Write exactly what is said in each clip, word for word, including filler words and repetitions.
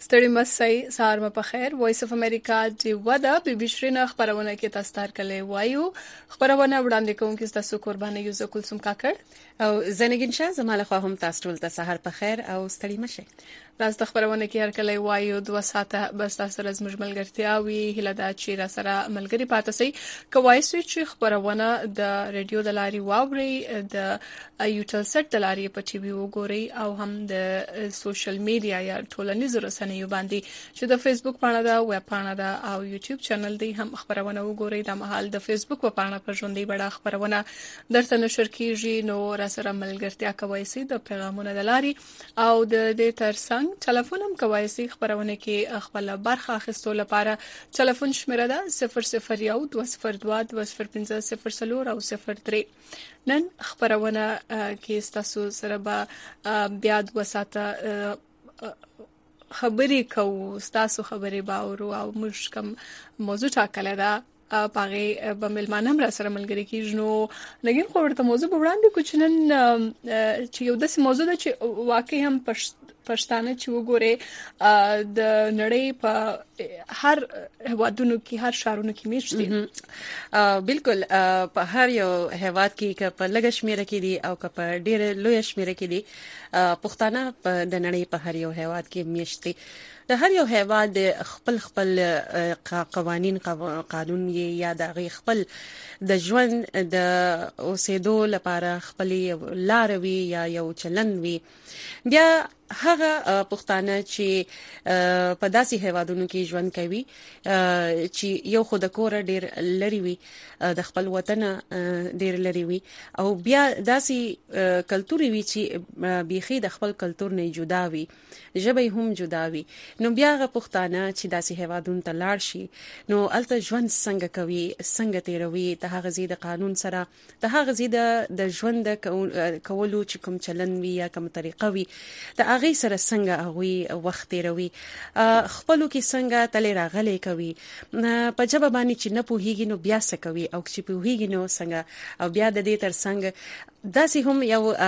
ستړي مسئ سهار مو په خیر. وایس اف امریکا دی ودا بي بي شرینه خبرونه کې تاسو ته کله وایو خبرونه وړاندې کوم کې تاسو قرباني یو زکل سم کاکړ او زنګین شاه زماله خو هم تاسو ټول ته سهار په خیر او ستړي مشه. راز د خبرونه کې هر کله وایو دوه ساعته بس تاسو سره زموږ ملګرتیا وی هله دا چې را سره ملګری پاتې سي کوي چې خبرونه د ریډیو د لاري واوري د یوټل سټ د لاري په ټي وي وګوري او هم د سوشل میډیا یا ټولنیزو رسنیو باندې چې د فیسبوک پاڼه ده ویب پاڼه ده او یوټیوب چینل دی هم خبرونه وګوري. د محل د فیسبوک په پاڼه په ژوندۍ بڑا خبرونه درته نشر کیږي نو را سره ملګرتیا کوي سي د پیغامونو د لاري او د دې ترڅنګ ټلیفون هم کوي سي خبرونه کې خپل برخه اخیستو لپاره ټلیفون شمیره ده صفر صفر یو دوه صفر دوه دوه صفر پنځه صفر څلور او صفر درې. نن خبرونه کې تاسو سره به بیا د وساته خبرې کوو تاسو خبرې باور او موږ کوم موضوع ټاکل ده پاغه به ملمانم را سره ملګری کیږي نو لګین خو ورته موضوع وړاندې کوچنن چې یو داسې موضوع ده چې واقعي هم پښ پښتانه چې وګوره د نړۍ په هر هوادونو کې هر شهرونو کې میشته بالکل په هر یو هواد کې ک په لګ شمیره کې دي او ک په ډېر لوی شمیره کې دي پښتانه په د نړۍ په هر یو هواد کې میشته. د هر یو هواد خپل خپل قوانين قانون یا د خپل د ژوند د اوسېدو لپاره خپل لاروي یا یو چلن وي. بیا هغه پښتانه چې په داسې هوادونو کې ژوند کوي چې یو خود کور ډیر لري وي د خپل وطن ډیر لري وي او بیا داسې کلتور وي چې بيخي د خپل کلتور نه جدا وي ژبه هم جدا وي. نو بیا هغه پښتانه چې داسې هوادونو ته لاړ شي نو الته ژوند څنګه کوي څنګه تیروي ته هغه زی د قانون سره ته هغه زی د ژوند کولو چې کوم چلن وي یا کوم طریقه وي ته هغه سره څنګه هغه وخت تیروي خپلو کې څنګه تل راغلي کوي په جواب باندې چې نه پوهیږي نو بیا څه کوي او چې پوهیږي نو څنګه او بیا د دې ترڅنګ داسې هم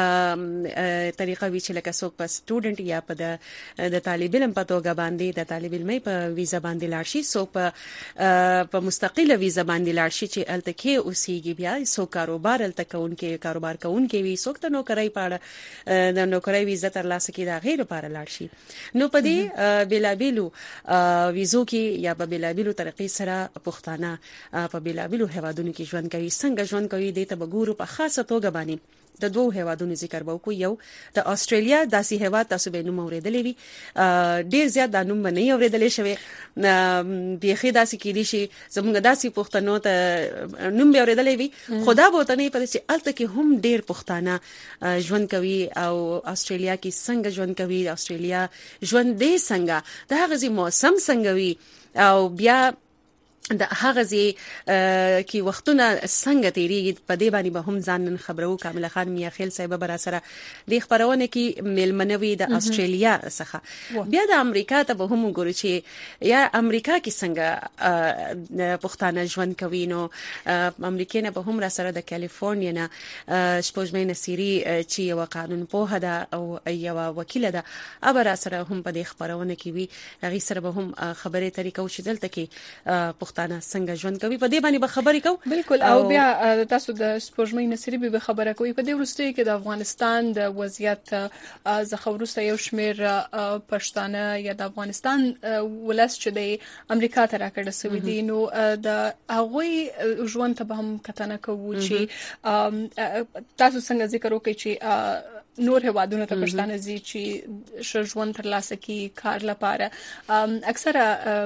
یو طریقه وی چې لکه څوک په سټوډنټ یا په د د طالب علم په توګه باندې د طالب علمي په ویزا باندې لاړ شي څوک په په مستقله ویزا باندې لاړ شي چې الته کې اوسېږي بیا څوک کاروبار الته کوونکې کاروبار کوونکې وي څوک ته نوکرۍ پاړه د نوکرۍ ویزا تر لاسه کې دا غیر لپاره لاړ شي. نو په دې بلابلو ویزو کې یا په بلابلو طریقې سره پښتانه په بلابلو هوادونو کې ژوند کوي څنګه ژوند کوي د ته بګورو په خاصه توګه باندې د دوه هوادونو ذکر به وکړو. یو د استرالیا داسې هواد تاسو به نوم اوریدلې وي ډیر زیات د نوم نه اوریدلې شوی بيخي داسې کې دي چې زموږ داسې پښتنو ته نوم به اوریدلې وي خدا به ته نه پدې چې الته کې هم ډیر پښتانه ژوند کوي او استرالیا کې څنګه ژوند کوي استرالیا ژوند دې څنګه د هغه موسم څنګه وي او بیا د هغه زی کی وختونه څنګه تیریږي په دې باندې به هم ځان نن خبرو. کامله خان میا خیل صاحب برا سره د خبرونه کې ملمنوي د استرالیا څخه بیا د امریکا ته به هم ګورو چې یا امریکا کې څنګه پښتانه ژوند کوي. نو امریکا نه به هم را سره د کالیفورنیا نه شپږمې نصيري چې یو قانون په هدا او یو وکیل ده ابر سره هم په دې خبرونه کې وی هغه سره به هم خبرې طریقو چې دلته کې پښتانه څنګه ژوند کوي په دې باندې به خبرې کوو. بالکل او بیا تاسو د سپوږمۍ نصيري به خبره کوي په دې ورسته کې د افغانستان د وضعیت زخورسته یو شمیر پښتانه یا د افغانستان ولس چې د امریکا ته راکړل سوي دي نو د هغوی ژوند ته به هم کتنه کوو چې تاسو څنګه ذکر وکړئ چې نور هوادونو ته پښتانه زی چې ش ژوند تر لاسه کې کار لپاره اکثره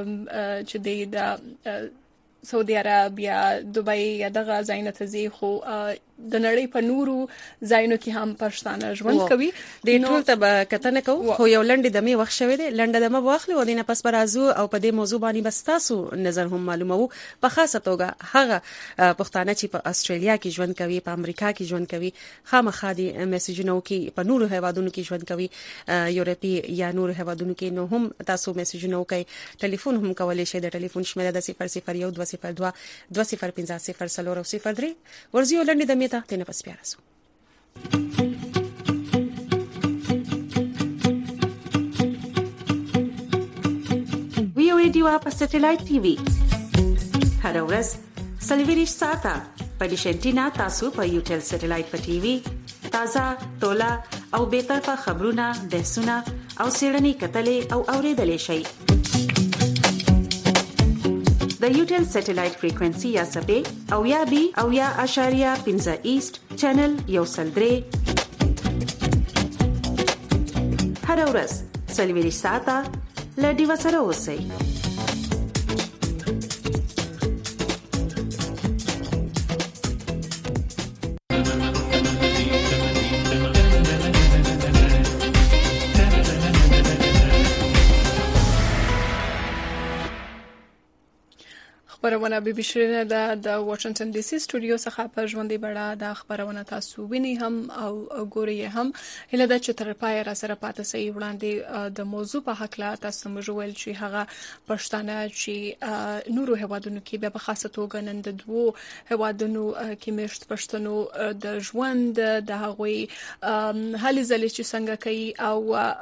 چې د سعودي عربیا دبي یا دغه ځایونه ته زی خو د نړۍ په نورو ځایونو کې هم پښتانه ژوند کوي. د ټول ته کتنه کوو خو یو لنډه د می وخت شوی دی لنډه د ما واخلو او دینه پس برازو او په دې موضوع باندې بس تاسو نظر هم معلومو په خاصه توګه هغه پښتانه چې په استرالیا کې ژوند کوي په امریکا کې ژوند کوي خامخا دي میسجونو کې په نورو هوادونو کې ژوند کوي یورپی یا نورو هوادونو کې نو هم تاسو میسجونو کوي ټلیفون هم کولای شئ د ټلیفون شمیره د صفر صفر یو دوه صفر دوه دوه صفر پنځه صفر څلور او صفر درې ورزيو لنډه د میته تنه پس بیا راسو. ریډیو په سټلایټ ټي وي هر ورځ سلویریش ساعته په ډیشنټینا تاسو په یوټل سټلایټ په ټي وي تازه تولا او به طرفه خبرونه بحثونه او سیړنی کتلې او اوریدلې شي د یوټل سټلایټ فریکوئنسي یا سبې او یا بي او یا اشاریه پنځه ایست چینل یو سلدري هر ورځ سلویریش ساعته لډي وسره اوسئ. خبرونه بي بي شرینه ده د واشنگټن ډي سي سټوډیو څخه په ژوندۍ بڼه د خبرونه تاسو ویني هم او ګوري هم هله د چتر پای را سره پاتې سي وړاندې د موضوع په حق لا تاسو مجول چې هغه پښتانه چې نورو هوادونو کې به خاصه توګه نن د دوو هوادونو کې مشت پښتنو د ژوند د هغوی هلي ځلې چې څنګه کوي او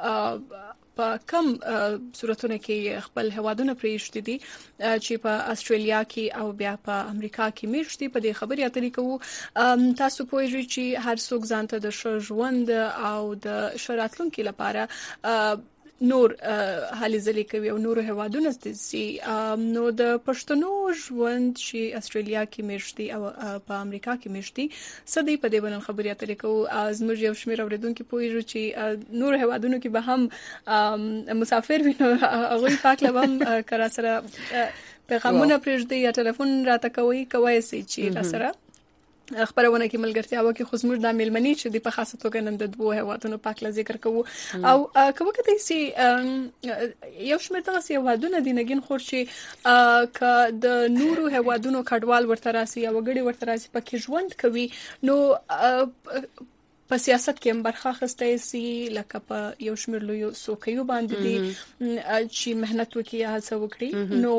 په کم صورتونو کې خپل هوادونه پریشتي دي چې په استرالیا کې او بیا په امریکا کې میشتي په دې خبرې اترې کوو تاسو پوهیږئ چې هر څوک ځانته د ژوند او د شرایطونو لپاره نور حالي ځلې کوي او نور هوادونه سي نو د پښتنو ژوند چې استرالیا کې میشتي او په امریکا کې میشتي سدي په دې باندې خبرې اترې کوو زموږ یو شمېر اوریدونکو پوهیږي چې نور هوادونو کې به هم مسافر وینو هغه پاک لبم کرا سره پیغامونه پرېږدي یا ټلیفون راته کوي کوي سي چې را سره خبرونه کې ملګرتیا وکي خو زموږ د میلمنې چې د په خاصه توګه نن د دوه هوادونو پاک ل ذکر کوو او کومه کته سي یو شمېر تاسو هوادونه د نګین خور چې ک د نورو هوادونو کډوال ورته راسي او غړي ورته راسي پکې ژوند کوي نو په سیاست کې هم برخه اخیستې سي لکه په یو شمېر لوی سوکیو باندې دي چې مهنت وکړي هڅه وکړي نو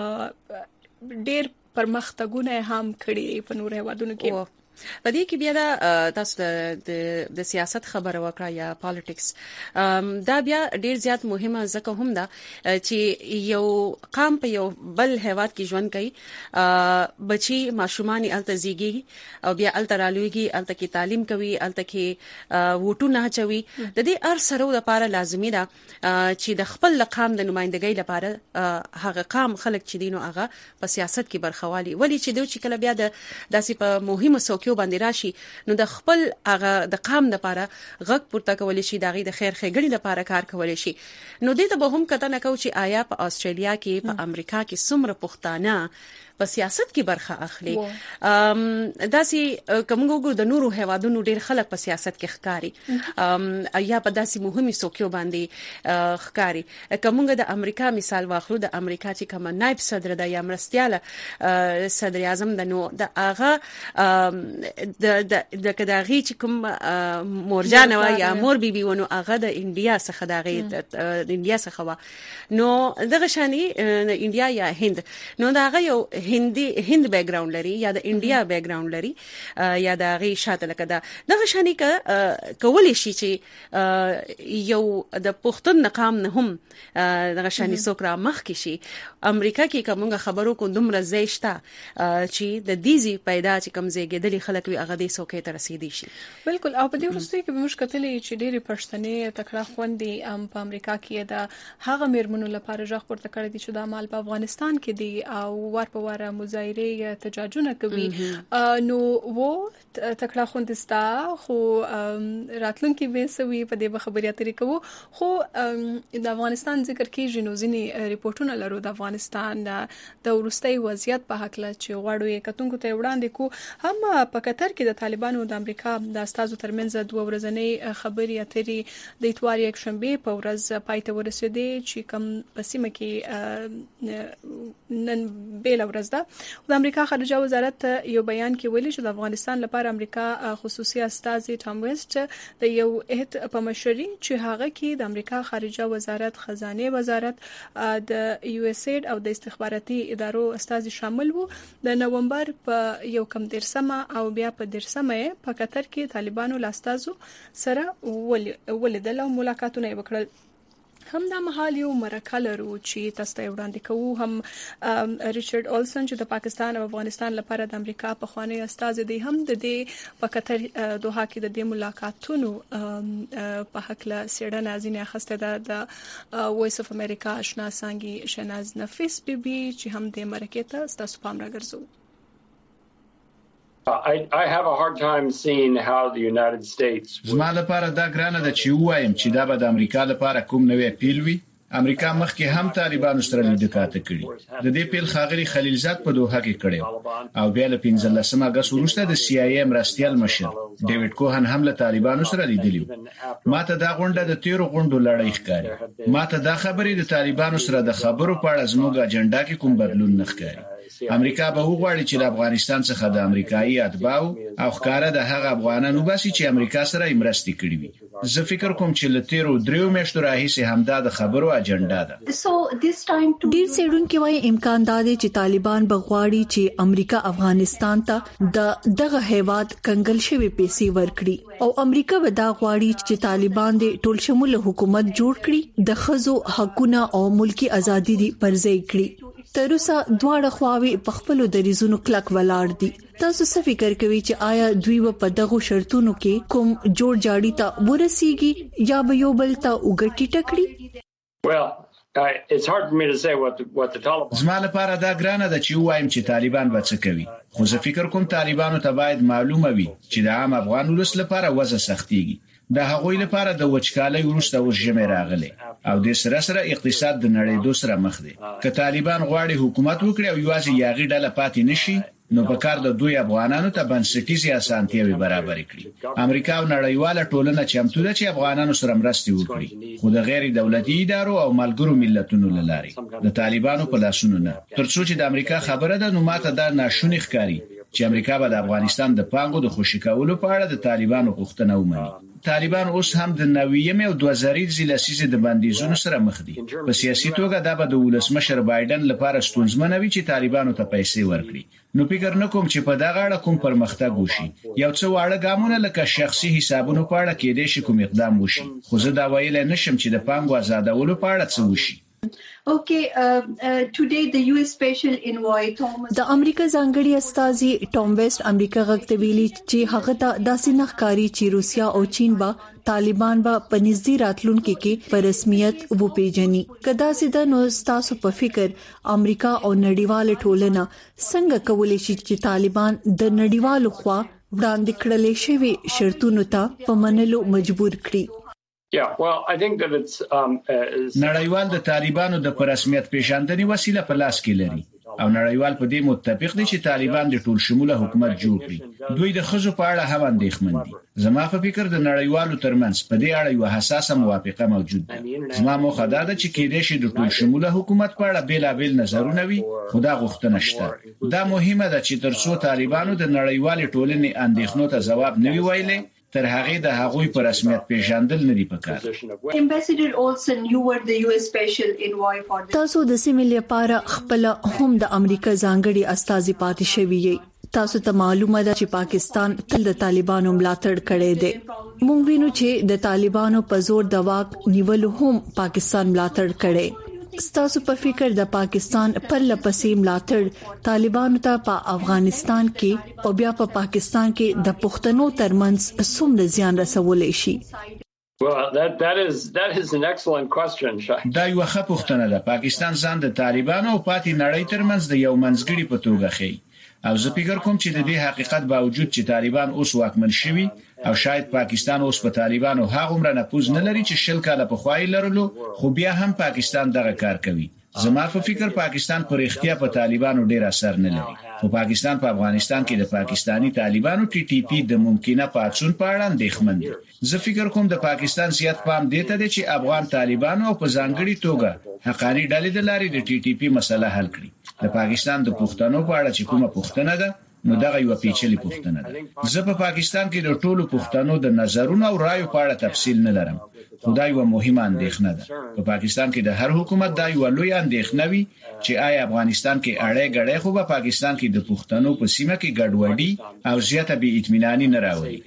ډېر پرمختګونه هم کړي په نور هوادونو کې په دې کې بیا دا تاسو د د سیاست خبره وکړه یا پالیټکس دا بیا ډیر زیات مهمه ځکه هم دا چې یو قام په یو بل هیواد کې ژوند کوي بچي ماشومان التزيږي او بیا الترالويږي الته کې تعلیم کوي الته کې ووټو نه چوي د دې ار سره لپاره لازمي ده چې د خپل قام د نمائندګۍ لپاره هغه قام خلک چې دینو هغه په سیاست کې برخوالي ولی چې دوی چې کله بیا د داسې په مهمه سو کیو باندې راشي نو د خپل هغه د قام لپاره غږ پورته کول شي دغه د خیر ښېګڼې لپاره کار کول شي نو دې ته به هم کته نه کو چې آیا په استرالیا کې په امریکا کې څومره پښتانه په سیاست کې برخه اخلي ام داسي کومګو د نورو هوادونو ډېر خلک په سیاست کې ښکاری ام یا په داسي مهمه سوکیو باندې ښکاری کومګ د امریکا مثال واخلو د امریکا چې کوم نائب صدر د یا مرستياله صدر اعظم د نو د اغه د د کداغي چې کوم مورجان یا مور بي بي ونو اغه د انډیا څخه دغه د انډیا څخه نو دغه شانی انډیا یا هند نو دغه یو هندي هند بیک گراوند لري یا د انډیا بیک گراوند لري یا د غي شاته لکه دا دغه شانی ک کولې شي چې یو د پښتون مقام نه هم دغه شانی سوکرا مخ کې شي امریکا کې کومه خبرو کو دومره زیشتا چې د دیزي پیدا چې کوم زیګدلې خلک وي هغه دې سوکې ته رسیدي شي بالکل او په دې ورسته کې موږ کتلې چې ډېری پښتنې تکړه خوندې ام په امریکا کې دا هغه میرمنو لپاره ځخ پورته کړی دي چې د مال په افغانستان کې دي او ور په واره مظاهره یا تجاجونه کوي نو وو تکړه خوندستا خو راتلونکي به سوي په دې خبرې اترې کوو خو د افغانستان ذکر کیږي نو ځینی ریپورتونه لرو د افغانستان د ورستۍ وضعیت په حق لا چې غواړو یې کتونکو ته وړاندې کو هم په قطر کې د طالبانو د امریکا د استازو ترمنځ دوه ورځنۍ خبرې اترې د اتوار یک شنبه په ورځ پای ته ورسېدې چې کوم پسیمه کې نن بیل ورځ ده د امریکا خارجه وزارت یو بیان کې ویلي چې د افغانستان لپاره امریکا خصوصي استازي ټام ویسټ د یو هیت په مشري چې هغه کې د امریکا خارجه وزارت خزانه وزارت د یو اس اید او د استخباراتي ادارو استازي شامل وو د نومبر په یو کم درسمه او بیا په درسمه په قطر کې طالبانو لاستازو سره ولیدل او ملاقاتونه وکړل هم د مهال یو مرکه لرو چې تاسو ته وړاندې کوو. هم ریچارډ اولسن چې د پاکستان او افغانستان لپاره د امریکا په خوانی استاد دی هم د دې په قطر دوحه کې د دې ملاقاتونو په حق له سیډن ازینه خسته د وایس اف امریکا آشنا سانګي شناز نفیس بیبي چې هم د مرکه ته تاسو پام راګرځو. I I have a hard time seeing how the United States زما لپاره دا ګرانه ده چې وایم چې دا به د امریکا لپاره کوم نوې پیل وي. امریکا مخکې هم طالبان سره لیدکاته کړي. د دې پیل خاغلی خلیلزاد په دوحه کې کړي او بیا له پنځلسمه اگست وروسته د سی آی ای مرستيال مشر ډیوډ کوهن هم له طالبانو سره لیدلی. ماته دا غونډه د تیرو غونډو لړۍ ښکاري. ماته دا خبرې د طالبانو سره د خبرو په اړه زموږ اجنډا کې کوم بدلون نه ښکاري. امریکا به وغواړي چې د افغانستان څخه د امریکایي اتباعو او ښکارا د هغه افغانانو باسي چې امریکا سره مرستې کړې وي. زه فکر کوم چې لتیرو دریو میاشتو راهیسې همدا د خبرو اجنډا ده. ډیر څېړونکو وايي امکان دا دی چې طالبان بغواړي چې امریکا افغانستان ته د دغه هیواد کنګل شوی پیسې ورکړي او امریکا به دا غواړي چې طالبان د ټول شمول حکومت جوړ کړي، د خزو حقونه او ملکی ازادي دی پرځای کړي. تروسه دواړه خواوې په خپل دریزونو کلک ولاړ دي. تاسو څه فکر کوئ چې آیا دوی په دغه شرطونو کې کوم جوړ جاړی ته ورسیږي یا به یو بل ته وګټي ټکړي؟ Well, uh, it's hard for me to say what the, what the Taliban زما لپاره دا ګرانه ده چې وایم چې طالبان به څه کوي. خو زه فکر کوم طالبانو ته باید معلومه وي چې د عام افغان ولس لپاره وضع سختيږي. د هغوی لپاره د وچکالۍ وروسته ورژمه راغلي او د سره سره اقتصاد د نړۍ دوه سره مخ دي. که طالبان غواړي حکومت وکړي او یوازې یاغي ډله پاتې نشي نو په کار د دوی افغانانو ته بنسټیزي اسانتیاوي برابر کړي. امریکا او نړیواله ټولنه چمتو ده چې افغانانو سره مرسته وکړي خو د غیر دولتي ادارو او ملګرو ملتونو لاره د طالبانو په لاسونو نه. ترڅو چې د امریکا خبره ده نو ماته دا ناشونی ښکاري چې امریکا به د افغانستان د پانګو د خوشی کولو په اړه د طالبانو غوښتنه ومني. طالبان اوس هم د نویم او دوه زره لسیزې د بندیزونو سره مخ دي. په سیاسي توګه دا به د ولسمشر بایدن لپاره ستونزمن وي چې طالبانو ته پیسې ورکړي. نو فکر نکوم چې په دغه اړه کوم پرمختګ وشي. یو څه واړه ګامونه لکه شخصي حسابونو په اړه کېدې شي کوم اقدام وشي. خو زه دا ویل نشم چې د پانګو آزادولو په اړه څه وشي. Okay, uh, uh, today the U S Special Envoy Thomas د امریکا ځانګړي استازي ټام ویسټ امریکا غږ ویلي چې هغه ته داسې نخکاری چې روسیا او چین به طالبان به په نږدې راتلونکو کې په رسمیت وپیژني. کدا سید نو تاسو په فکر امریکا او نړیواله ټولنه څنګه کولای شي چې طالبان د نړیوالو خوا وړاندې کړل شوی شرطونو ته په منلو مجبور کړي؟ Yeah, well, I think that it's um uh, نړیوال د طالبانو د پرسمیت پیژندنې وسیله په لاس کې لري او نړیوال په دې متفق دي چې طالبان د ټول شموله حکومت جوړ کړي. دوی د خزو په اړه هم اندېښمن دي. زما په فکر د نړیوالو ترمنځ په دې اړه یو حساسه موافقه موجود ده. زما موخه دا ده چې کېدې شي د ټول شموله حکومت په اړه بیلابل نظرونه وي خو دا غوښتنه شته. دا مهمه ده چې ترڅو طالبانو د نړیوال ټولنې اندېښنو ته ځواب نه ویلي تر هغه د هغوی په رسمیت پیژندل نه دی پکار. Ambassador Olson, you were the U S Special Envoy for the تاسو د سیمې لپاره خپل هم د امریکا ځانګړي استازي پاتې شوی یې. تاسو ته معلومه ده چې پاکستان تل د طالبانو ملاتړ کړی دی. موږ وینو چې د طالبانو په زور د واک نیولو هم پاکستان ملاتړ کړي. ستاسو په فکر د پاکستان پر لپسې ملاتړ طالبانو ته په افغانستان کې او بیا په پاکستان کې د پښتنو ترمنځ څومره زیان رسولای شي؟ Well, that that is that is an excellent question. دا یو ښه پوښتنه ده. پاکستان ځان د طالبانو او پاتې نړۍ ترمنځ د یو منځګړي په توګه ښيي او زه فکر کوم چې د دې حقیقت باوجود چې طالبان اوس واکمن شوي او شاید پاکستان اوس په طالبانو هغه عمر نه پوز نه لري چې شل کاله په خوای لرلو خو بیا هم پاکستان دغه کار کوي. زما په فکر پاکستان پر اختیار په طالبانو ډیر اثر نه لري خو پاکستان په افغانستان کې د پاکستانی طالبانو ټي ټي پی د ممکنه پاتون په اړه اندېښمن دي. زه فکر کوم د پاکستان زیات پام دیته دي چې افغان طالبانو په ځانګړي توګه حقانی ډلې د لارې د ټي ټي پی مسله حل کړي. د پاکستان د پښتنو په اړه چې کومه پښتنه ده نو دغه یو پیچلې پښتنه ده. زه په پاکستان کې د ټولو پښتنو د نظرونو او رایو په اړه تفصیل نه لرم. خدای یو مهمه اندېښنه ده. په پاکستان کې د هر حکومت دا یو لوی اندېښنه وي چې آیا افغانستان کې اړې غړې خو په پاکستان کې د پښتنو په سیمه کې ګډوډي او زیاته بې اطمیناني نه راوړي.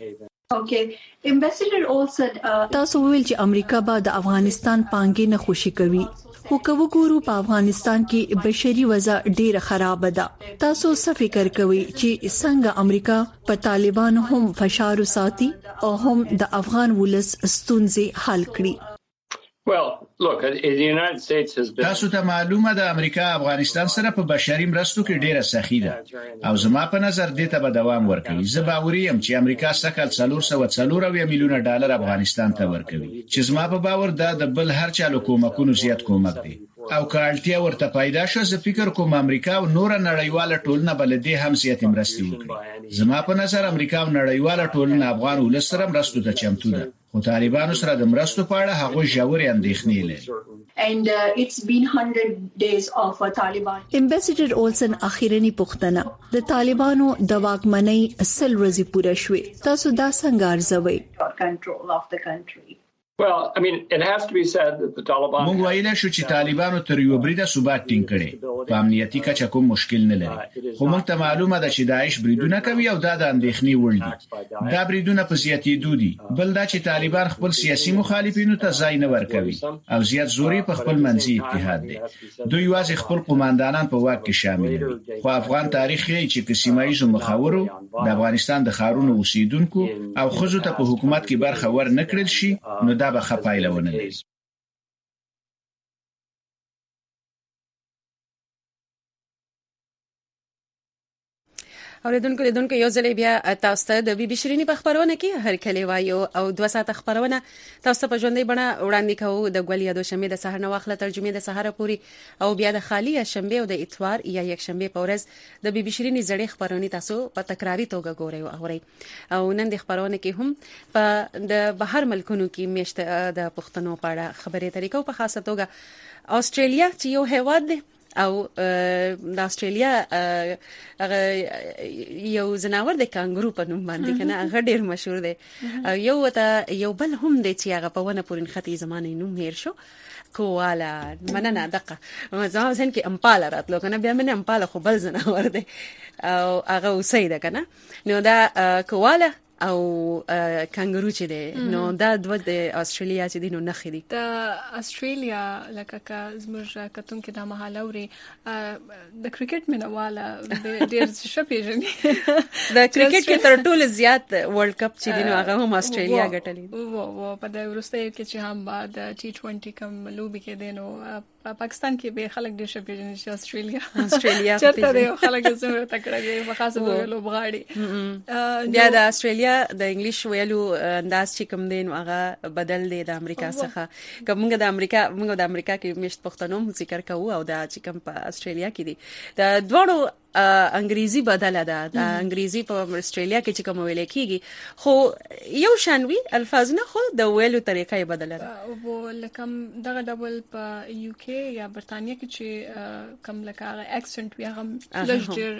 Okay, Ambassador Olson, uh, تاسو ویل چې امریکا به د افغانستان پانګې نه خوشي کوي خو کوو ګورو په افغانستان کې بشري وضع ډیره خراب ده تاسو څه فکر کوئ چې څنګه امریکا په طالبان هم فشار ساتي او هم د افغان ولس ستونزې حل کړي Well, look, the United States has been تاسو ته معلومه ده امریکا افغانستان سره په بشري مرستو کې ډیره سخی ده او زما په نظر دې ته به دوام ورکوي زه باوري یم چې امریکا سکهال څلور سوه څلور اویا میلیونه ډالر افغانستان ته ورکوي چې زما په باور دا د بل هر چا له کومکونو زیات کومک دی او کارتیا ورته پیدا شو زه فکر کوم امریکا او نور نړیواله ټولنه بلدي هم زیات مرستې وکړي زما په نظر امریکا او نړیواله ټولنه افغان ولس سره مرستو ته چمتو ده خو طالبانو سره د مرستو په اړه هغه ژورې اندېښنې لري and uh, it's been one hundred days of uh, Taliban. امبیسیډر اولسن اخیرنی پوښتنه د طالبانو د واکمنۍ سل ورځې پوره شوې تاسو دا څنګه ارزوي Control of the country. Well, I mean, it has to be said that the Taliban موږ ویل شو چې طالبانو تر یو بریده ثبات ټینګ کړي په امنیتي کچه کوم مشکل نه لري خو موږ ته معلومه ده چې داعش بریدونه کوي او دا د اندېښنې وړ دي دا بریدونه په زیاتېدو دي بل دا چې طالبان خپل سیاسي مخالفینو ته ځای نه ورکوي او زیات زوري په خپل منځي اتحاد دي دوی یوازې خپل قوماندانان په واک کې شامل دي خو افغان تاریخ یې چې سیمایي مخاورو د افغانستان د خارونو اوسیدونکو او خزو ته په حکومت کې برخه ور نه کړل شي نو دا به خپایله ونه لري اوریدونکو لیدونکو یو ځل بیا تاسو ته د بي بي شيريني په خبرونه کې هر کله وایو او دوه ساعت خبرونه تاسو ته په ژوندۍ بڼه وړاندې کوو د ګولیا د شنبه د سحر نو واخله ترجمه د سحر پوری او بیا د خالی شنبه او د اتوار یا یک شنبه په ورځ د بي بي شيريني زړې خبرونه تاسو په تکراری توګه ګورئ او اورئ او نن د خبرونه کې هم په د بهر ملکونو کې میشت د پښتنو په اړه خبرې طریقو په خاصه توګه استرالیا چې یو هیواد دی او د استرالیا هغه یو زناور د کانګرو په نوم باندې کنه هغه ډیر مشهور دی یو ته یو بل هم دی چې هغه په ونه پورین خطي زمانه نوم هیر شو کوالا مننه دقه زما ځین کې امپالا راتلو کنه بیا من امپالا خو بل زناور دی او هغه وسیده کنه نو دا کوالا او کانګرو چې دی نو دا دوه د استرالیا چې دی نو نخې دي د استرالیا لکه کا زموږ کتون کې د محالوري د کرکټ مینواله ډېر شپېژني د کرکټ کې تر ټولو زیات ورلد کپ چې دی نو هغه هم استرالیا ګټلې وو وو په د ورسته کې چې هم بعد ټي ټوئنټي کم لوبي کې دی نو پاکستان کې به خلک ډېر شپېژني چې استرالیا استرالیا چرته دی خلک زموږ تکړه دي په خاصه ډول لوبغاړي بیا د استرالیا د انګلیش ویلو انداز چې کوم دین هغه بدل دی د امریکا څخه کومه د امریکا موږ د امریکا کې مشت پښتنو ذکر کوو او د چې کوم په استرالیا کې دي د دوړو انګریزي بدله ده د انګریزي په استرالیا کې چې کوم ویل کېږي خو یو شانوي الفاظ نه خو د ویلو طریقه یې بدله ده او لکه دغه ډبل په یو کې یا برتانیا کې چې کوم لکه اکسنټ وي هغه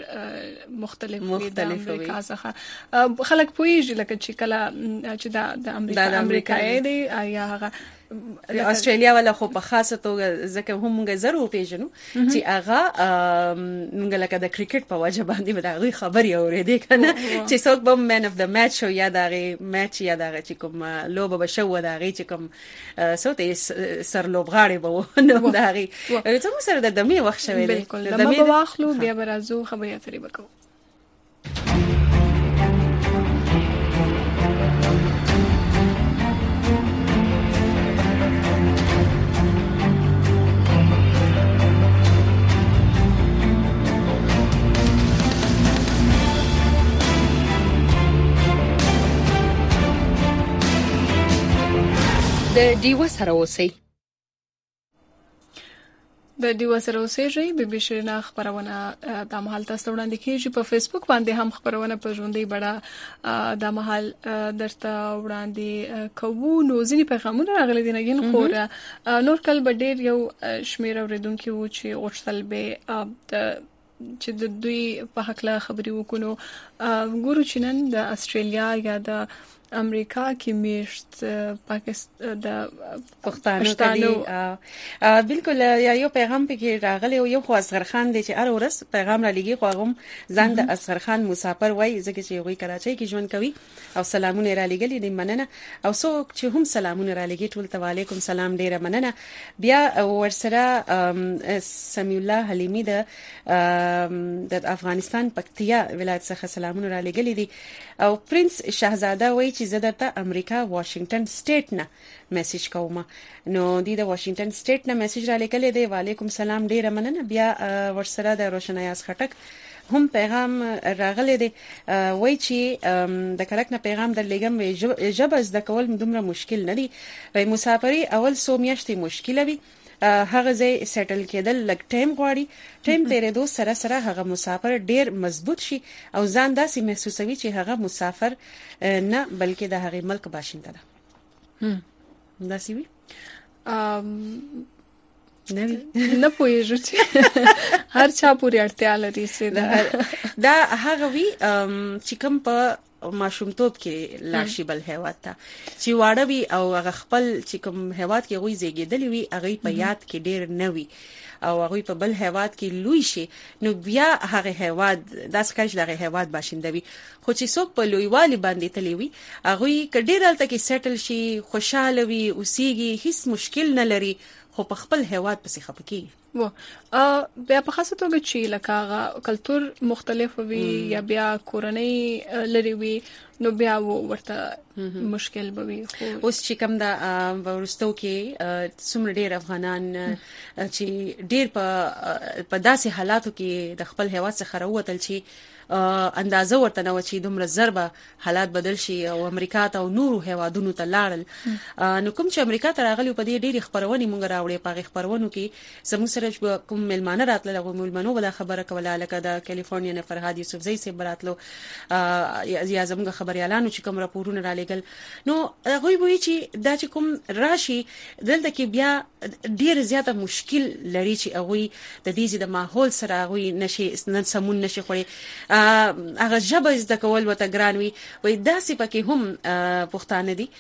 لږ مختلف وي د امریکا څخه خلک پوهیږي لکه چې کله چې د امریکا امریکایي دی یا هغه استرالیا ولا خو په خاصه توګه ځکه هم موږ زرو پیژنو چې هغه موږ لکه د کرکټ په وجه باندې به هغه خبري اورېدې کنه چې څوک به مین اف د میچ او یا دغه میچ یا دغه چې کوم لوبه به شو دغه چې کوم سوته سر لوبغاړي به نو دغه ته سره د دمه وخت شوی دی د دمه واخلو بیا برازو خبري اترې وکړو د ډیو سره اوسئ د ډیو سره اوسئ بي بي شيريني خبرونه د محل تاسو وړاندې کیږي په فیسبوک باندې هم خبرونه په ژوندۍ بڑا د محل درته وړاندې کوو نو ځینې پیغامونه راغلي دي نګین خو نور کل بډیر یو شمیر اوریدونکو و چې اوښتل به چې د دوی په حق لا خبري وکړو ګورو چې نن د استرالیا یا د امریکا کې میشت پاکستان د پښتانه کلی بالکل یو پیغام پکې راغلی یو خو اصغر خان دی چې هر ورځ پیغام را لګي خو هم ځان د اصغر خان مسافر وای ځکه چې وی کراچۍ کې ژوند کوي او سلامونه را لګي دي مننه او څوک چې هم سلامونه را لګي ټول ته وعلیکم سلام ډیره مننه. بیا ورسره سمیع الله حلیمی د د افغانستان پکتیا ولایت څخه سلامونه را لګي دي او پرنس شاهزاده وای چې زه درته امریکا واشنگټن سټیټ نه میسج کوم. نو دی د واشنگټن سټیټ نه میسج را لیکل دی وعلیکم سلام ډیره مننه. بیا ورسره د روشنایاز خټک هم پیغام راغلی دی وای چې د کلک نه پیغام در لګم ژبه زده کول دومره مشکل نه دی وای مسافری اول سو میاشتې مشکل وي هغه ځای سیټل کېدل لګ ټایم غواړي ټایم تیرېدو سره سره هغه مسافر ډیر مضبوط شي او ځان داسې محسوسوي چې هغه مسافر نه بلکې د هغه ملک باشنده ده. هم داسې وي نه نه پوهیږي چې هر چا پورې اړتیا لري چې دا هغه وی چې کوم په ماشومتوب کې لاشي بل هیواد ته چې واړه وي او هغه خپل چې کوم هیواد کې غوي زیږیدلی وي هغه په یاد کې ډیر نه وي او هغه په بل هیواد کې لوی شي نو بیا هغه هیواد داس کښ دغه هیواد باشنده وي خو چې څوک په لویوالي باندې تلی وي هغه کډیر الته کې سیټل شي خوشاله وي اوسېږي هیڅ مشکل نه لري خو په خپل هیواد پسې خپکی و ا بیا په خاصه توګه چې لکه کلچر مختلف وي یا بیا کورنۍ لري وي نو بیا ورته مشکل به وي. اوس چې کوم دا ورستو کې څومره ډیر افغانان چې ډیر په په داسې حالاتو کې د خپل هیواد څخه راوتل چې اندازه ورته نو چې دومره ضربه حالات بدل شي او امریکا ته او نورو هیوادونو ته لاړل نو کوم چې امریکا ته راغلی په دې ډېری خبرونه مونږ راوړې په خبرونو کې زموږ سره کوم ملمانه راتله هغه ملمنو ولا خبره کوله لکه د کالیفورنیا نه فرهاد یوسفزئی سي براتلو یا زموږ خبريالانو چې کوم راپورونه را لګل نو هغه وایي چې دا چې کوم راشي دلته کې بیا ډیر زیاته مشکل لري چې هغه د دې د ماحول سره هغه نشي نن سمون نشي خوري هغه ژبه زده کول وته ګران وي وای داسې پکې هم پښتانه دي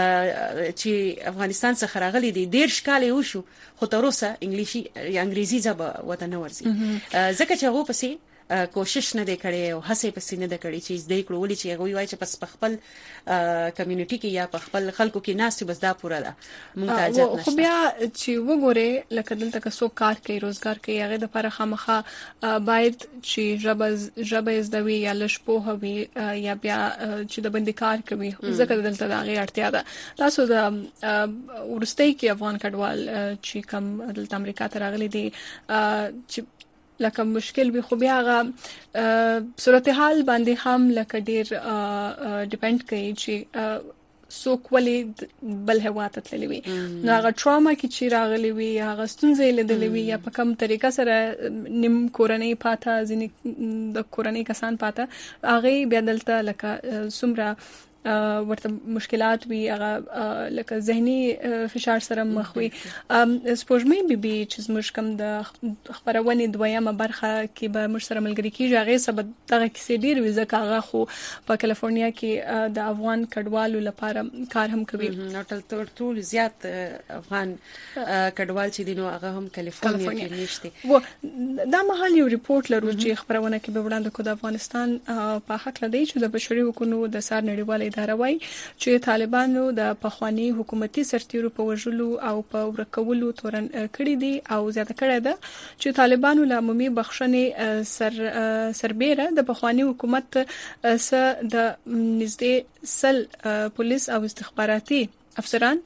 چې افغانستان څخه راغلي دي ډیر شکاله وشو خو تر اوسه انګلیشي یا انګریزي ژبه وته نه ورزي ځکه چې هغه پسې کوشش نه دی کړی او هڅه پسې نه دی کړی چې زده کړو ولې چې هغه وایي چې پس په خپل کمیونټي کې یا په خپل خلکو کې ناس بس دا پوره ده مونږ ته ځات نشته. خو بیا چې وګوره لکه دلته کسو کار کوي روزګار کوي هغه د لپاره خامخا باید چې ژبه ژبه زدوي یا لشپوه وي یا بیا چې د باندې کار کوي ځکه دلته د هغه اړتیا ده. تاسو د ورستۍ کې افغان کډوال چې کوم دلته امریکا ته راغلي دي چې لکه مشکل به خو بیا هغه صورتحال باندې هم لکه ډیر ډیپند کوي چې څوک ولې بل هوات تللی وي نو هغه ټراما کې چې راغلی وي هغه ستونزې لیدلې وي یا په کوم طریقه سره نیم کورنۍ پاته ځینې د کورنۍ کسان پاته هغه بیا دلته لکه سمره ورته مشکلات وي هغه لکه ذهني فشار سره مخ وي. سپوږمۍ بي بي چې زموږ کوم د خبرونه دویمه برخه کې به موږ سره ملګری کیږي هغه سبب دغه کیسې ډیر وي ځکه هغه خو په کالیفورنیا کې د افغان کډوالو لپاره کار هم کوي نو ټول ټول زیات افغان کډوال چې دینو هغه هم کالیفورنیا کې نشته. دا مهال یو ریپورت لرو چې خبرونه کې به وړاندې کو د افغانستان په حق لدی چې د بشري حقوقو د سار نړیوال اداره وایي چې طالبانو د پخوانی حکومتي سرتیرو په وژلو او په ورکولو تورن کړی دي او زیاته کړی ده چې طالبانو له عمومي بخښنې سر سربېره د پخوانی حکومت سره د نږدې سل پولیس او استخباراتي افسران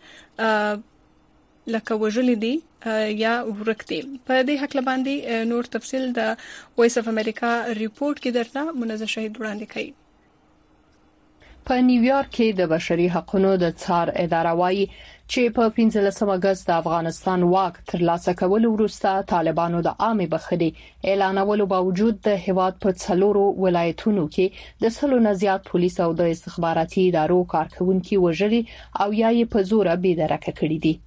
لکه وژلي دي یا ورکتي. په دې حق باندې نور تفصیل د وایس اف امریکا ریپورت کې درته منزه شهید وړاندې کړي. په نیویارک کې د بشري حقوقو د څار اداره وايي چې په پنځلسمه اگست د افغانستان واک ترلاسه کول وروسته طالبانو د عامه بخښنې اعلانولو باوجود د هیواد په څلورو ولایتونو کې د سلو نه زیات پولیس او د استخباراتي ادارو کارکونکو وژلي او یا یې په زور بېدرکه کړي دي.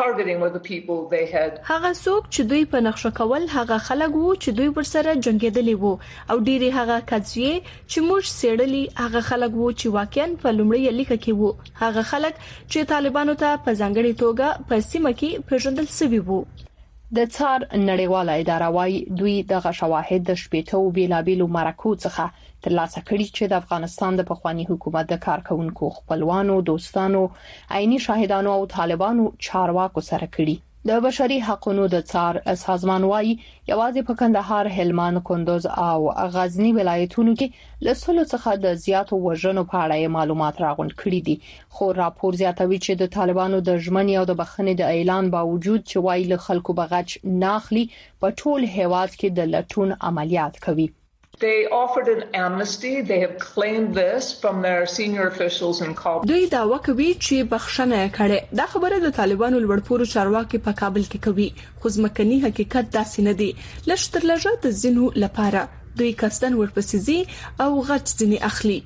هغه څوک چې دوی په نقشه کول هغه خلک وو چې دوی ورسره جنگیدلی وو او ډېری هغه کځوی چې موږ سېړلي هغه خلک وو چې واقعا په لومړی لیکه کې وو هغه خلک چې طالبانو ته په ځانګړي توګه په سیمه کې پیژندل شوی وو. د څار نړیواله اداره وايي دوی دغه شواهد د شپېتو بیلابیلو مرکو څخه ترلاسه کړي چې د افغانستان د پخوانی حکومت د کارکونکو خپلوانو دوستانو عیني شاهدانو او طالبانو چارواکو سره کړي. د بشري حقوقو د څار سازمان وايي یوازې په کندهار، هلمند، کندوز او غزنی ولایتونو کې لسلو څخه د زیاتو وژنو په اړه معلومات راغونډ کړي دي. خو راپور زیاتوي چې د طالبانو د ژمنې او د بخښنې د اعلان باوجود چې وايي له خلکو بغچ ناخلي په ټول هیواد کې د لټون عملیات کوي. They offered an amnesty. They have claimed this from their senior officials in Kabul. دوی دعوا کوي چې بخښنه کړي. دا خبره د طالبانو لوړپوړو چارواکي په کابل کې کوي. خو ځمکني حقیقت داسې نه دی. لښتر لږه د زینو لپاره دوی کسدن ورپسې زی او غټ ځنی اخلي.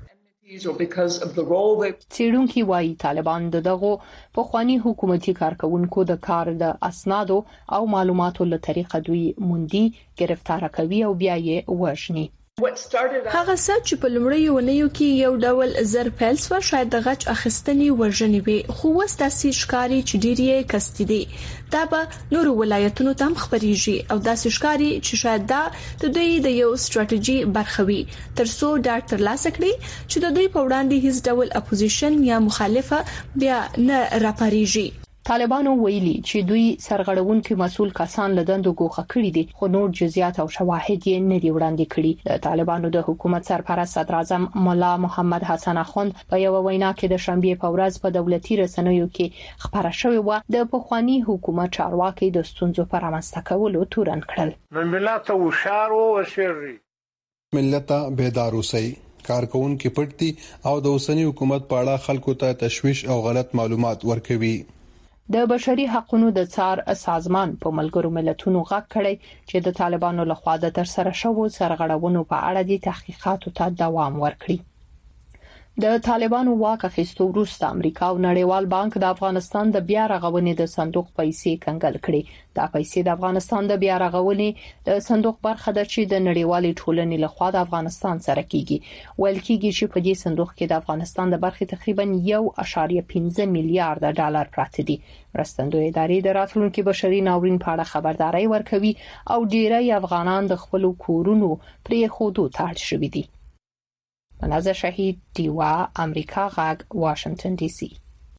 څېړونکي وايي طالبان دغه پخوانی حکومتي کارکونکو د کار د اسنادو او معلوماتو له طریقه دوی موندي، گرفتار کوي او بیا یې وژني. هغه څه چې په لومړیو ونیو کې یو ډول زر پیل سو شاید د غچ اخیستنې ورژنې وي خو وس داسې ښکاری چې ډیری کستی دي دا به نور ولایتونو ته خبريږي او داسې ښکاری چې شاید دا د دوی د یو ستراتیژي برخوي ترڅو دا ترلاسه کړي چې د دوی په وړاندې هیڅ ډول اپوزیشن یا مخالفه بیا نه راپاریږي. طالبانو ویلي چې دوی سرغړونکو مسول کسان لدندو ګوښه کړي دي خو نور جزئیات او شواهد یې نه دي وړاندې کړي. د طالبانو د حکومت سرپرست صدر اعظم مولا محمد حسن اخوند په یو وینا کې د شنبه په ورځ په دولتي رسنیو کې خبره شوې و د پخوانی حکومت چارواکي د ستونزو پر رامنځته کولو تورن کړل. ملت او شارو وسري ملت بیدار اوسئ کارکون کې پټتي او د اوسنی حکومت په اړه خلکو ته تشویش او غلط معلومات ورکوي. د بشري حقوقو د څار سازمان په ملګرو ملتونو غږ کړی چې د طالبانو لخوا د تر سره شوو سرغړونو په اړه د تحقیقاتو ته دوام ورکړي. د طالبانو واک اخیستو وروسته امریکا او نړیوال بانک د افغانستان د بیا رغونې د صندوق پیسې کنګل کړي. دا پیسې د افغانستان د بیا رغونې د صندوق برخه ده چې د نړیوالې ټولنې لخوا د افغانستان سره کیږي. ویل کیږي چې په دې صندوق کې د افغانستان د برخې تقریبا یو اعشاریه پنځه میلیارډ ډالر پراته دي. مرستندوی ادارې د راتلونکي بشري ناورین په اړه خبرداري ورکوي او ډیری افغانان د خپل کورونو پرې خودو ته اړ شوي دي. منازه شهید دیوا امریکا غاګ واشنگټن ډي سي.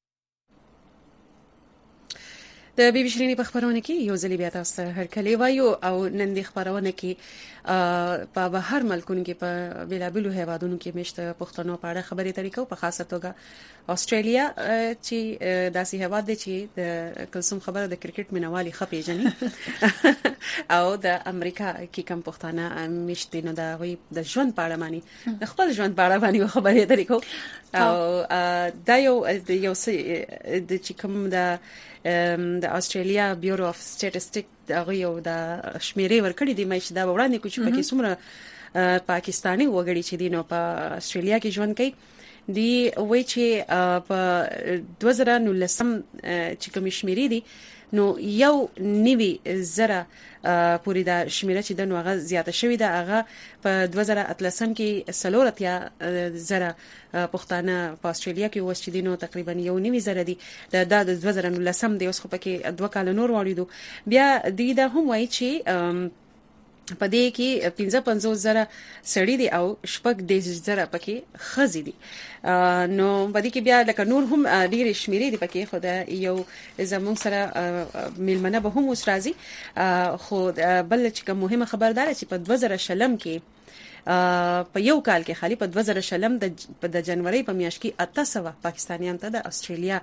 د بي بي سي په خبرونه کې یو ځلې بیا تاسو هر کله وایو او نن د خبرونه کې په بهر ملکونو کې په بلابلو هیوادونو کې مشته پښتنو په اړه خبرې طریقو په خاصه توګه استرالیا چې داسې هیواد دی چې د کلسوم خبره د کرکټ مینوالي خپې جنې او د امریکا کې کم پښتانه مشته نو دا وي د ژوند په اړه مانی د خپل ژوند په اړه باندې خبرې طریقو او دا یو یو څه د چې کوم د د استرالیا بیورو اف سټټیسټیک دغه یو د شمیرې ورکړې دي مې چې دا وړاندې کوم چې پکې څومره پاکستاني وګړي چې دینو په استرالیا کې ژوند کوي دی وای چې په دوه زره نولسم چې کوم شمیرې دي نو یو نیوي زره پوری دا شمیره چې د نوغه زیاته شوې ده هغه په دوه زره اتلسم کې سلورتیا زره پښتانه په استرالیا کې وس چې دینو تقریبا یو نیوي زره دي د د دوه زره نولسم د اوس خو پکې دوه کال نور وړیدو بیا دی دا هم وایي چې په دې کې پنځه پنځوس زره سړي دي او شپږ د زره پکې خزي دي نو په دې کې بیا لکه نور هم ډېر شمیرې دي پکې خو دا یو زموږ سره ملمنه به هم اوس راځي خو بل چې کوم مهمه خبردار چې په دوه زره شلم کې په یو کال کې خالي په دوه زره شلم د د جنوري په میاشت کې اته سوه پاکستانیان ته د استرالیا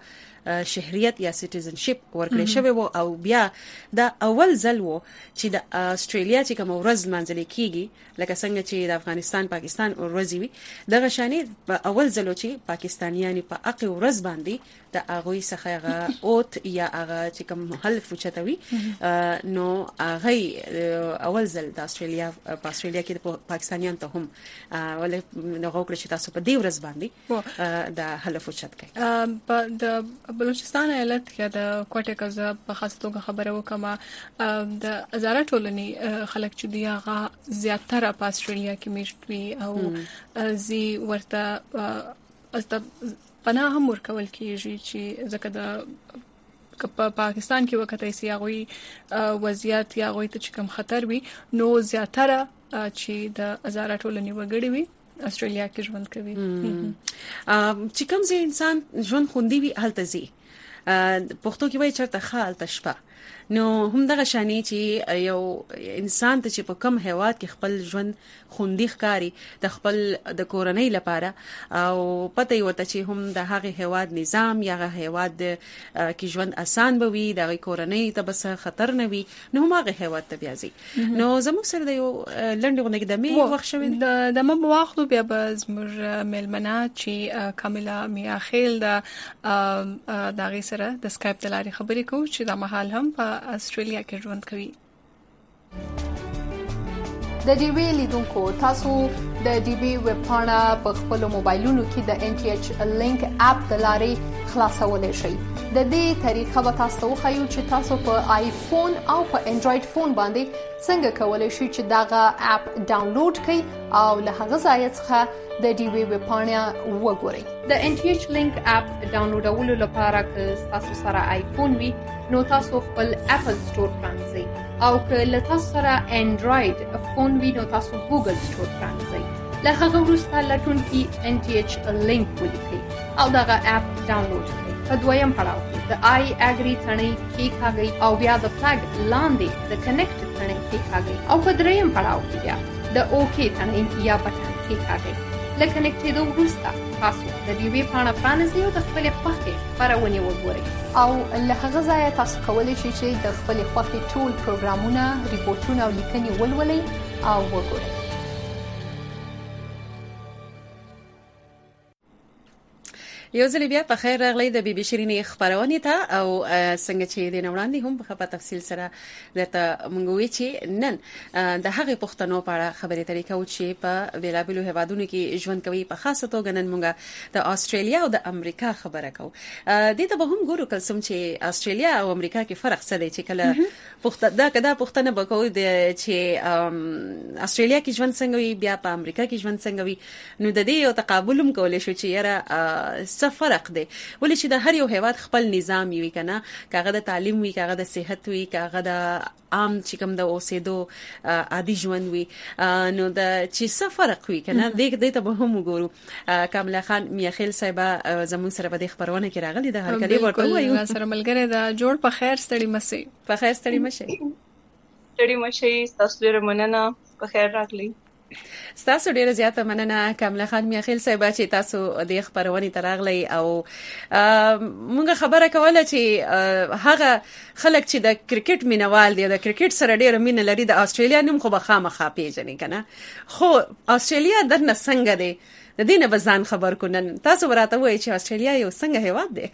شهريت یا سټیزنشپ ورکړی شوی وو او بیا دا اول ځل وو چې د استرالیا چې کوم ورځ منځل کیږي لکه څنګه چې د افغانستان پاکستان ورځ وي دغه شانې په اول ځل چې پاکستانیان په اقي ورځ باندې د هغه څخه هغه اوت یا هغه چې کوم حلف چتوي نو هغه اول ځل د استرالیا په استرالیا کې د پاکستانیان ته هم ولې دغه کړی چې تاسو په دې ورځ باندې د حلف چت کوي په د بلوچستان ایالت کې د کوټه کزا په خاص توګه خبره وکما د هزاره ټولنې خلک چې دی هغه زیاتره په استرالیا کې میشتوي او زی ورته پناه هم ورکول کیږي چې ځکه د په پاکستان کې وخت یې هغه وضعیت یا هغه ته کوم خطر وي نو زیاتره چې د هزاره ټولنې وګړي وي استرالیا کې ژوند کوي چې کوم ځای انسان ژوند خوندي وي هلته زی پښتو کې وایي چرته خال تشپه نو هم دغه شانی چې یو انسان ته چې په کم هیواد کې خپل ژوند خوندي ښکاری د خپل د کورنۍ لپاره او پته یو ته چې هم د هغه هیواد نظام یا هغه هیواد کې ژوند آسان به وي د کورنۍ ته بس خطر نه وي نو هم هغه هیواد ته بیا ځي نو زموږ سره د یو لنډغونه کې د می وخت شوی د د مم واخلو بیا به زموږ ملمنه چې کاملا میاخیل د دغه سره د سکایپ د لارې خبرې کوو چې د محل هم په استرالیا کې ژوند کوي د ډي وی لیدونکو تاسو د ډي وی ویب پاڼه په خپل موبایلونو کې د ان ټي ایچ لینک اپ د لارې خلاصولای شئ د دې طریقه به تاسو وښیو چې تاسو په آیفون او په انډراید فون باندې څنګه کولای شئ چې داغه اپ ډاونلوډ کړئ او له هغه ځای څخه د ډي وی ویب پاڼه وګورئ د ان ټي ایچ لینک اپ ډاونلوډولو لپاره که تاسو سره آیفون وي نو تاسو خپل اپل سٹور پرانځئ او که له تاسو سره انډراید فون وي نو تاسو ګوګل سٹور پرانځئ له هغه وروسته لټون کې ان ټي ایچ لینک ولیکئ او دغه اپ ډاونلوډ کړئ په دویم پړاو کې د آی اګری ثنې کېکاږئ او بیا د فلګ لاندې د کنیکټ ثنې کېکاږئ او په دریم پړاو کې بیا د اوکې ثنې یا بټن کېکاږئ له کنیکټېدو وروسته تاسو د ډي وی پاڼه پرانیزئ او د خپلې خوښې خپرونې وګورئ او له هغه ځایه تاسو کولی شئ چې د خپلې خوښې ټول پروګرامونه ریپورتونه او لیکنې ولولئ او وګورئ یو ځل بیا په خیر راغلی د بي بي شيرینې خبرونه ته او څنګه چې د نوړاندې هم په تفصیل سره درته مونږ وی چې نن د هغه پښتنو په اړه خبرې ترې کوو چې په ویلابلو هوادونو کې ژوند کوي په خاصه توګه نن مونږ د استرالیا او د امریکا خبره کوو د ته به هم ګورو کلسم چې استرالیا او امریکا کې فرق څه دی چې کله پښتنه دا کدا پښتنه بکوي د چې استرالیا کې ژوند څنګه وي بیا په امریکا کې ژوند څنګه وي نو د دې یو تقابل هم کولای شو چې یاره څه فرق دی ولې چې د هر یو هیواد خپل نظام وي کنه کاغه د تعلیم وي کاغه د صحت وي کاغه د عام چې کوم د اوسېدو عادي ژوند وي نو د چې څه فرق وي کنه دې دې ته به هم وګورو کاملا خان میاخیل صاحب زمون سره په دې خبرونه کې راغلي د هر کلی ورته وایو سره ملګری دا جوړ په خیر ستړي مسي په خیر ستړي مشه ستړي مشه تاسو ډیر مننه په خیر راغلی تاسو ډیره زیاته مننه کاملا خان میاخیل صاحب چې تاسو د خبرونه تراغلی او موږ خبره کوله چې هغه خلک چې د کرکټ مینوال دي د کرکټ سره ډیره مینه لري د استرالیا نوم خو بخامه خاپېژنې کنه خو استرالیا درنه څنګه دی د دینه بزان خبر کو نن تاسو ورته وایي چې استرالیا یو څنګه هیواد دی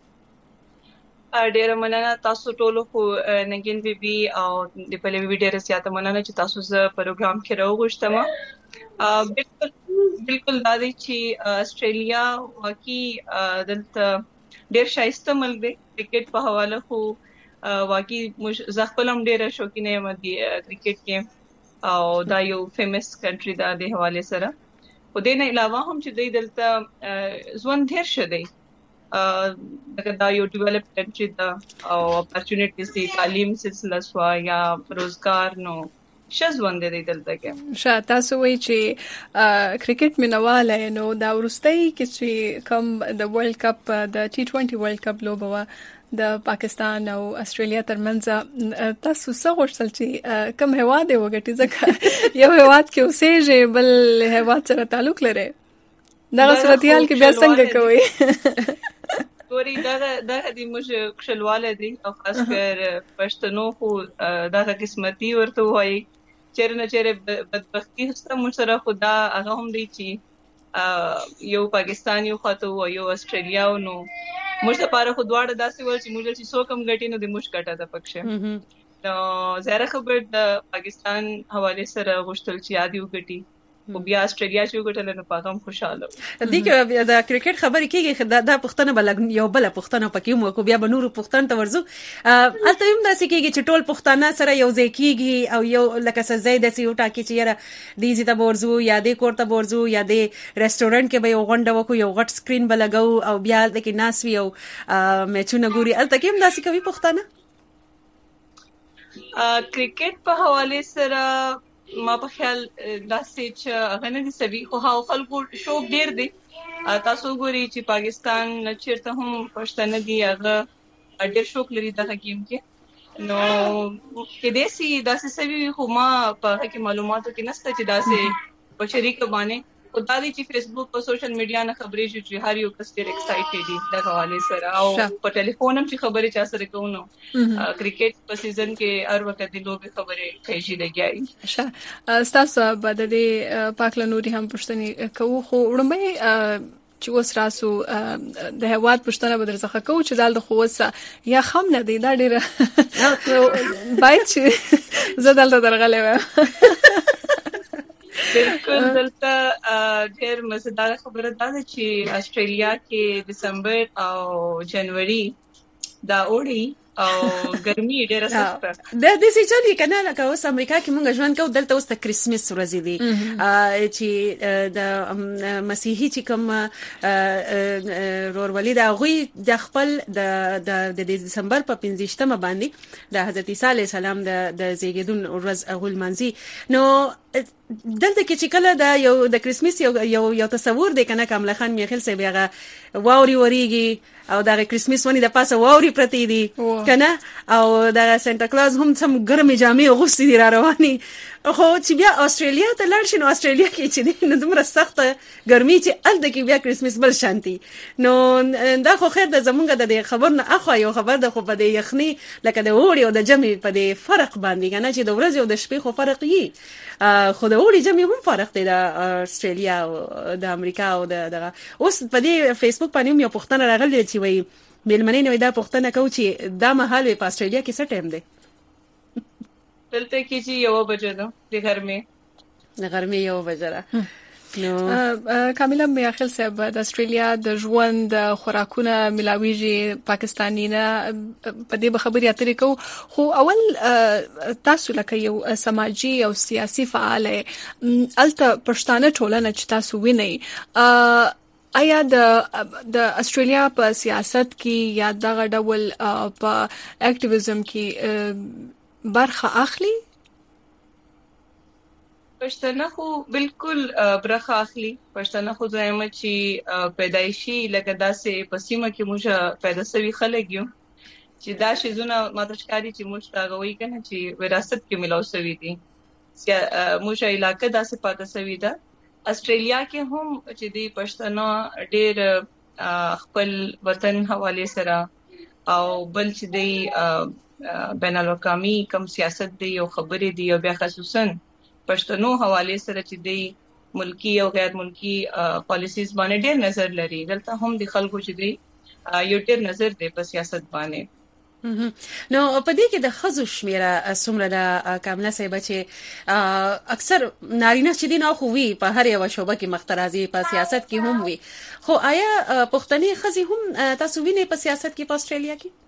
ډیره مننه تاسو ټول خو نګین بي بي او د پلي بي بي ډیره زیاته مننه چې تاسو ز پروګرام کې راوغښتم بالکل بالکل دا دی چې استرالیا واقعي دلته ډیر شایسته ملک دی کرکټ په حواله خو واقعي زخپلم ډیره شوقینه یم د کرکټ کې او دا یو فیمس کنټری دا د حواله سره خو دې نه علاوه هم چې دوی دلته ژوند ډیر شه دی دغه دا یو ډیولپ کنټری دا او اپورچونټیز دي تعلیم سلسله سوا یا روزګار نو شزوند دی دلته کې شا تاسو وایي چې کرکټ مینواله نو دا ورستۍ کې چې کوم د ورلد کپ د ټي ټوئنټي ورلد کپ لوبه د پاکستان او استرالیا ترمنځ تاسو څه غوښتل چې کوم هیواد وګټي ځکه یو هیواد کې اوسېږي بل هیواد سره تعلق لري دا صورتحال کې بیا څنګه کوي ګوري دا دا د موږ خلواله دي او خاص کر پښتنو خو دا قسمتي ورته وایي چیرې چیرې بدبختی هسته موږ سره خدا هغه هم دی چې یو پاکستان یو خاطو او یو استرالیا نو موږ لپاره خو دواړه داسې ول چې موږ چې څو کم غټي نو د موږ کټه ده پکښه نو زهره خبر د پاکستان حواله سره غوښتل چې یاد یو غټي او بیا استرالیا چې وګټل نو پاغم خوشاله دي کې د کرکټ خبرې کېږي دا پښتنه بل یو بل پښتنه پکې مو کو بیا به نور پښتن ته ورزو الته هم داسې کېږي چې ټول پښتانه سره یو ځای کېږي او یو لکه څه زید سي وټا کې چې یاره دي زی ته ورزو یا دې کوړه ورزو یا دې ریسټورانټ کې به یو غونډه وکړو یو غټ سکرین به لګاو او بیا د کې ناس وی او میچونه ګوري الته کې هم داسې کوي پښتانه کرکټ په حواله سره ما په خیال داسې چې هغه نه دي سوي خو هاو خلکو شوق ډیر دی تاسو ګوري چې پاکستان چیرته هم پښتانه دي هغه ډیر شوق لري دغه گیم کې نو کې دې سي داسې سوي خو ما په هغه معلوماتو کې نشته چې داسې په شریک باندې او دا دي چې فیسبوک او سوشل میډیا نه خبرې شي چې هر یو کس ډیر ایکسایټډ دي د حواله سره او په ټلیفون هم چې خبرې چا سره کوو نو کرکټ په سیزن کې هر وخت د لوبي خبرې کوي لګیای ښه تاسو به د پاکله نوري هم پښتني کوو خو وړمې چې اوس راسو د هواد پښتنه بدر څخه کوو چې دال د خوسه یا خام نه دی دا ډیره باید چې زه دلته درغلې و بالکل دلته ډېر مزیدار خبره ده چې استرالیا کې دسمبر او جنوري دا اوړي او ګرمي ډېره سخته د دې څه چلی کنه لکه اوس امریکا کې مونږ ژوند کوو دلته اوس د کریسمس ورځ دی چې د مسیحي چې کوم رورولي دا غوي د خپل د د دسمبر په پنځشتمه باندې د حضرت عیسی علی السلام د د زیږیدون ورځ اغول منځي نو دلته کې چې کله دا یو د کریسمس یو یو یو تصور دی کنه کامل خان میخیل سی بیاغه واوري وریږي او دا کریسمس ونی د پاسه واوري پرتی دي کنه او دا سانتا کلاز هم سم ګرمې جامې غوستې دي را رواني خو چې بیا استرالیا ته لاړ شي نو استرالیا کې چې نو دومره سخته ګرمي چې الته کې بیا کریسمس بل شانتي نو دا خو خیر د زمونږ د خبر نه اخو یو خبر د خو په د یخني لکه د وړي او د جمع په د فرق باندې کنه چې د ورځې او د شپې خو فرق یي خو د وړي جمع هم فرق دی د استرالیا او د امریکا او د اوس په دې فیسبوک باندې یو پښتنه راغلی چې وایي مېلمنې نو دا پښتنه کو چې دا مهال په استرالیا کې څه ټایم دی دلته کې چې یو بجې ده د غرمې د غرمې یو بجې ده نو کاملا میاخیل صاحب د استرالیا د ژوند خوراکونه ملاویږي پاکستاني نه په دې خبرې اترې کو خو اول تاسو لکه یو سماجی او سیاسي فعال الته پښتانه ټولنه چې تاسو وینئ آیا د د استرالیا په سیاست کې یا دغه ډول په اکټیویزم کې برخه اخلي پښتنه خو بالکل برخه اخلي پښتنه خو زموږ چې پیدایشي لکه داسې پسیمه کې موږ پیدا سوي خلک یو چې دا شی زونه ماته ښکاري چې موږ تا غوي کنه چې وراثت کې ملاو سوي دي موږ علاقې داسې پاتې سوي ده استرالیا کې هم چې دی پښتنه ډېر خپل وطن حواله سره او بل چې دی بین الاقوامي کم سیاست دی او خبرې دی او بیا خصوصا پښتنو حواله سره چې دی ملکی او غیر ملکی پالیسیز باندې ډېر نظر لري دلته هم د خلکو چې دی یو ډېر نظر دی په سیاست باندې نو په دې کې د خزو شمیره سمره د کامله صاحب چې اکثر نارینه چې دي نه خو وی په هر یو شوبه کې مخترازي په سیاست کې هم وی خو آیا پښتني خزي هم تاسو وینئ په سیاست کې په استرالیا کې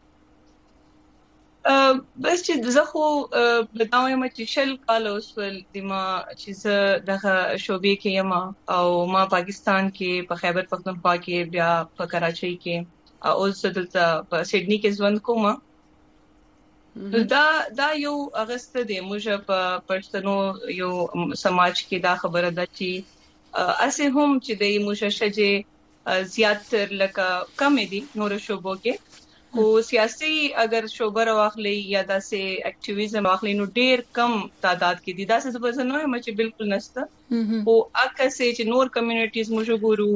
بس چې زه خو بداوم چې شل کال اوس ول دما چې زه دغه شوبې کې یم او ما پاکستان کې په خیبر پختونخوا کې بیا په کراچۍ کې او دلته په سیډني کې ژوند کوم دا دا یو اغست دی موږ په پښتنو یو سماج کې دا خبره ده چې اسه هم چې د موږ شجه زیاتر لکه کم دي نور شوبو کې خو سیاسي اگر شوبر واخلي یا داسې اکټیویزم واخلي نو ډیر کم تعداد کې دي داسې څه نه چې بالکل نشته او اکه سي چې نور کمیونټیز موږ ګورو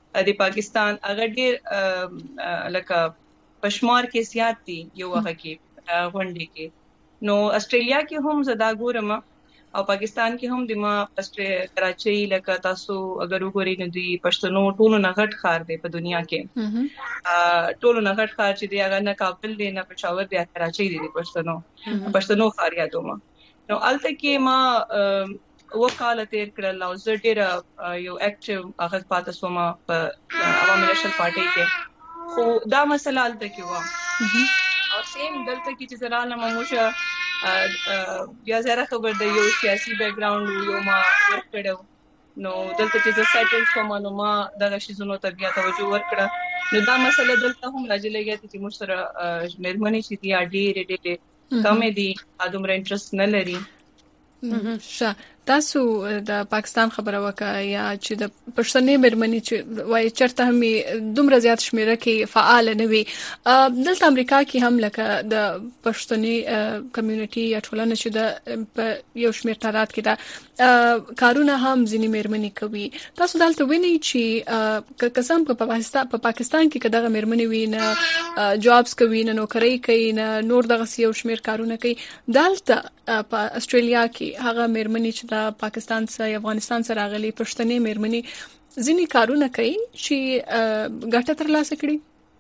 د پاکستان هغه ډیر لکه پښمار کې سیات دي یو هغه کې غونډې کې. نو استرالیا کې هم زدا ګورم او پاکستان کې هم د ما کراچۍ لکه تاسو اگر وګورئ نو دی پښتنو ټولو نه غټ ښار دی په دنیا کې. ټولو نه غټ ښار چې دی هغه نه کابل دی نه پېښور دی کراچۍ دی پښتنو پښتنو ښار یادوم. نو الته کې ما وکاله تیر کړل او زه ډېر یو اکټیو هغه پاتې شوم په عوامي نېشنل پارټي کې. خو دا مسله الته کې و او سیم دلته کې چې زراله مموشه بیا زره خبر د یو سیاسي بیک ګراوند یو ما ورک کړو. نو دلته چې زه سیټل شوم نو ما دغه شیزونو ته بیا توجه ورکړه. نو دا مسله دلته هم راځلېږي چې موږ سره مېرمنې چې دی ډېرې ډېرې کمې دي دومره انټرست نه لري. ښه تاسو د پاکستان خبره وکړه یا چې د پښتنې مېرمنې چې وایي چرته هم دومره زیات شمیره کې فعال نه وي. دلته امریکا کې هم لکه د پښتنې کمیونټي یا ټولنه چې د یو شمیر تعداد کې دا کارونه هم ځینې مېرمنې کوي. تاسو دلته وینئ چې قسم په پاکستان په پاکستان کې کداغه مېرمنې وي نه جابس کوي نه نوکری کوي نه نور دغه یو شمیر کارونه کوي. دلته په استرالیا کې هغه مېرمنې چې د پاکستان سره افغانستان سره غلي پښتنې مېرمنې ځینې کارونه کوي چې ګټه ترلاسه کړي.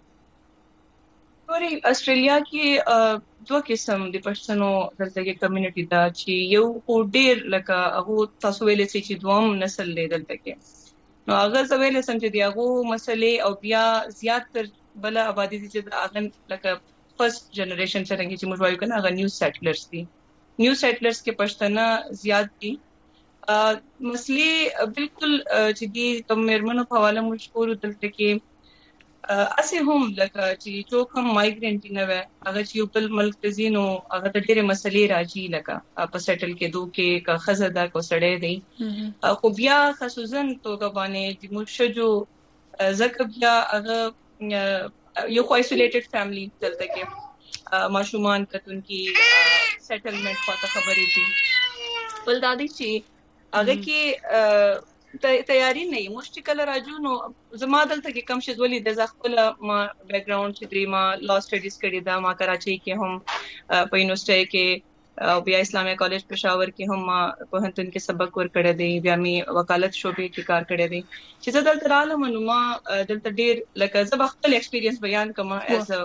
ګوري استرالیا کې دوه قسم د پښتنو دلته کې کمیونټي دا چې یو ډېر لکه هغه تاسو ویلې چې دوم نسل دی دلته کې. نو هغه زویل سم چې دی هغه مسلې او بیا زیات تر بل آبادی چې هغه لکه فرست جنریشن څنګه چې موږ وایو کنه هغه نیو سیټلرز دي. نیو سیټلرز کې پښتانه زیات دي. مسلې بالکل چې دي کوم مېرمنو په حواله مشکور دلته کې اسه هم لکه چې څوک هم مایګرنټ نه وي هغه چې یو بل ملک ته ځینو هغه د ډېرې مسلې راځي لکه په سیټل کې دوه کې کا خزدا کو سړې دی. خو بیا خصوصا توګه باندې د مشجو زکه بیا هغه یو آیسولیټډ فیملی دلته کې ماشومان کتون کی سیټلمنٹ پته خبرې دي. بل دادی چې هغه کې تیاری نه یې مشکل راځو. نو زما دلته کې کم شذولې د خپل ما بیک ګراوند چې درې ما لا سټډیز کړی دا ما کراچۍ کې هم په یونیورسيټي کې او بیا اسلامي کالج پېښور کې هم ما په هنتون کې سبق ور کړی دی. بیا می وکالت شوبې کې کار کړی دی چې زه دلته رالم نو ما دلته ډېر لکه زه خپل ایکسپیرینس بیان کوم ایز ا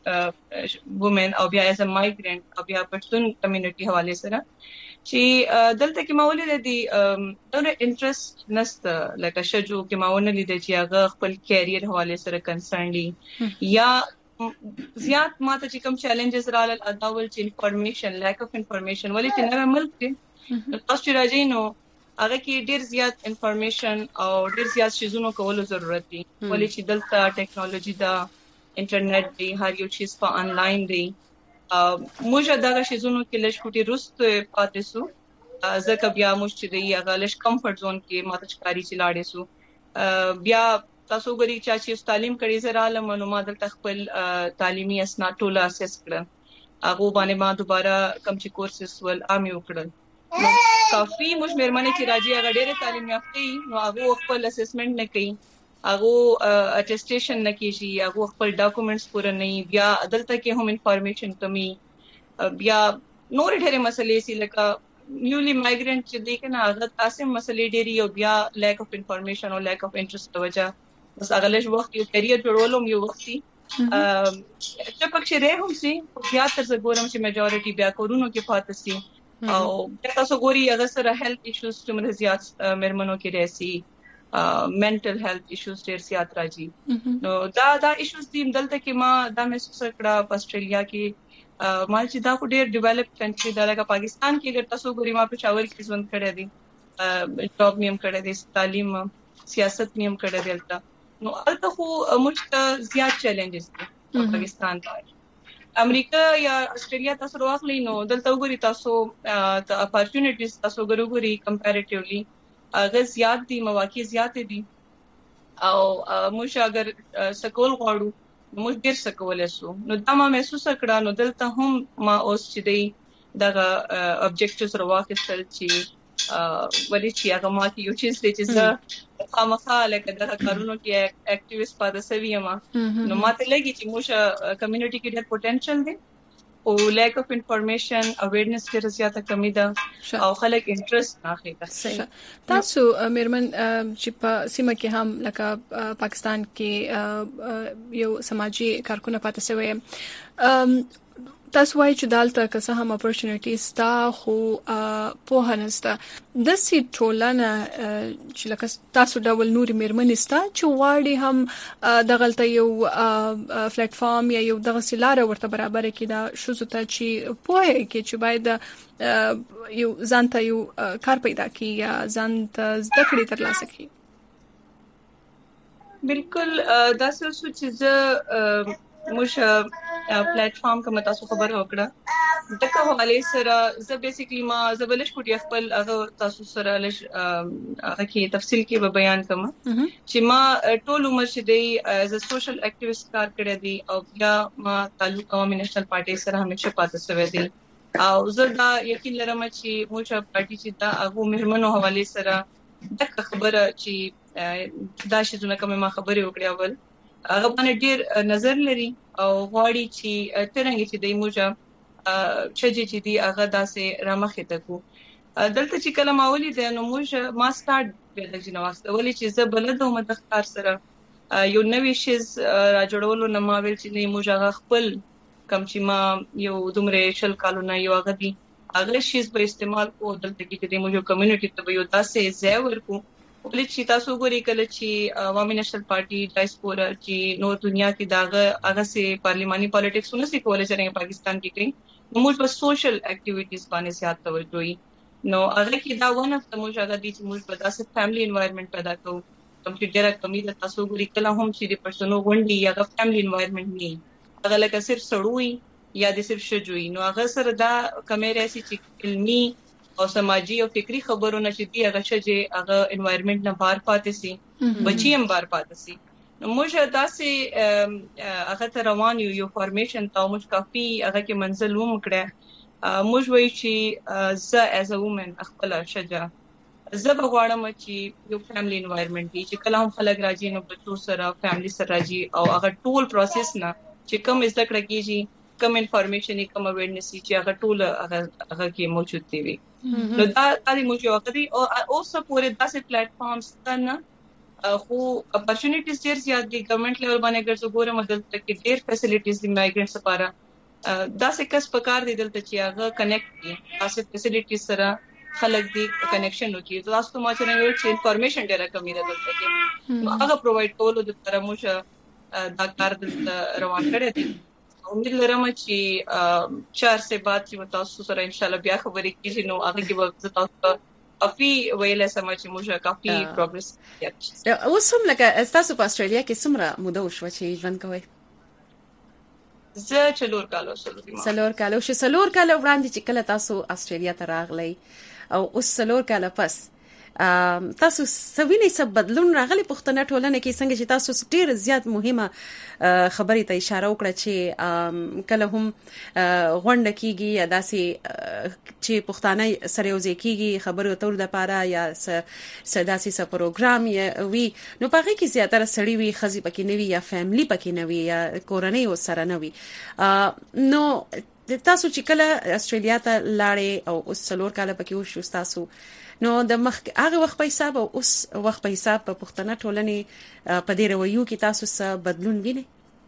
وومن او بیا ایز ا مایګرنټ او بیا پښتون کمیونټي حواله سره چې دلته کې ما ولې دي ډېر انټرست نست لکه شجو کې ما ونه لیدل چې هغه خپل کیریئر حواله سره کنسرن دي یا زیات ماته چې کوم چیلنجز راغلل اداول چې انفارمیشن لیک اف انفارمیشن ولې چې نو ملک دی تاسو چې راځي نو هغه کې ډېر زیات انفارمیشن او ډېر زیات شیزونو کولو ضرورت دي ولې چې دلته ټیکنالوژي دا انټرنیټ دی هر یو چیز په انلاین دی. موږ دغه شیزونو کې لږ کوټي روست پاتې سو ځکه بیا موږ چې دی هغه لږ کمفورت زون کې ماته چکاري چې لاړې سو. بیا تاسو غوړي چې تعلیم کړي زرا لمنو ما دلته خپل تعلیمي اسناد ټول اساس کړل هغه باندې ما دوباره کم چې کورسز ول امي وکړل. کافي موږ مېرمنې چې راځي هغه ډېر تعلیم یافته نو هغه خپل اسسمنټ نه کوي هغه اټیسټیشن نه کیږي هغه خپل ډاکومېنټس پوره نه بیا دلته کې هم انفارمیشن کمی بیا نور ډېر مسلې سي لکه نیولی مایګرنټ چې دی کنه هغه تاسو مسلې ډېری او بیا لیک اف انفارمیشن او لیک اف انټرست وجه بس هغه لږ وخت یو کیریئر جوړولم یو وخت چې پکې رې هم سي بیا تر څو ګورم چې میجورټي بیا کورونو کې پاتې سي او تاسو ګوري هغه سره هیلث ایشوز چې موږ زیات مېرمنو کې راسي mental health issues ډېر زیات راځي. نو دا دا ایشوز دي دلته کې ما دا محسوس کړه په استرالیا کې ما چې دا خو ډېر ډیولپ کنټري دا لکه پاکستان کې اگر تاسو ګوري ما په چاور کې ژوند کړی دی جاب میم کړی دی تعلیم سیاست میم کړی دی دلته نو البته خو موږ زیات چیلنجز دي پاکستان ته. امریکا یا استرالیا تاسو راغلی نو دلته وګوري تاسو د اپورچونټیز تاسو وګوري کمپیریټیولی اگر زیات دي مواقع زیات دي او موږ اگر سکول غواړو موږ ډیر سکولای شو نو دا ما محسوس کړه نو دلته هم ما اوس چې دی دغه ابجیکټیوز راوخیستل چې ولې چې هغه ما کې یو چیز دی چې زه خامخا لکه د کارونو کې اکټیویست پاتې سوي یم نو ماته لګي چې موږ کمیونټي کې ډېر پوتنشل دی او lack of information awareness ډېر زیاته کمی ده او خلک انټرست نه اخلي. تاسو میرمن چې په سیمه کې هم لکه پاکستان کې یو سماجی کارکونه پاتې شوی تاسو وایي چې دالته که څه هم اپورچونټیز تا خو په هنسته د سي ټولنه چې لکه تاسو ډول نور میرمنې ستا چې واړي هم د غلطه یو پلیټ فارم یا یو دغه سلاره ورته برابر کې دا شوزو ته چې پوهه کې چې باید یو ځان ته یو کار پیدا کی یا ځان ته زده کړې ترلاسه کړي. بالکل دا څه چې زه موږ پلیټ فارم کوم تاسو خبر وکړه دغه حواله سره زه بیسیکلی ما زبلش کوټی خپل هغه تاسو سره لږ هغه کې تفصیل کې به بیان کوم چې ما ټول عمر چې دی ایز ا سوشل اکټیویست کار کړی دی او بیا ما تعلق قومي نېشنل پارټي سره همیشه پاتې شوی دی او زه دا یقین لرم چې موږ پارټي چې دا هغه مهمنو حواله سره دغه خبره چې دا شي زونه کوم ما خبرې وکړې اول هغه باندې ډېر نظر لري او غواړي چې ترنګ چې د موجه چې چې دی هغه داسې رامخې تکو دلته چې کله ماولي د نو موجه ما سٹارټ پیدا جنواست ولې چې زه بلد او مدخکار سره یو نوې شیز راجوړولو نه ما ویل چې نه موجه خپل کم چې ما یو دومره شل کالونه یو هغه دی هغه شیز په استعمال کو دلته کې د موجه کمیونټي ته یو داسې ځای ورکو ولې چې تاسو ګوري کله چې عوامي نېشنل پارټي ډایسپورا چې نو دنیا کې داغه هغه سي پارلیماني پالیټکس ونه سي کولای چې پاکستان کې کوي نو موږ په سوشل اکټیویټیز باندې زیات توجه وي نو هغه کې دا ونه ته موږ هغه دي چې موږ په داسې فیملی انوایرنمنت پیدا کوو کوم چې ډېر کمی د تاسو ګوري کله هم چې د پرسونو غونډي یا د فیملی انوایرنمنت نه هغه لکه صرف سړوي یا د صرف شجوي نو هغه سره دا کمیره سي چې علمي او سماجی او فکری خبرونه چې دی هغه چې هغه انوایرنمنت نه بار پاتې سي بچي هم بار پاتې سي نو موږ داسې هغه ته روان یو یو فارمیشن ته موږ کافي هغه کې منزل و مکړه موږ وایي چې زه ایز ا وومن خپل شجا زه بغواړم چې یو فیملی انوایرنمنت وي چې کله هم خلک راځي نو بچو سره فیملی سره راځي او هغه ټول پروسس نه چې کوم زده کړه کیږي کوم انفارمیشن کوم اویرنس چې هغه ټول هغه هغه کې موجود دی نو دا د موږ یو غوړي او اوسه پورې داسې پلیټ فارمز ته خو اپورچونټیز ډېر زیات دي ګورنمنت لیول باندې ګرځو ګورم دلته کې ډېر فیسیلیټیز دي مایګرنټس لپاره داسې کس پکار دي دلته چې هغه کنیکټ دي داسې فیسیلیټیز سره خلک دي کنیکشن وکړي تاسو ما چې نو چې انفارمیشن ډېر کمی ده دلته کې هغه پرووایډ کولو د تر موږ دا کار روان کړی دی امید لرم چې چار سه بعد چې تاسو سره ان شاء الله بیا خبرې کیږي نو هغه کې وخت تاسو کافي ویل سم چې موږ کافي پروګرس کوي اوس هم لکه تاسو په استرالیا کې څومره موده وشو چې ژوند کوئ زه چلور کالو سره سلور کالو چې سلور کالو وړاندې چې کله تاسو استرالیا ته راغلی او اوس سلور کاله پس تاسو سوینې څه بدلون راغلی پښتنه ټولنه کې څنګه چې تاسو ډیر زیات مهمه خبرې ته اشاره وکړه چې کله هم غونډه کیږي یا داسې چې پښتانه سره یو ځای کیږي خبرو اترو د پاره یا سداسي س پروګرام وي نو په هغه کې زیاتره سړی وي خزي پکې نوي یا فیملی پکې نوي یا کورنۍ سره نوي نو تاسو چې کله استرالیا ته لاړې او اوس څلور کاله پکې وشو تاسو نو د مخ هغه وخت په حساب او اوس وخت په حساب په پښتنه ټولنې په دې رویو کې تاسو څه بدلون وینئ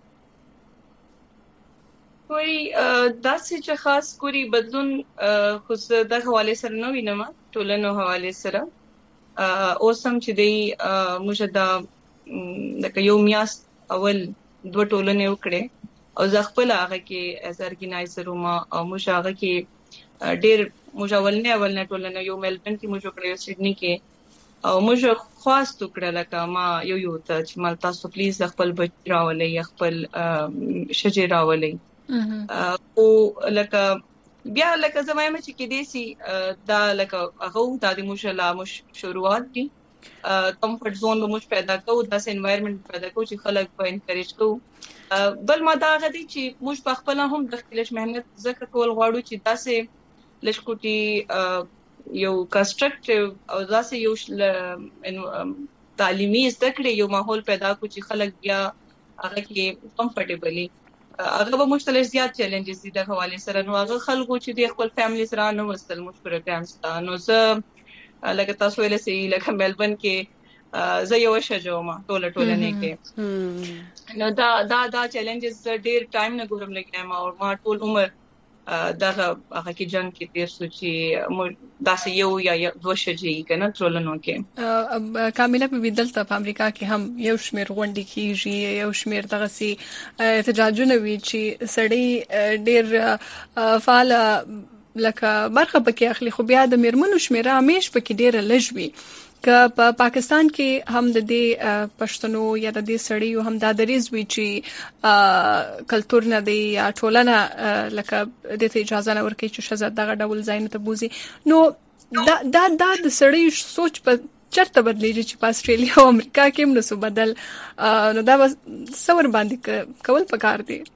کوئی داسې چې خاص کوری بدلون خو د حواله سره نه وینم ټولنو حواله سره اوس هم چې دی مجدا د یو میاس اول دوه ټولنې وکړي او زه خپل هغه کې از ارګنایزر ما او مشاغه کې ډېر مجاولنه اولنه ټولنه یو ملبن کې موږ کړو سیدنی کې او موږ خاص ټوکړه لکه ما یو یو ته چې مال تاسو پلیز خپل بچی راولې خپل شجر راولې او لکه بیا لکه زمایم چې کې دیسي دا لکه هغه د موږ لا مش شروعات دي کمفورت زون به موږ پیدا کوو داسې انوایرنمنت پیدا کوو چې خلک به انکریج کوو بل ما دا غدي چې موږ په خپل هم د خپلش مهنت ذکر کول غواړو چې داسې لشکوټي یو کنسټرکټیو او داسې یو تعلیمي زده کړې یو ماحول پیدا کو چې خلک بیا هغه کې کمفورټیبلی هغه به مختلف زیات چیلنجز دي د حواله سره نو هغه خلکو چې د خپل فیملی سره نو وستل مش پروګرامز تا نو زه لکه تاسو ویل سي لکه ملبن کې زه یو شجوما ټوله ټوله نه کې نو دا دا دا چیلنجز ډیر ټایم نه ګورم لګم او ما ټول عمر دغه هغه کې جنگ کې تیر سو چې داسې یو یا دوه شجي کنه ټولنو کې کامله په بدلته په امریکا کې هم یو شمیر غونډې کیږي یو شمیر دغه سي احتجاجونه وی چې سړی ډیر فعال لکه برخه پکې اخلي خو بیا د میرمنو شمیره همیش پکې ډیره لږوي که په پاکستان کې هم د دې پښتنو یا د دې سړیو هم د دریز وی چې کلچر نه دی یا ټولنه لکه د ته اجازه نه ورکړي چې شزه دغه ډول ځای نه ته بوزي نو دا دا د سړی سوچ په چرته بدلیږي چې په استرالیا او امریکا کې هم نسو بدل نو دا څور باندې کول پکار دی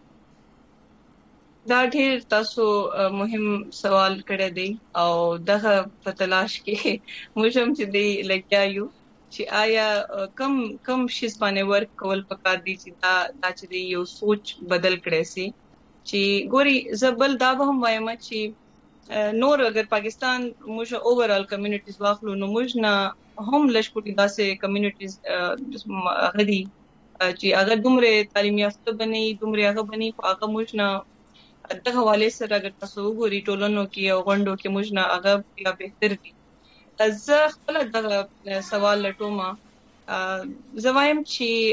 دا ډیر تاسو مهم سوال کړی دی او دغه په تلاش کې موږ هم چې دی لګیا یو چې آیا کم کم شیز باندې ورک کول پکار دي چې دا د چې یو سوچ بدل کړي سي چې ګوري زبل دا به هم وایم چې نور اگر پاکستان موږ اوورال کمیونټیز واخلو نو موږ نه هم لشکوري داسې کمیونټیز غدي چې اگر دومره تعلیمي یافته بني دومره هغه بني هغه موږ نه د حواله سره اگر تاسو وګورئ ټولنو کې او غونډو کې موږ نه هغه بیا بهتر دي زه خپل د سوال لټوم زوایم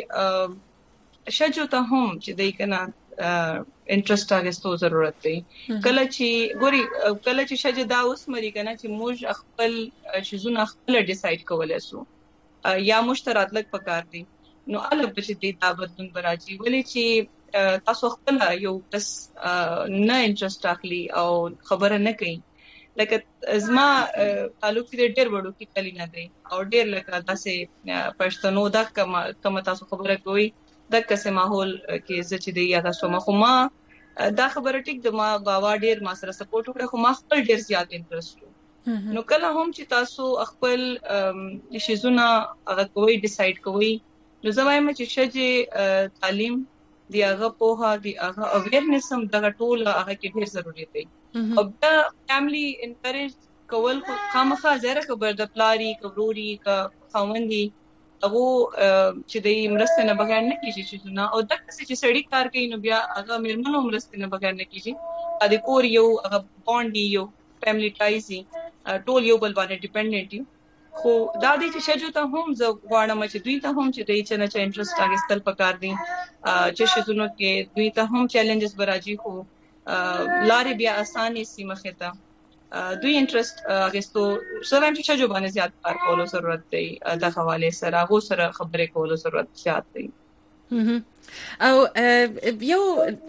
چې شجو ته هم چې دای کنه انټرست اغستو ضرورت دی کله چې ګوري کله چې شجه دا اوس مری کنه چې موږ خپل شزونه خپل ډیسایډ کولای سو یا مشترک پکار دي نو الګ چې د دا بدلون براجي ولې چې تاسو خپل یو بس نه انټرست اخلي او خبره نه کوي لکه ازما تعلق دې ډېر وړو کې کلی نه دی او ډېر لکه تاسو پښتنو دا کوم کوم تاسو خبره کوي د کسه ماحول کې چې دی یا تاسو ما خو ما دا خبره ټیک د ما بابا ډېر ما سره سپورټ وکړ خو ما خپل ډېر زیات انټرست نو کله هم چې تاسو خپل شیزونه هغه کوي ډیسایډ کوي نو زمایم چې شجه تعلیم دی هغه په دی هغه اویرنس هم دغه ټول هغه کې ډیر ضروری دی او دا فیملی انکریج کول خو خامخا زره خبر د پلاری کوروري کا خوندي هغه چې د مرسته نه بغیر نه کیږي چې نه او د څه چې سړی کار کوي نو بیا هغه مرمنو مرسته نه بغیر نه کیږي ا د کور یو هغه بوند یو فیملی ټایزي ټول یو بل باندې ډیپندنت یو خو دا دې چې شجو ته هم زه غواړم چې دوی ته هم چې دوی چې نه چې انټرست اغستل پکار دي چې شزونو کې دوی ته هم چیلنجز براجي خو لارې بیا اسانه سیمه خته دوی انټرست اغستو سره چې شجو باندې زیات کار کولو ضرورت دی د حواله سره غو سره خبرې کولو ضرورت زیات دی او یو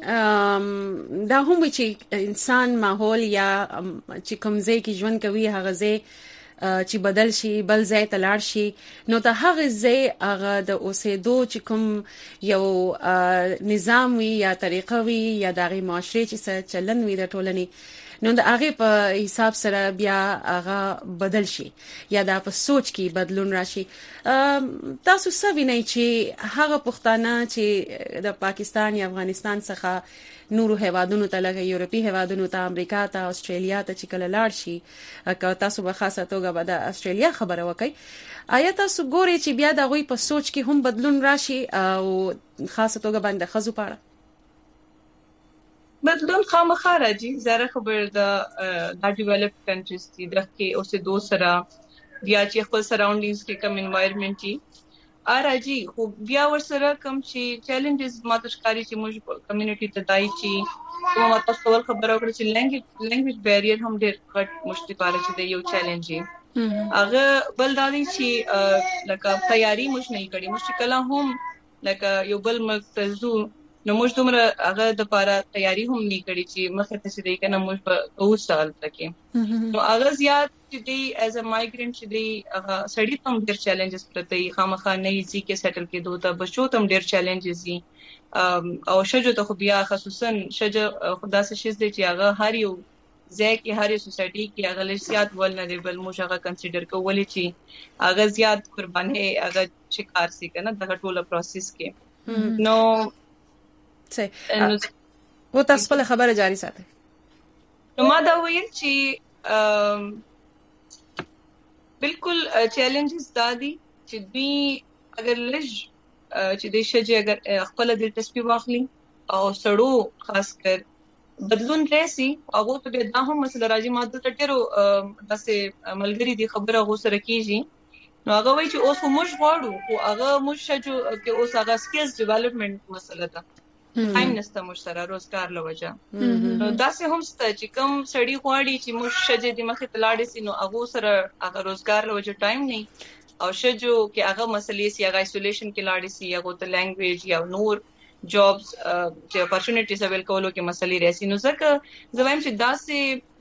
دا هم چې انسان ماحول یا چې کومځای کې ژوند کوي هغه ځای چې بدل شي بل ځای ته لاړ شي نو ته هغه ځای هغه د اوسېدو چې کوم یو نظام وي یا طریقه وي یا دغه معاشري چې چلن وي د ټولنې نو د هغه په حساب سره بیا هغه بدل شي یا د په سوچ کې بدلون راشي تاسو څه وینئ چې هغه پښتانه چې د پاکستان یا افغانستان څخه نورو هیوادونو ته لکه یورپی هیوادونو ته امریکا ته استرالیا ته چې کله لاړ شي که تاسو به خاصه توګه به د استرالیا خبره وکړئ آیا تاسو ګورئ چې بیا د غوي په سوچ کې هم بدلون راشي او خاصه توګه باندې خزو پاړه بدلون خامخا راځي زره خبر د د ډیولپډ کنټریز دي د کې اوسه دو سره بیا چې خپل سراوندینګز کې کوم انوایرنمنت دي راځي خو بیا ور سره کوم چې چیلنجز ماته ښکاری چې موږ کمیونټي ته دای چې کومه تاسو ول خبره وکړه چې لینګویج لینګویج بیریر هم ډېر غټ مشکل چې دی یو چیلنج دی هغه بل دا دی چې لکه تیاری موږ نه کړی مشکل هم لکه یو بل مفزو نو موږ دومره هغه د لپاره تیاری هم نه کړی چې مخه ته چې دی کنه موږ په اوس سال تکي نو هغه زیات چې دی ایز ا مایګرنټ چې دی هغه سړی تم ډېر چیلنجز پرته خامخا نه ایزي کې سیټل کېدو ته بچو تم ډېر چیلنجز دي او شجو ته خو بیا خصوصا شجو خدا سه شیز دی چې هغه هر یو ځکه هر سوسایټي کې هغه لسیات ولنریبل موږ هغه کنسیډر کولی چې هغه زیات قرباني هغه شکار سي کنه د ټوله پروسس کې نو صحیح و تاسو په خبره جاری ساتي نو ما دا ویل چې بالکل چیلنجز دادي چې دوی اگر لږ چې د شجه اگر خپل دلچسپي واخلي او سړو خاص کر بدلون راسي هغه ته دا هم مسله راځي ماده ته ډیرو داسې ملګری دي خبره غو سره کیږي نو هغه وایي چې اوس موږ غواړو او هغه موږ شجو کې اوس هغه سکلز ډیولپمنٹ مسله ده ټایم نشته موږ سره روزګار لوجه نو داسې هم ست چې کوم سړی غواړي چې موږ شجه د مخه تلاړي سي نو هغه سره هغه روزګار لوجه ټایم نه او شجو کې هغه مسلې سي هغه ایسولیشن کې لاړي سي هغه ته لینګویج یا نور جابز چې اپورچونټیز اویل کولو کې مسلې راسي نو ځکه زوایم چې داسې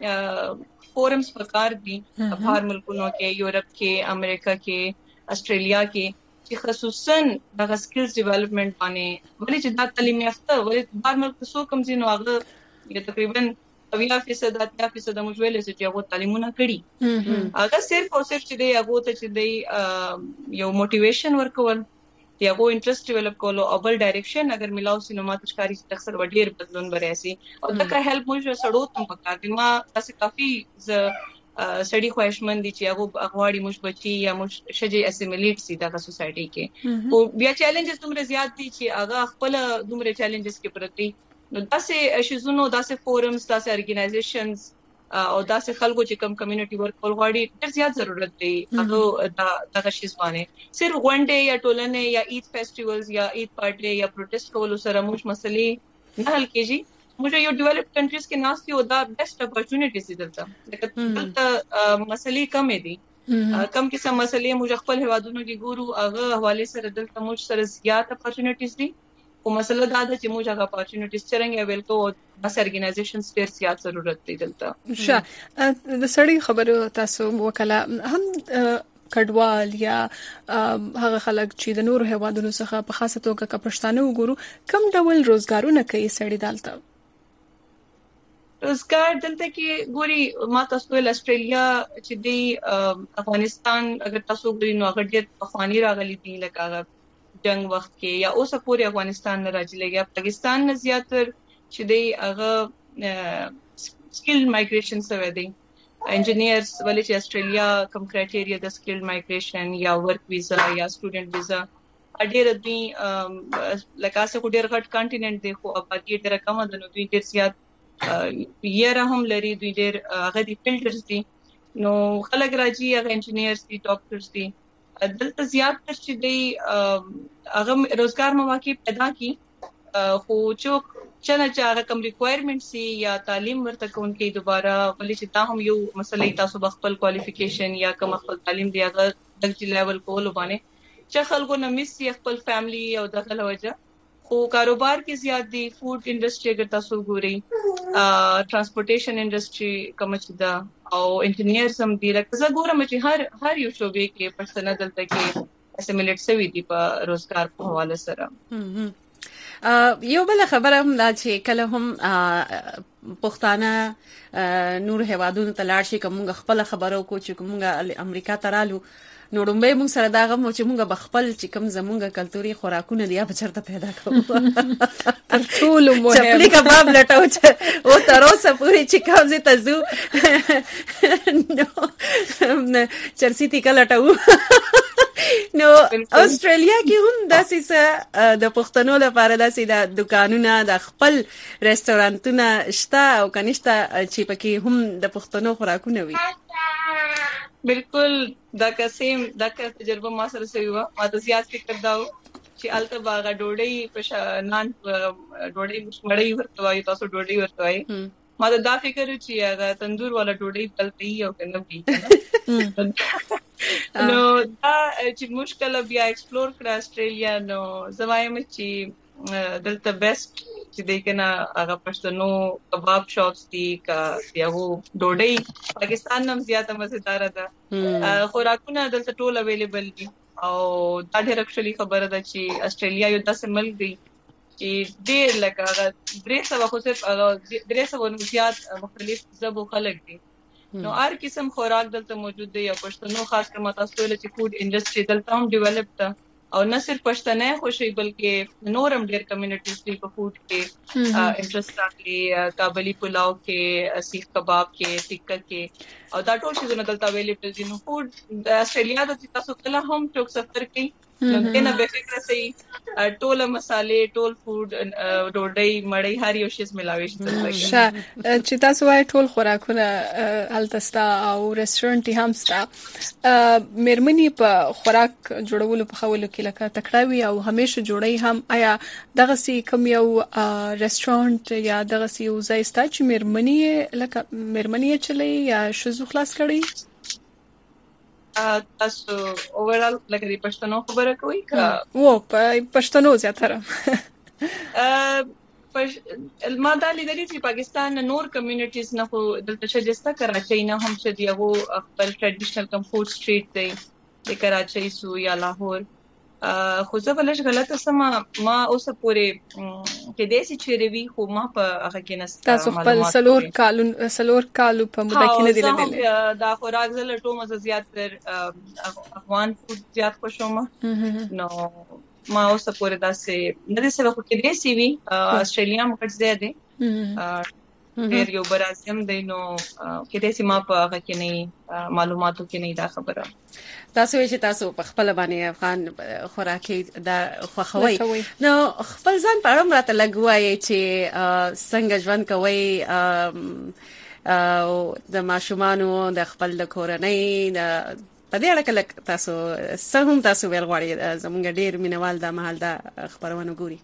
فورمز پکار دي بهر ملکونو کې یورپ کې امریکا کې استرالیا کې چې خصوصا د سکلز ډیولپمنٹ باندې ولې چې دا تعلیم یافته ولې بهر ملک څو کم زینو هغه تقریبا اویا فیصد اتیا فیصد موږ ویل چې هغه تعلیمونه کړي هغه صرف او صرف چې دی هغه ته چې دی یو موټیویشن ورکول یا کو انټرست ډیولپ کولو او بل ډایرکشن اگر ملاو سي نو ماته ښکاری چې اکثر وډیر بدلون براسي او دا که هیلپ موږ سړو تم پکار دي ما تاسو کافي ز سړی خوښمن دي چې هغه اغواړي موږ بچي یا موږ شجي اسیمیلیټ سي دا سوسایټي کې او بیا چیلنجز دومره زیات دي چې هغه خپل دومره چیلنجز کې پرتی نو داسې شیزونو داسې فورمز داسې ارګنایزیشنز او داسې خلکو چې کم کمیونټي ورک کول غواړي ډېر زیات ضرورت دی هغه دا دغه شیز باندې صرف غونډه یا ټولنه یا عید فیسټیوالز یا عید پارټي یا پروټیسټ کول سره موږ مسلې نه حل کیږي موږ یو ډیولپډ کنټریز کې ناس یو دا بیسټ اپورچونټیز دي دلته لکه دلته مسلې کم دي کم قسم مسلې موږ خپل هوادونو کې ګورو هغه حواله سره دلته موږ سره زیات اپورچونټیز دي او مسله دا ده چې موږ هغه اپورچونټیز څنګه ویل کوو د ارګنایزیشنز ډېر زیات ضرورت دی دلته ښه د سړی خبرو تاسو وکړه هم کډوال یا هغه خلک چې د نور هوادونو څخه په خاصه توګه کا پښتانه وګورو کم ډول روزګارونه کوي سړی دالته روزګار دلته کې ګوري ما تاسو ول استرالیا چې دی افغانستان اگر تاسو ګوري نو هغه ډېر افغاني راغلي دي لکه جنگ وخت کې یا اوس پورې افغانستان نه راځي لګیا پاکستان نه زیاتر چې دی هغه سکل مایګریشن سره دی انجینیرز ولې چې استرالیا کم کرایټیریا د سکل مایګریشن یا ورک ویزا یا سټوډنټ ویزا اډیر دی لکه څه ډېر غټ کانټیننټ دی خو آبادی ډېر کم ده نو دوی ډېر زیات یې هم لري دوی ډېر هغه دی فلټرز دي نو خلک راځي هغه انجینیرز دي ډاکټرز دي دلته زیات تر چې دی هغه روزګار مواقع پیدا کی خو چوک چنه چې هغه کوم ریکوایرمنټ سي یا تعلیم ورته کوونکې دوباره ولې چې تا هم یو مسلې تاسو خپل کوالیفیکیشن یا کوم خپل تعلیم دی هغه د لیول کولو باندې چې خلکو نه مس خپل فیملی او دغه وجه خو کاروبار کې زیات دی فود انډستری اگر تاسو ګوري ټرانسپورټیشن انډستری کوم چې دا او انجینیرز هم دی لکه زه ګورم چې هر هر یو شوبې کې پښتنه دلته کې اسیمیلیټ شوی دی په روزګار په حواله سره یو بل خبره هم دا چې کله هم پښتانه نور هوادونو ته لاړ شي کومه خپل خبرو کو چې کومه امریکا ته رالو نو رومبه موږ سره دا غو چې موږ بخپل چې کوم زمونږ کلتوري خوراکونه دی په چرته پیدا کوو تر ټولو مهم چپلی کباب لټاو چې او تر اوسه پوری چې کوم زه تاسو نو چرسي تی کله لټاو نو استرالیا کې هم داسې د پښتنو لپاره داسې د دکانونه د خپل ریسټورانټونه شته او کنيشته چې پکې هم د پښتنو خوراکونه وي بالکل دا قسم دا تجربه ما سره شوی و ما د زیات فکر داو چې الته باغه ډوډۍ په نان ډوډۍ مړی ورته وایي تاسو ډوډۍ ورته وایي ما دا فکر چې هغه تندور والا ډوډۍ بلته یو کنه وی نو دا چې مشکل بیا ایکسپلور کړ استرالیا نو زمایم چې دلته بیسټ چې د کنه هغه پښتنو کباب شاپس دي کا یو ډوډۍ پاکستان نم زیاته مزیدار ده خوراکونه دلته ټول اویلیبل دي او دا ډېر اکچولی خبره ده چې استرالیا یو داسې ملک دی چې ډېر لکه درې سوه خو صرف درې سوه زیات مختلف ژبو خلک دي نو هر قسم خوراک دلته موجود دی او پښتنو خاص کر ماته سوال چې فود انډستری دلته هم ډیولپ ده او نه صرف پښتنه خوشي بلکې نورم ډېر کمیونټیز دي په فود کې انټرست راغلي کابلی پلاو کې سیخ کباب کې ټیکا کې او دا ټول شی دلته اویلیبل دي نو فود د استرالیا د تاسو کله هم ټوک سفر کوي نو کنه به فکر سي ټول مصالې ټول فود ډوډۍ مړۍ هر یو شی ملاوي شي چې تاسو وايي ټول خوراکونه التستا او ریسټورانټ هم ستا مېرمنې په خوراک جوړولو په خولو کې لکه تکړاوي او همیشه جوړي هم آیا دغه سي کوم یو ریسټورانټ یا دغه سي یو ځای ستا چې مېرمنې لکه مېرمنې چلی یا شزو خلاص کړي تاسو اوورال لکه د پښتنو خبره کوي کا و په پښتنو زیاتره ا ما دا لیدلی چې پاکستان نور کمیونټیز نه خو دلته شجستا کراچۍ نه هم چې دیغه خپل ټریډیشنل کم فود سټریټ دی د کراچۍ سو یا لاهور خو زه بلش غلطه سم ما اوس پورې کې دې چې چیرې وی خو ما په هغه کې نستا تاسو خپل سلور کالو سلور کالو په موده کې نه دی لیدل دا خوراک زل ټومه زیات تر افغان فود زیات خوشوم نو ما اوس پورې داسې نه دي سره خو کې دې سی وی استرالیا مکټ زیاده ډېر یو برازم دی نو کې دې سي ما په هغه کې نه معلوماتو کې نه دا خبره تاسو چې تاسو په خپل باندې افغان خوراکي دا خوخوي نو خپل ځان په اړه راته لګوي چې څنګه ژوند کوي او د ماشومانو د خپل د کورنۍ د په دې اړه کله تاسو څنګه تاسو ویل غواړئ زموږ ډېر مینوال د محل د خبرونه ګوري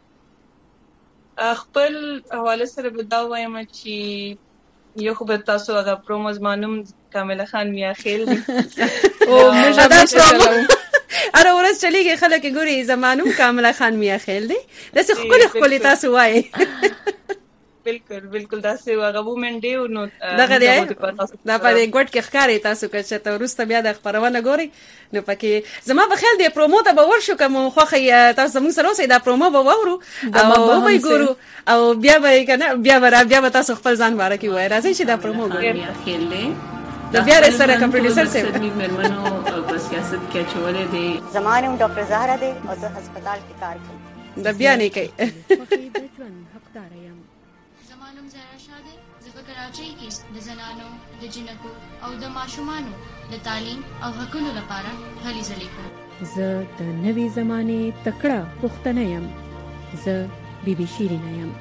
خپل حواله سره به دا وایم چې یو خو به تاسو هغه پروموز مانم کامله خان میا خیل دي او مې دا پرومو اره ورځ چلیږي خلک ګوري زمانوم کامله خان میا خیل دي داسې خپل خپل تاسو وایي بالکل بالکل دا څه هغه وومن دی نو دغه دی دا په ګډ کې ښکاری تاسو چې ته ورسته بیا د خبرونه ګوري نو پکې زما په خیال دی پرومو ته به ورشو کوم خوخه تاسو موږ سره اوسې دا پرومو به وورو او به ګورو او بیا به کنه بیا به بیا به تاسو خپل ځان باره کې وای راځي چې دا پرومو ګورو خیل دی د بیا سره کوم پروډوسر سره مېرمنو په سیاست کې چولې دي زمانه ډاکټر زهرا دی او زه هسپتال کې کار کوم د بیا نه کوي کراچۍ کې د زنانو د جنکو او د ماشومانو د تعلیم او حقوقو لپاره هلي ځلې کوم زه د نوي زمانه تکړه پښتنه يم زه بيبي شيرين يم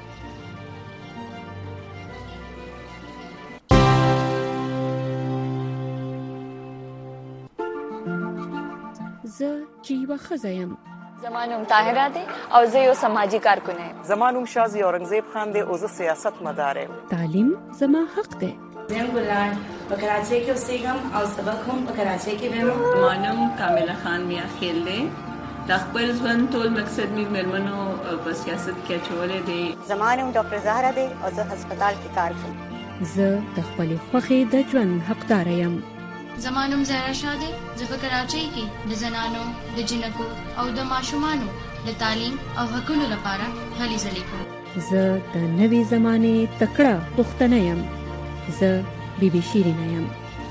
زه جیوا خزایم زمانوم طاهره دی او زه یو سماجی کارکون یم زمانوم شازی اورنګزیب خان دی او زه سیاست مدار یم تعلیم زما حق دی زم ګلان په کراچۍ کې اوسېږم او سبق هم په کراچۍ کې وایم زمانوم کامله خان میا خیل دی د خپل ژوند ټول مقصد می مېرمنو په سیاست کې چولې دی زمانوم ډاکټر زهرا دی او زه هسپتال کې کار کوم زه د خپل خوخي د ژوند حقدار یم زمانوم زهرا شاه دی زه په کراچۍ کې د زنانو د جنکو او د ماشومانو د تعلیم او حقوقو لپاره هلي ځلې کوم زه د نوي زمانه تکړه پښتنه یم زه بيبي شيرين یم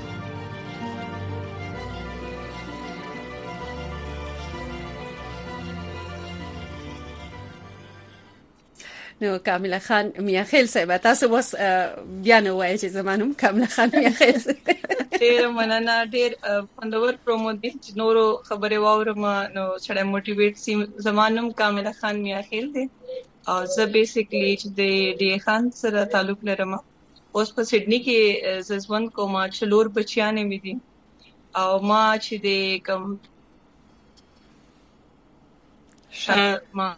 نو کامله خان میا خیل صاحب تاسو بس بیا نو وایي چې زمانوم کامله خان میا خیل ډېر مننه ډېر خوندور پرومو دي چې نورو خبرې واورم نو سره موټیویټ سي زمانوم کامله خان میا خیل دي او زه بیسیکلی چې د ډي خان سره تعلق لرم اوس په سیډني کې زژوند کوم چلور بچیانې مې دي او ما چې د کم ما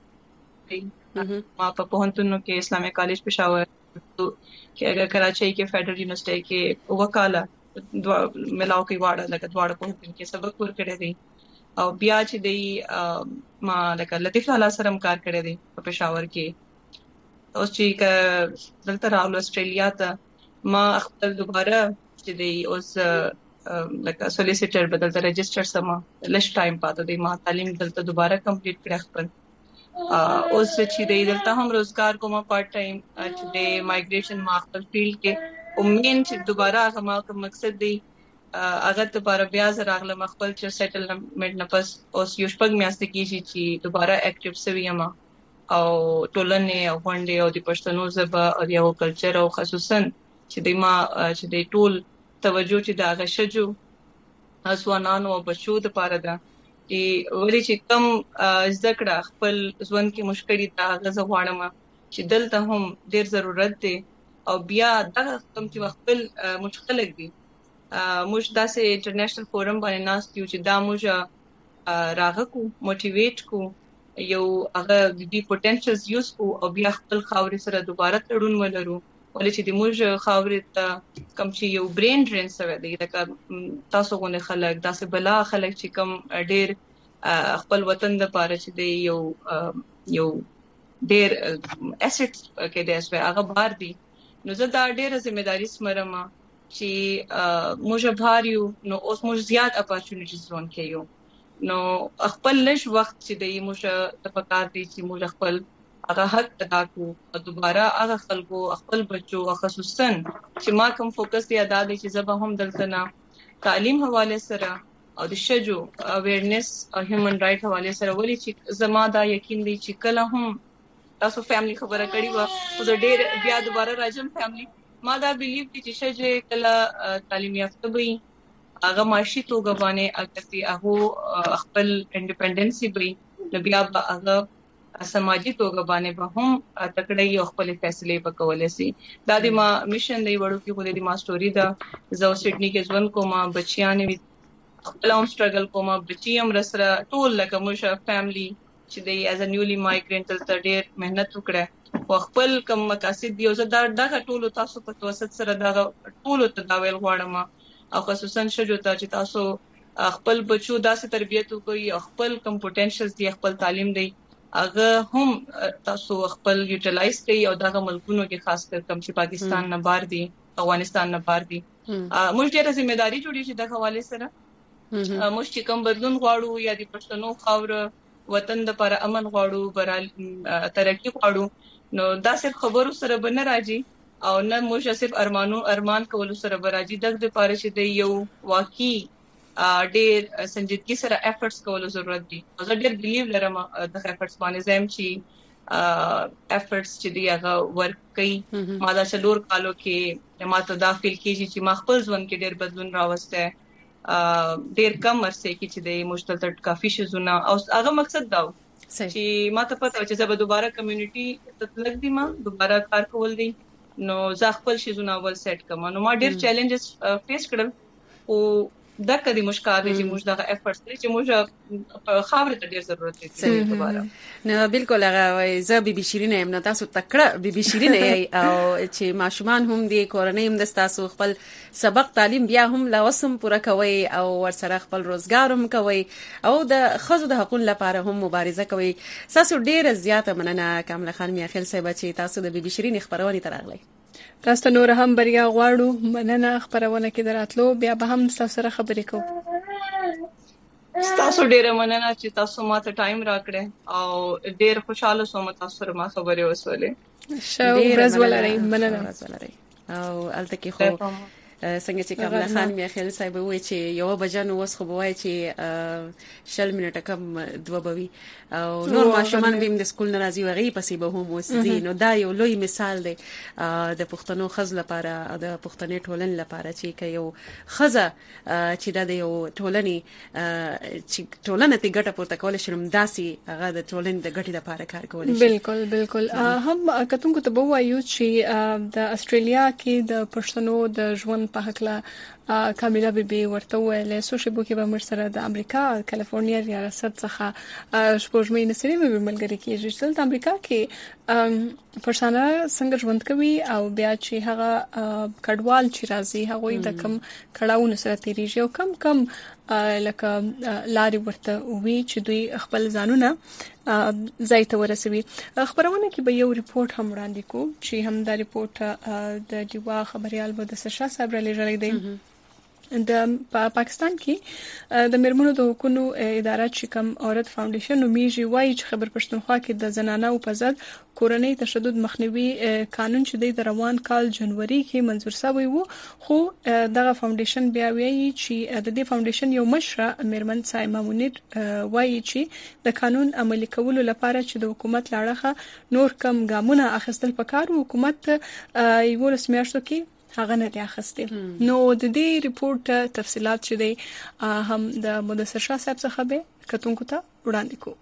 ما په پوهنتون کې اسلامي کالج پېښور کې اگر کراچۍ کې فیډرل یونیورسيټي کې وکاله ملاو کې واړه لکه دواړه پوهنتون کې سبق ورکړی دی او بیا چې دی ما لکه لطیف لالا سره کار کړی دی په پېښور کې اوس چې دلته راغلو استرالیا ته ما خپل دوباره چې دی اوس لکه سولیسیټر بدلته رجسټر سم لږ ټایم پاتې دی ما تعلیم دلته دوباره کمپلیټ کړی خپل اوس چې د دلته هم روزګار کوم پارت ټایم چې د مایګریشن ماخل فیلډ کې ومین چې دوباره هغه مقصد دی هغه ته پر بیا زر اغله مخبل چې سیټلمنت نه پس اوس یو شپږ میاشتې کېږي چې دوباره اکټیو سوي یم او ټولنې او غونډې او د پښتنو ژبه او یو کلچر او خصوصا چې د ما چې د ټول توجه چې د هغه شجو ځوانانو او بچو د پاره ده چې ولې چې کم ذکر خپل ژوند کې مشکل دا هغه ځوانم چې دلته هم ډیر ضرورت دی او بیا دغه کم چې خپل مشکل دي موږ داسې انټرنیشنل فورم باندې ناست یو چې دا موږ راغه کو موټیویټ کو یو هغه د دې پوتنشلز یوز کو او بیا خپل خاورې سره دوباره تړون ولرو ولې چې د موږ خاورې ته کم چې یو برین ډرین سوي دی دا تاسو غوښنه خلک داسې بلا خلک چې کم ډیر خپل وطن د پاره چې دی یو یو ډیر اسټس کې د اسوي هغه بار دی نو زه دا ډیره ځمېداري سمرم چې موږ بهاریو نو اوس موږ زیات اپورچونټیز ځون کېیو نو خپل لږ وخت چې د موږ د پکار دي چې موږ خپل هغه حق ادا کو او دوباره هغه خلکو خپل بچو خصوصا چې ما کوم فوکس دی ادا دي چې زبا هم دلته نه تعلیم حواله سره او د شجو اویرنس او هیومن رائټ حواله سره ولې چې زما دا یقین دی چې کله هم تاسو فیملی خبره کړی و او ډیر بیا دوباره راځم فیملی ما دا بیلیو چې شجه کله تعلیم یافته وي هغه معاشي توګه باندې اګه هغه خپل انډیپندنسي وي نو بیا هغه سماجی توګه باندې به هم تکړه یو خپل فیصله وکولای شي دا د ما میشن دی وړو کې خو د ما سټوري دا زو سټنی کې ځوان کومه بچیانه خپل هم سټرګل کومه بچیم رسره ټول لکه موږ فیملی چې دی از ا نیولی مایګرنټ تل ډیر مهنت وکړه او خپل کوم مقاصد دی او زه دا دغه ټول تاسو په توسط سره دا ټول تداویل غواړم او خصوصا شجو ته چې تاسو خپل بچو داسې تربیت وکړي او خپل کم پوتنشلز دی خپل تعلیم دی هغه هم تاسو خپل یوټیلایز کړئ او دغه ملکونو کې خاص کر کم چې پاکستان نه بار دي افغانستان نه بار دي موږ ډیره ځمېداري جوړی چې د حواله سره موږ چې کوم بدلون غواړو یا د پښتنو خاور وطن د پر امن غواړو برال ترقی غواړو نو دا صرف خبرو سره بنه راځي او نه موږ صرف ارمانو ارمان کول سره راځي دغه د پاره چې د یو واقعي ډېر سنجیدګي سره افورټس کول ضرورت دي او زه ډېر بلیو لرم د افورټس باندې زم چې افورټس چې دی هغه ورک کوي ما دا څلور کالو کې ما ته دا فیل کیږي چې ما خپل ژوند کې ډېر بدلون راوسته ډېر کم ورسې کې چې د مشتلت کافي شزونه او هغه مقصد دا چې ما ته پته چې زه به دوباره کمیونټي تطلق دي ما دوباره کار کول دي نو زه خپل شزونه ول سیټ کوم نو ما ډېر چیلنجز فیس کړل او دا کدي مشکل دي چې موږ دغه افورټس لري چې موږ خاورې ته ډېر ضرورت لري دوباره نو بالکل هغه زه بي بي شيرين یم نو تاسو تکړه بي بي شيرين او چې ماشومان هم دي کورنۍ هم د تاسو خپل سبق تعلیم بیا هم لوسم پوره کوي او ورسره خپل روزګار هم کوي او د خزو د حقوقو لپاره هم مبارزه کوي تاسو ډېر زیاته مننه کامله خان میاخیل صاحب چې تاسو د بي بي شيرين خبرونه ترغلي تاسو نور هم بریا غواړو مننه خبرونه کې دراتلو بیا به هم تاسو سره خبرې کوو تاسو ډیره مننه چې تاسو ماته ټایم راکړې او ډیر خوشاله سوم تاسو سره ما خبرې وسولې شو ورځ ولرئ مننه ورځ ولرئ او الته کې خو څنګه چې کامله خان میاخیل صاحب وایي چې یو بجن وس خو وایي چې شل منټه کم دوه بوي او نور ماشومان بیم د سکول ناراضي وغي پسې به هم وسدي نو دا یو لوی مثال دی د پښتنو خزل لپاره د پښتنې ټولن لپاره چې یو خزه چې د یو ټولنې چې ټولنه ته ګټه پورته کول شي داسي هغه د ټولنې د ګټې لپاره کار کوي بالکل بالکل هم کتونکو ته وایو چې د استرالیا کې د پښتنو د ژوند په حقله کامله بیبي ورته ویلې سوشي بو کې به مر سره د امریکا کالیفورنیا ریاست څخه شپږمې نسري به ملګری کېږي چې د امریکا کې پښتانه څنګه ژوند کوي او بیا چې هغه کډوال چې راځي هغه د کم کډاو سره تیریږي او کم کم لکه لاري ورته وی چې دوی خپل ځانونه ځای ته ورسوي خبرونه کې به یو ریپورت هم وړاندې کو چې هم دا ریپورت د دیوا خبريال بده سشا صاحب را لېږلی دی د پا پاکستان کې د مرمنو د حقوقو اداره چې کوم عورت فاونډیشن نومیږي وایي چې خبر پښتونخوا کې د زنانه او په ضد کورنۍ تشدد مخنیوي قانون چې د روان کال جنوري کې منزور شوی وو خو دغه فاونډیشن بیا وایي چې د دې فاونډیشن یو مشره مرمن سایمه منیر وایي چې د قانون عملي کولو لپاره چې د حکومت لاړه نور کم ګامونه اخیستل پکار حکومت یو رسمیاشتو کې هغه نه دی اخیستل. نو د دې ریپورت تفصيلات چې دی هم د مدثر شاه صاحب څخه به کتونکو ته وړاندې کوو.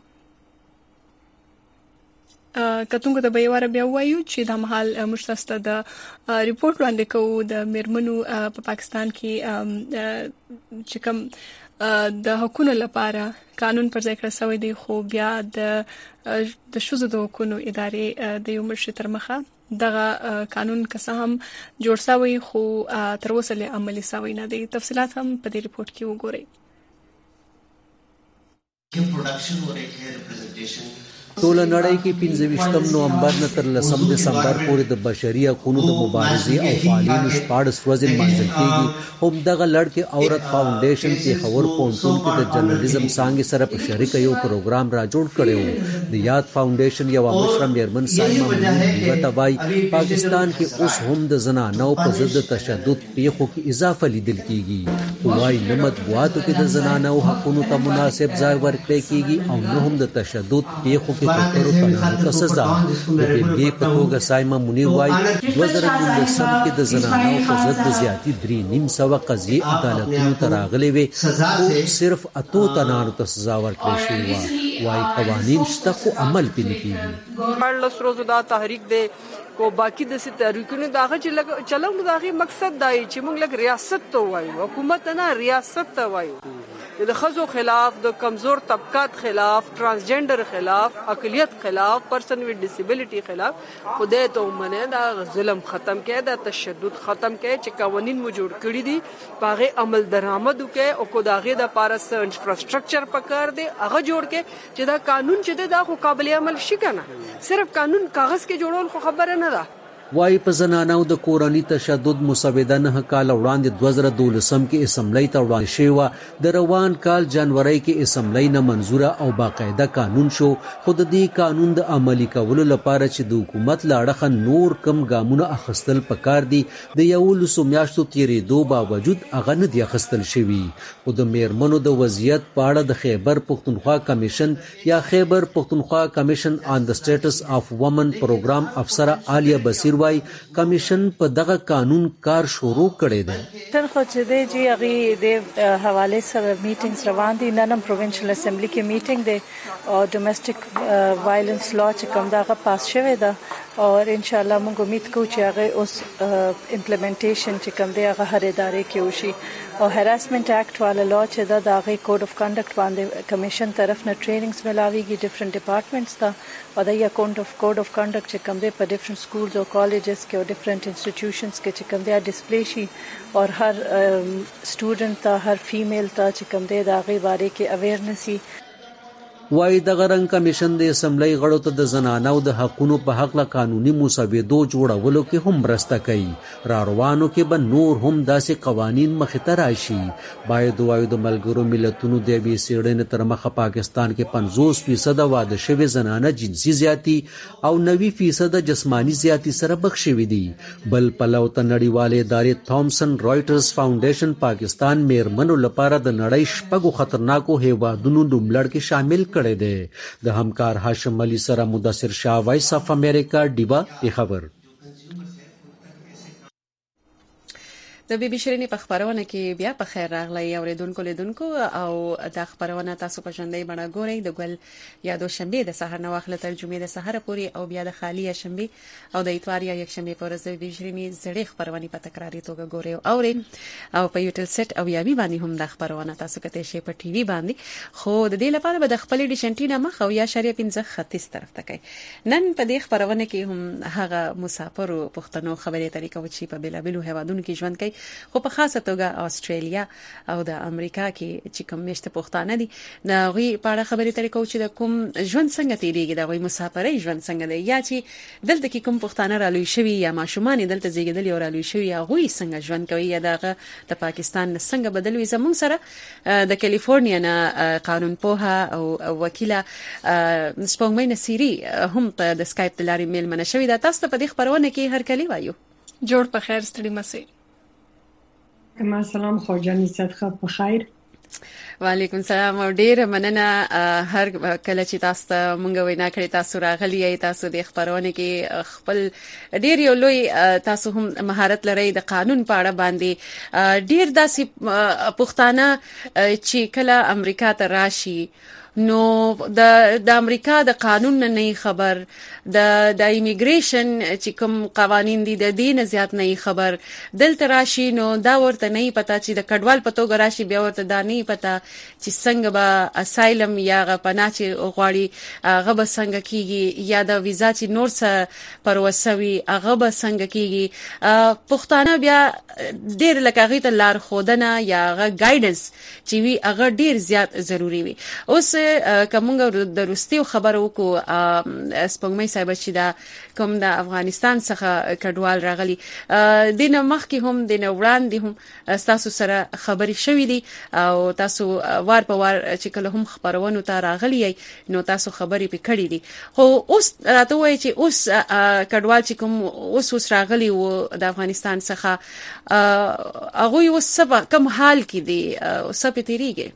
کتونکو ته به یو واره بیا وایو چې د محل مشتسته د ریپورت وړاندې کوو د مرمنو په پاکستان کې چې کوم د حقوقو لپاره قانون پر ځای کړی شوی دی خو بیا د د شوزو د حقوقو ادارې د یو مشر تر مخه دغه قانون که هم جوړ شوی خو تر اوسه له عملي شوی نه دی. تفصيلات هم په دې ریپورت کې وګورئ. کوم پروډکشن اور ایک ہے ریپرزنټیشن ټول نړۍ کې پنځه نومبر نه تر لسم دسمبر پورې د بشري حقوقو د مبارزې او فعالینو شپاړس ورځې لمانځل کیږي. هم دغه لړ عورت فاونډیشن کې خبر پونتون کې د جرنالیزم څنګه سره په شریک یو پروګرام را جوړ کړو. د یاد فاونډیشن یو مشره میرمن سایمه منیر وتاوای پاکستان کې اوس هم د زنانو په ضد تشدد پیښو کې اضافه لیدل کیږي. وایي نه مطبوعاتو کې د زنانو حقوقو ته مناسب ځای ورکړل کیږي او نه هم د تشدد پیښو تر قانون کا سزا. د بیلګې په توګه سایمه منیر وایي دوه زره نولسم کې د زنانو په ضد زیاتی درې نیم سوه قضیې عدالتونو ته راغلې وې او صرف اتو تنانو ته سزا ورکړل شوې وه. وایي قوانین شته خو عمل پې نه کېږي. پړلس روزو دا تحریک دی کو باقی د تحریکونو داغه چې چلو داغه مقصد دی چې موږ لګ ریاست ته وایو حکومت نه ریاست ته وایو د خزو خلاف د کمزور طبقات خلاف ترانسجنډر خلاف اقلیت خلاف پرسن وذ ډیسیبিলিټي خلاف خدای ته منه دا ظلم ختم کړي دا تشدد ختم کړي چې قوانين مو جوړ کړی دي باغه عمل درآمد وکړي او کو داغه د پارس انفراستراکچر پکار دي هغه جوړ کړي چې دا قانون چې دا خو قابل عمل شي کنه صرف قانون کاغذ کې جوړول خو خبره نه ده. وایي په زنانو د کورني تشدد مسوده نه کال وړاندې دوه زره دولسم کې اسمبلی ته وړاندې شوی د روان کال جنوري کې اسمبلی نه منزوره او باقاعده قانون شو. خو د دې قانون د عملي کولو لپاره چې د حکومت لاړه نور کم ګامونه اخیستل پکار دي د یو لسو میاشتو تیرېدو باوجود هغه نه دي اخیستل شوي. او د میرمنو د وضعیت په اړه د خیبر پښتونخوا کمیشن یا خیبر پښتونخوا کمیشن آن د سټیټس اف وومن پروګرام افسر عالیه بصیر وای کمیشن په دغه قانون کار شروع کړی دی. تر خو چې دی جی هغه د حواله سره میټینګز روان دي نن پروینشل اسمبلی کې میټینګ دی او ډومېسټک وایلنس لا چې کوم دغه پاس شوی دا او ان شاء الله موږ امید کوو چې هغه اوس امپلیمنټیشن چې کوم دی هغه هر ادارې کې وشي او هراسمنت اکټ والا لا چې دا دغه کوډ اف کنډکټ باندې کمیشن طرف نه ټریننګز ملاويږي ډیفرنٹ ډپارټمنټس ته او دا یا کوډ اف کوډ اف کنډکټ چې کوم دی په ډیفرنٹ سکولز او کالجز کې او ډیفرنٹ انسټیټیوشنز کې چې کوم دی ډسپلی شي او هر سټوډنټ ته هر فیمیل ته چې کوم دی دا غي باره کې اویرنس شي. وای د غرنګ کمیشن د اسمبلی غړو ته د زنانو د حقوقو په حق له قانوني مسودو جوړولو کې هم مرسته کوي. را روانو کې به نور هم داسې قوانین مخې ته راشي. باید وایو د ملګرو ملتونو د بي سیړنې تر مخه پاکستان کې پنځوس فیصد واده شوی زنانه جنسي زیاتی او نوي فیصد جسمانی زیاتی سره بخ شوی دي. بل پلو ته نړیواله ادارې تھامسن رائټرز فاونډیشن پاکستان میرمنو لپاره د نړۍ شپږو خطرناکو هیوادونو نوملړ کې شامل کړي دي. د همکار هاشم علي سره مدثر شاه وایس اف امریکا ډیبا خبر. د بي بي شيرينې په خبرونه کې بیا په خیر راغلی اوریدونکو لیدونکو او د خبرونه تاسو په ژوندۍ بڼه ګورئ د ګل یادو شنبه د سحر نو واخله ترجمه د سحر پوری او بیا د خالی شنبه او د اتوار یا یک شنبه پر ورځ د بي بي شيرينې زړې خبرونه په تکراری توګه ګورئ او اورئ او په یوټل سیټ او یا بي باندې هم د خبرونه تاسو کته شي په ټي وي باندې خو د دې لپاره به د خپل ډیشنټینا مخ او یا شریعه پنځه ختیس طرف ته کوي. نن په دې خبرونه کې هم هغه مسافر پښتنو خبرې طریقو چې په بلابلو هوادونو کې ژوند کوي خو په خاصه توګه استرالیا او د امریکا کې چې کوم مشته پښتانه دي دا غوي په اړه خبرې ترې کوو چې د کوم ژوند څنګه تیریږي دا غوي مسافرۍ ژوند څنګه دی یا چې دلته کې کوم پښتانه رالوي شوی یا ماشومان دلته زیږیدل او رالوي شوی یا غوي څنګه ژوند کوي یا دغه د پاکستان څنګه بدلوي زموږ سره د کالیفورنیا نه قانون پوها او وکیله سپوږمۍ نصيري هم په د سکایپ د لارې میل منه شوی دا تاسو ته په دې خبرونه کې هر کلی وایو جوړ په خیر ستړي مسي کما سلام خوجانی صدقه په خیر وعلیکم السلام او ډیر مننه هر کله چې تاسو ته مونږ وینا کړی تاسو راغلی یې تاسو د خبرونه کې خپل ډیر یو لوی تاسو هم مهارت لرئ د قانون په اړه باندې ډیر داسې پښتانه چې کله امریکا ته راشي نو د د امریکا د قانون نه خبر د د ایمیګریشن چې کوم قوانين دي د دین زیات نه خبر دلته راشي نو دا ورته نه پتا چې د کډوال په توګه راشي بیا ورته دا نه پتا چې څنګه به اسایلم یا غ پناه چې غواړي هغه به څنګه کیږي یا د ویزا چې نور څه پروسوي هغه به څنګه کیږي پښتانه بیا ډیر لکه غیته لار خودنه یا هغه ګایډنس چې وی هغه ډیر زیات ضروری وي اوس کومه د روسي خبرو کو سپوږمۍ صاحب چې دا کوم د افغانستان څخه کډوال راغلي د نه مخکې هم د نه وړاندې هم تاسو سره خبرې شوې دي او تاسو وار په وار چې کله هم خبرونه ته راغلي نو تاسو خبرې پکړې دي خو اوس راته وایي چې اوس کډوال چې کوم اوس اوس راغلي و د افغانستان څخه هغه اوس سبا کوم حال کې دي سپې تیریږي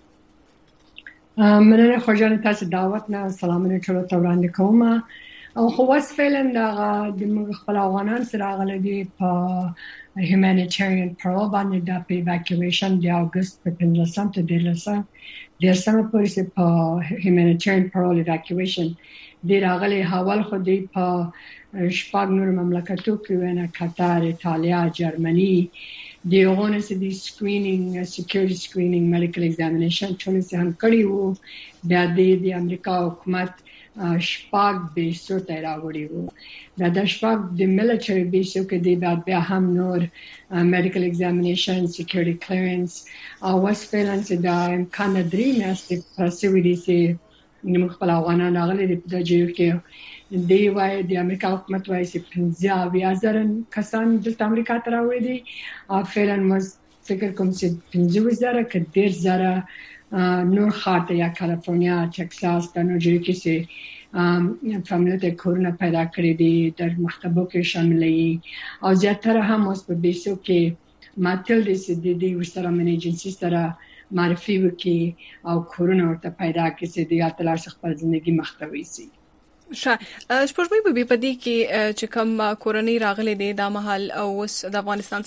مننه خوجانه تاسو دعوت نه سلامونه ټول ته وړاندې کوم او خو واس فعلا د خپل افغانان سره غل دي په humanitarian parole باندې د evacuation د اگست په پنځم ته د لسم د سم پورې په humanitarian parole evacuation د راغلي حواله خو دی په شپږ نور مملکتو کې ونه قطر ایتالیا جرمني د یوغونه سي د سکرینینګ سکیورټي سکرینینګ میډیکل ایگزامینیشن ټول څه هم کړی وو بیا د امریکا حکومت شپږ بیسو ته راوړی وو دا د شپږ د ملټری بیسو کې د بعد بیا هم نور میډیکل ایگزامینیشن سکیورټي کلیرنس او واس فیلنس دا امکان درې میاشتې پرسوي دي چې موږ خپل افغانان راغلي دي په دغه کې دی وای د امریکا حکومت وایي چې پنځه اویا زره کسان د امریکا ته راوړي دي او فعلا مز فکر کوم چې پنځه زره کې ډیر زره نور خاطر یا کالیفورنیا ټکساس د نو جوړ کې سي فاميلته کورونا پیدا کړی دي در مختبو کې شاملې او زیاتره هم اوس په بیسو کې ماتل دي چې د دې وستره من ایجنسی سره معرفي وکي او کورونا ورته پیدا کړي چې د اتلار څخه خپل ژوندۍ مختوي سي شا شپږمې په بي پدې کې چې کوم کورونی راغلي دي د محل او د افغانستان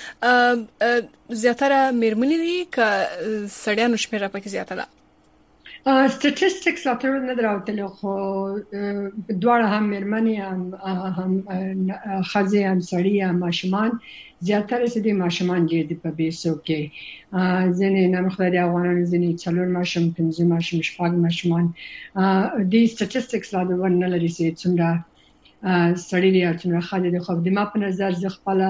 څخه زیاتره میرمنې دي ک سړیانو شمیره پکې زیاته ده statistics اتر نه دراوتل خو دواړه هم میرمنې هم هم خزي هم سړي هم ماشومان زیاتره سې دي ماشومان دي په بیسو کې ځنې نه مخدي افغانان ځنې څلور ماشوم پنځه ماشوم شپږ ماشومان دي statistics لا د ونه لري چې څنګه سړي دي چې خاله د خو د ما په نظر ز خپل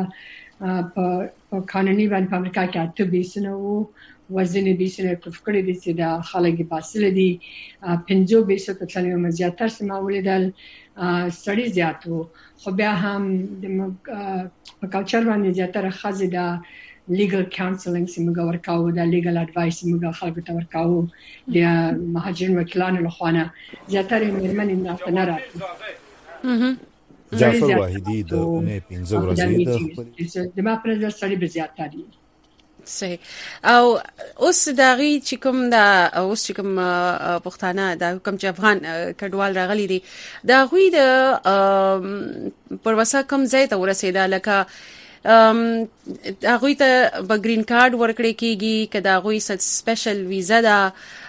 په قانوني باندې په امریکا کې اته بیسنه وو وزن بیسنه کفکړې دي چې د خلګي باسل دي پنځو بیسو ته څلور مزياتر سم ولیدل سړي زیاتو خو بیا هم د په کلچر باندې زیاتره خزي د legal counseling سیمه ورکاو د legal advice سیمه خلکو ته ورکاو د مهاجرین وکیلانو له خوانه زیاتره میرمنې نه راځي جعفر واحدی د نه پنځه ورځې د ما پر نظر سړي به زیاتره دي صحیح او اوس داغي چې کوم دا اوس چې کوم پښتانه دا کوم چې افغان کډوال راغلي دي دا غوي د پروسه کوم ځای ته ورسېدا لکه ام هغه ته به گرین کارت ورکړي کیږي کدا غوي سپیشل ویزا دا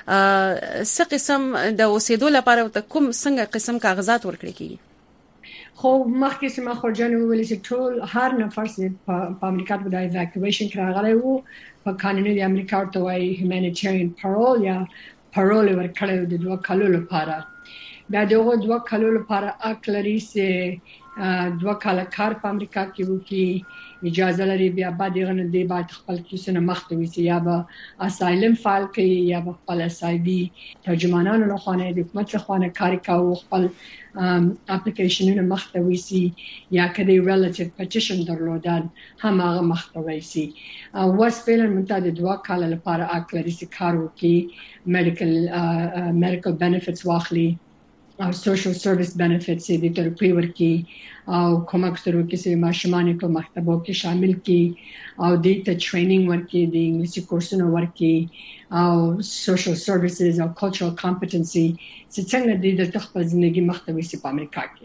څه قسم د اوسېدو لپاره کوم څنګه قسم کاغذات ورکړي کیږي خو مخکې چې ما خورجان ویل چې ټول هر نفر چې په امریکا کې د ایواکویشن راغلی وو په قانوني د امریکا ته وایي humanitarian parole یا parole ورکړل د دوه کالو لپاره بیا دغه دوه کالو لپاره اکلري سي دوه کال کار په امریکا کې وکي اجازه لري بیا بعد غن دی بعد خپل کیسونه مخته وي یا به اسایلم فایل کوي یا به خپل اسایدي ترجمانانو له خانه د حکومت له خانه کار کوي خپل اپلیکیشنونه مخته وي یا کدی ریلیټیو پټیشن درلودل هم هغه مخته وي واس فعلا منته د دوه کال لپاره اکلري سي کار وکي میډیکل میډیکل بینیفټس واخلي او سوشل سرویس بینیفټس دې تر پیورکی او کومک سره کې چې ماشومان په مکتبو کې شامل کی او دې ته ټریننګ ورکړي د انګلیسي کورسونه ورکړي او سوشل سرویسز او کلچرل کمپټنسي چې څنګه دې د خپل ژوندۍ مخته وي په امریکا کې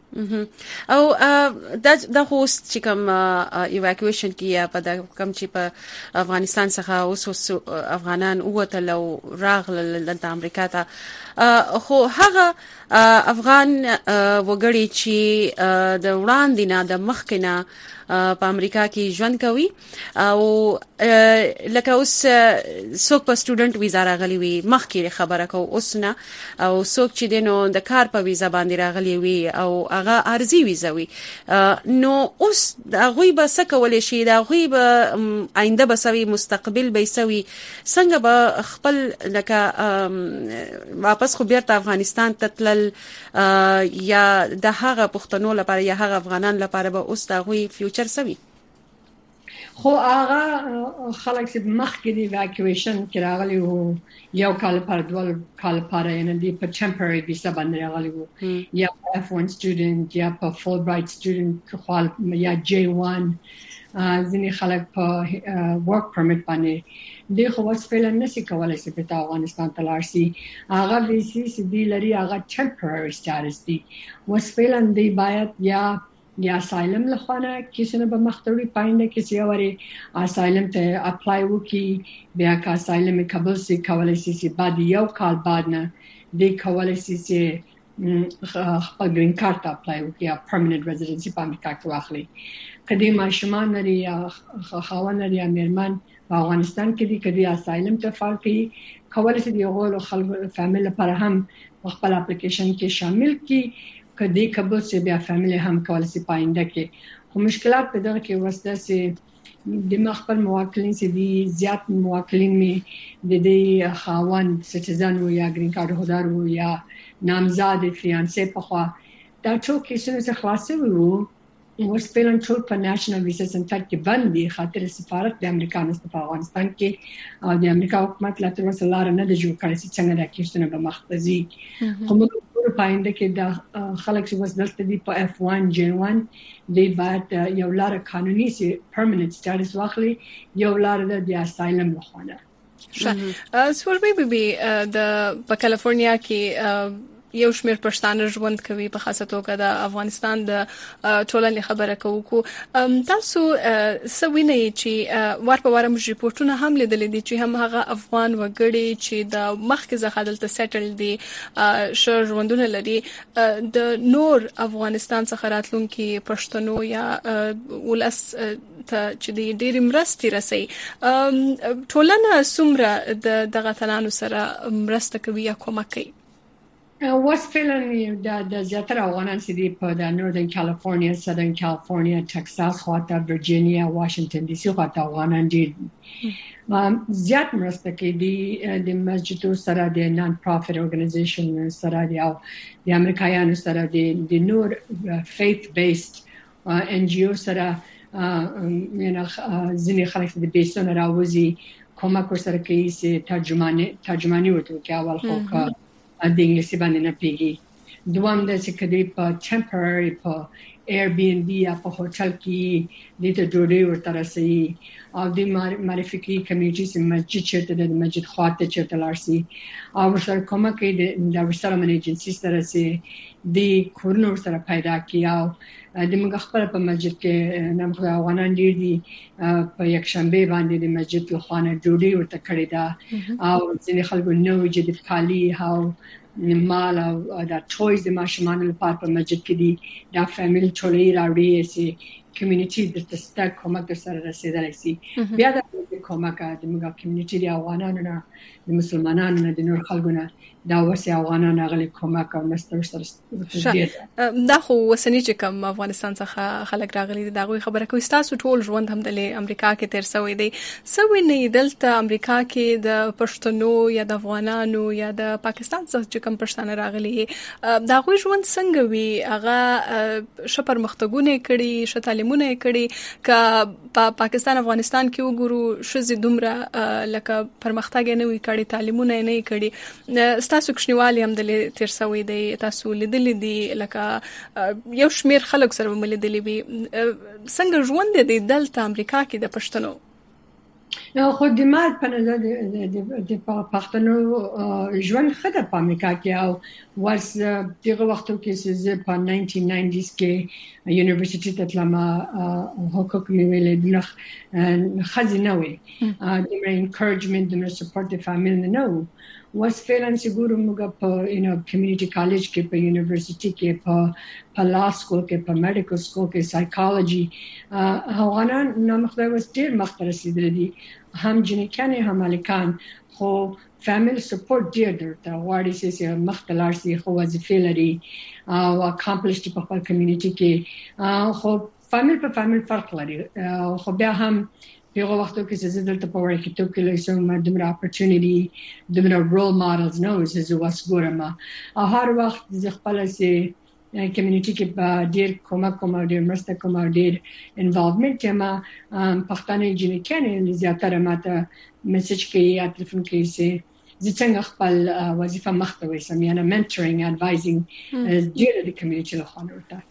او دا د هوست چې کوم ایواکویشن کې یا په کوم چې په افغانستان څخه اوس افغانان وته لو راغله د امریکا ته خو هغه افغان وګړي چې د وړاندې نه د مخکنه په امریکا کې ژوند کوي او لکه اوس څوک په سټوډنټ ویزا راغلی وي مخکې خبره کو اوس نه او څوک چې دینو د کار په ویزا باندې راغلی وي او هغه ارزي ویزا وي نو اوس د غوي به څه کولای شي د غوي به آینده به سوي مستقبل به سوي څنګه به خپل لکه واپس خو بیرته افغانستان ته تلل یا د هغه پښتنو لپاره یا هغه افغانان لپاره به اوس د غوي فیوچر سوي خو هغه خلک چې مخکې دی ایواکویشن کې راغلي وو یو کال پر دوه کال پر نه دی په ټمپرری ویزا باندې راغلي وو یا اف ون سټوډنټ یا په فول برایټ سټوډنټ خپل یا جی ون ځینې خلک په ورک پرمټ باندې د خو واس فعلا نشي کولای چې په افغانستان ته لاړ شي هغه ویسي چې دی لري هغه ټمپرری سټاتس دی واس فعلا دی باید یا یا اسایلم لخوانه کیسونه به مختوري پاینده کې چې اوري اسایلم ته اپلای وکي بیا کا اسایلم قبول سي کولای شي چې بعد یو کال بعد نه د کولای شي چې خپل گرین کارت اپلای وکي یا پرمننت ریزیدنسي په امریکا کې واخلي کدی ماشومان لري یا خاوند لري یا میرمن په افغانستان کې دي کدی اسایلم ته فایل کوي کولای شي د غوړو خلکو فامیل لپاره هم خپل اپلیکیشن کې شامل کی کدی قبول سي بیا فامیل هم کولای شي پاینده کې خو مشکلات په دغه کې وسته سي د مخبر موکلین سي دي زیات موکلین می د دې خاوند سټیزن او یا گرین کارت هولدر او یا نامزد فیانسه په خوا دا ټول کیسونه څخه خلاصو وو اوس په لن ټول په نېشنل ویزا سنټر کې باندې خاطر سفارت د امریکا نست په افغانستان کې او د امریکا حکومت لا تر اوسه لار نه د جوړ کړی چې څنګه د کیسونه به مختصي کوم په پاینده کې د خلک چې وسدلته دي په اف ون جی ون دی بعد یو لار قانوني سي پرمننت سټاتس واخلي یو لار د اسایلم لخوانه سوربي بي د په کالیفورنیا کې یو شمیر پښتانه ژوند کوي په خاصه توګه د افغانستان د ټولنې خبره کوو تاسو سوینه چې ور په ورم ریپورتونه هم لیدل دي چې هم هغه افغان وګړي چې د مخکې ځخدلته سیټل دي شر ژوندونه لري د نور افغانستان څخه راتلونکي پښتنو یا ولس ته چې د ډېر مرستې رسي ټولنه سمره د دغه تنانو سره مرسته کوي یا کومه کوي واس فعلا د د زیاتره افغانان چې دی په د نورثرن کالیفورنیا سدرن کالیفورنیا ټکساس خواته ورجینیا واشنگټن ډي سي خواته افغانان دي زیات مرسته کوي د مسجدو سره د نان پروفیټ اورګنایزیشن سره دی او د امریکایانو سره د نور فیث بیسډ ان جی او سره یعنی ځینې خلک د بیسونه راوځي کومک سره کوي چې ترجمانی ترجمانی وته کې اول خو د انګلیسي باندې نه پیږي دوام د چې کدی په ټمپرری په ایر بی ان بی یا په هوټل کې د ته جوړې ورته رسي او د معرفي کمیټي سم مسجد چې د مسجد خواته چې تلارسي او سره کومه کې د ورسره ایجنسی سره سي د کورنو سره پیدا کیاو د موږ خپل په مسجد کې نام خو افغانان ډیر دي په یک شنبه باندې د مسجد له خانه جوړې ورته کړې ده او ځینې خلکو نو جدي خالي هاو مال او دا ټویز د ماشومان لپاره په مسجد کې دي دا فامیل ټولې راوړي سي کمیونټي د تستګ کومک در سره رسیدلی شي بیا د کومک د موږ کمیونټي د افغانانو نه د مسلمانانو نه د نور خلکو نه دا ورسې افغانانو غلي کومک او نستور سره دا خو وسنی چې کوم افغانستان څخه خلک راغلي دي دا غوي خبره کوي تاسو ټول ژوند هم د امریکا کې تیر شوی دی سوي نه دلته امریکا کې د پښتنو یا د افغانانو یا د پاکستان څخه چې کوم پښتانه راغلي دا غوي ژوند څنګه وي هغه شپر مختګونه کړي شتالمونه کړي ک په پاکستان افغانستان کې وګورو شزي دومره لکه پرمختګ نه وي کړي تعلیمونه نه کړي تاسو کښنیوالي هم د تیر شوی دی تاسو لیدلې دي لکه یو شمیر خلک سره ملیدلې وي څنګه ژوند دی دلته امریکا کې د پښتنو خو د مات په نظر د پښتنو ژوند خطر په امریکا کې او واس دغه وختو کې چې په nineteen nineties کې یونیورسيټي ته تلم حقوق نیولې دغه خزینه وي د انکورېجمنت د سپورټ د فامیلی نو was فعلا سګورو موږ په یو نو کمیونټي کالج کې په یونیورسيټي کې په په لا سکول کې په میډیکل سکول کې سایکالوجي هغه نه مخته was ډیر مختلف دي هم جنکان هم الکان خو فامیلی سپورټ ډیر درته واړي چې مختلف سي خو وظیفه لري او اکامپلیشډ په خپل کمیونټي کې خو فامیلی په فامیلی فرق لري خو بیا هم یو وختو کې چې دلته په وړ کې ټوکې لسم دمر اپورتونټی دمر رول ماډلز نو چې واس ګورم او هر وخت ځ خپل سي کمیونټي کې په ډیر کومه کومه ډیر مرسته کومه ډیر انوالومنت ما پښتانه جنکانې زیاتره ماته میسج کې یا ټلیفون کې سي څنګه خپل وظیفه مخته وسم یعنی منټورینګ اډوایزینګ ډیر د کمیونټي له خوا ورته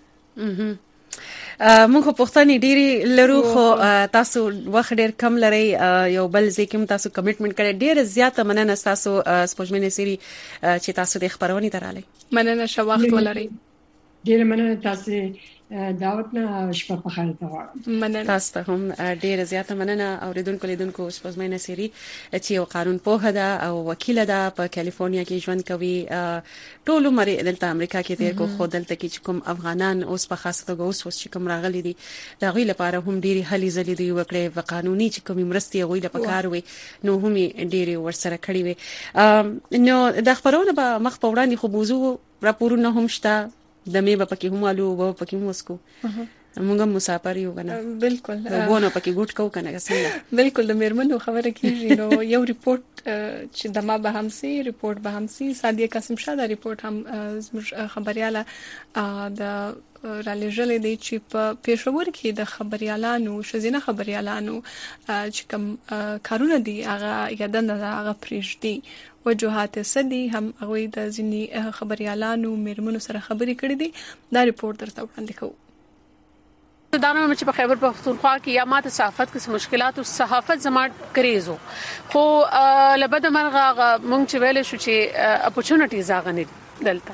موږ په پښتني ډيري لرو خو تاسو وخت ډیر کم لري یو بل ځکه تاسو کمټمنټ کړی ډیر زیاته مننه تاسو سپوږمۍ سری چې تاسو د خبرونه تراله مننه شو وخت ولري ډیر مننه تاسو دعوت نه شپه په خیر ته غواړم مننه تاسو ته هم ډیر زیاته مننه اوریدونکو لیدونکو سپوږمۍ نصيري چې یو قانون پوهه ده او وکیل ده په کالیفورنیا کې ژوند کوي ټول عمر دلته امریکا کې تیر کو خو دلته کې کوم افغانان اوس په خاصه توګه اوس چې کوم راغلي دي دا غوي لپاره هم ډیری هلي ځلې دی وکړي په قانوني چې کوم مرستي غوي لپاره کار وي نو هم ډیری ورسره کړی وي نو د خبرونه به مخ په وړاندې خو موضوع راپورونه هم شته د مې په کې هم الو و په کې هم وسکو موږ مسافر یو کنه بالکل وونه په کې ګوټ کو کنه څنګه بالکل د میرمنو خبره کیږي نو یو ریپورت چې د ما به هم سي ریپورت به هم سي سادیه قاسم شاه دا ریپورت هم خبرياله د رالېجلې دی چې په پېښور کې د خبريالانو شزینه خبريالانو چې کوم کارونه دي هغه یادنه هغه پرېږدي وجوهات سدي هم هغه د ځینی خبريالانو میرمنو سره خبرې کړې دي دا ریپورت درته وړاندې کوم دا نو چې په خیبر پختونخوا کې یا ماته صحافت کې مشکلات او صحافت زما کریزو خو لبد مرغه مونږ چې ویل شو چې اپورچونټیز اغنی دلته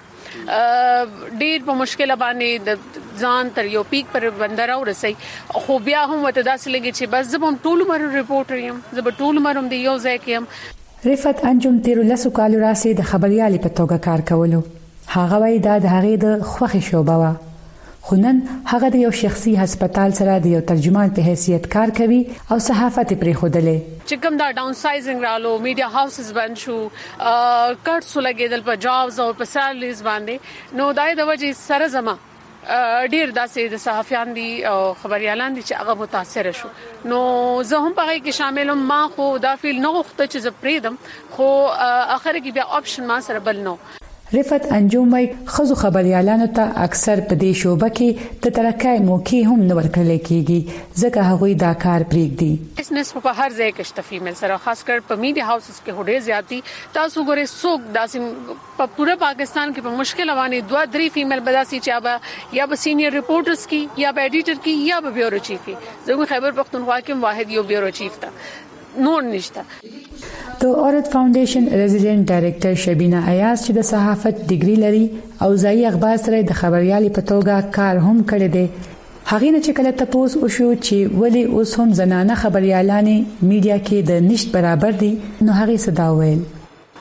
ډیر په مشکله باندې د ځان تر یو پیک پر بندر او رسي خو بیا هم وته داسې لګي چې بس زبم ټول مر ریپورټر یم زب ټول مرم دی یو ځای کې رفعت انجم تیر لسو کال راسي د خبريالي په توګه کار کولو هغه وای دا د هغه د خوخي شوبه وا خنن هغه د یو شخصي هسپتال سره د یو ترجمان په حیثیت کار کوي او صحافت پرې خودلې چې کوم دا ډاون سایزینګ رالو میډیا هاوسز بند شو کټس لګیدل په جابز او په سیلریز باندې نو دای د وجې سره زما ډیر داسې د صحافیان دي او خبريالان دي چې هغه متاثر شو نو زه هم پاره کې شاملم ما خو دا فیل نه غوښته چې زه پریدم خو اخر کې بیا آپشن ما سره بل نو رفعت انجم وای خزو خبريالانو ته اکثر په دې شوبه کې د ترکای موقع هم نه ورکړل کیږي ځکه هغه دا کار پریږدي بزنس په هر ځای کې شته فیمیل سره خاص کر په میډیا هاوسز کې هډې زیاتی تاسو ګورئ څوک داسې په پوره پاکستان کې په مشکل باندې دوه درې فیمیل بداسي چابه یا به سینیئر ریپورټرز کی یا به ایډیټر کی یا به بیورو چیف کی زموږ خیبر پختونخوا کې واحد یو بیورو چیف تا نور نشته د اورت فاونډیشن ریزیډنټ ډایریکټر شبینا ایاز چې د صحافت ډیګري لري او ځای اخبار سره د خبريالي په توګه کار هم کړی دی هغه نه چې کله تاسو وشو چې ولی اوس هم زنانه خبريالانې میډیا کې د نشټ برابر دي نو هغه صدا ویل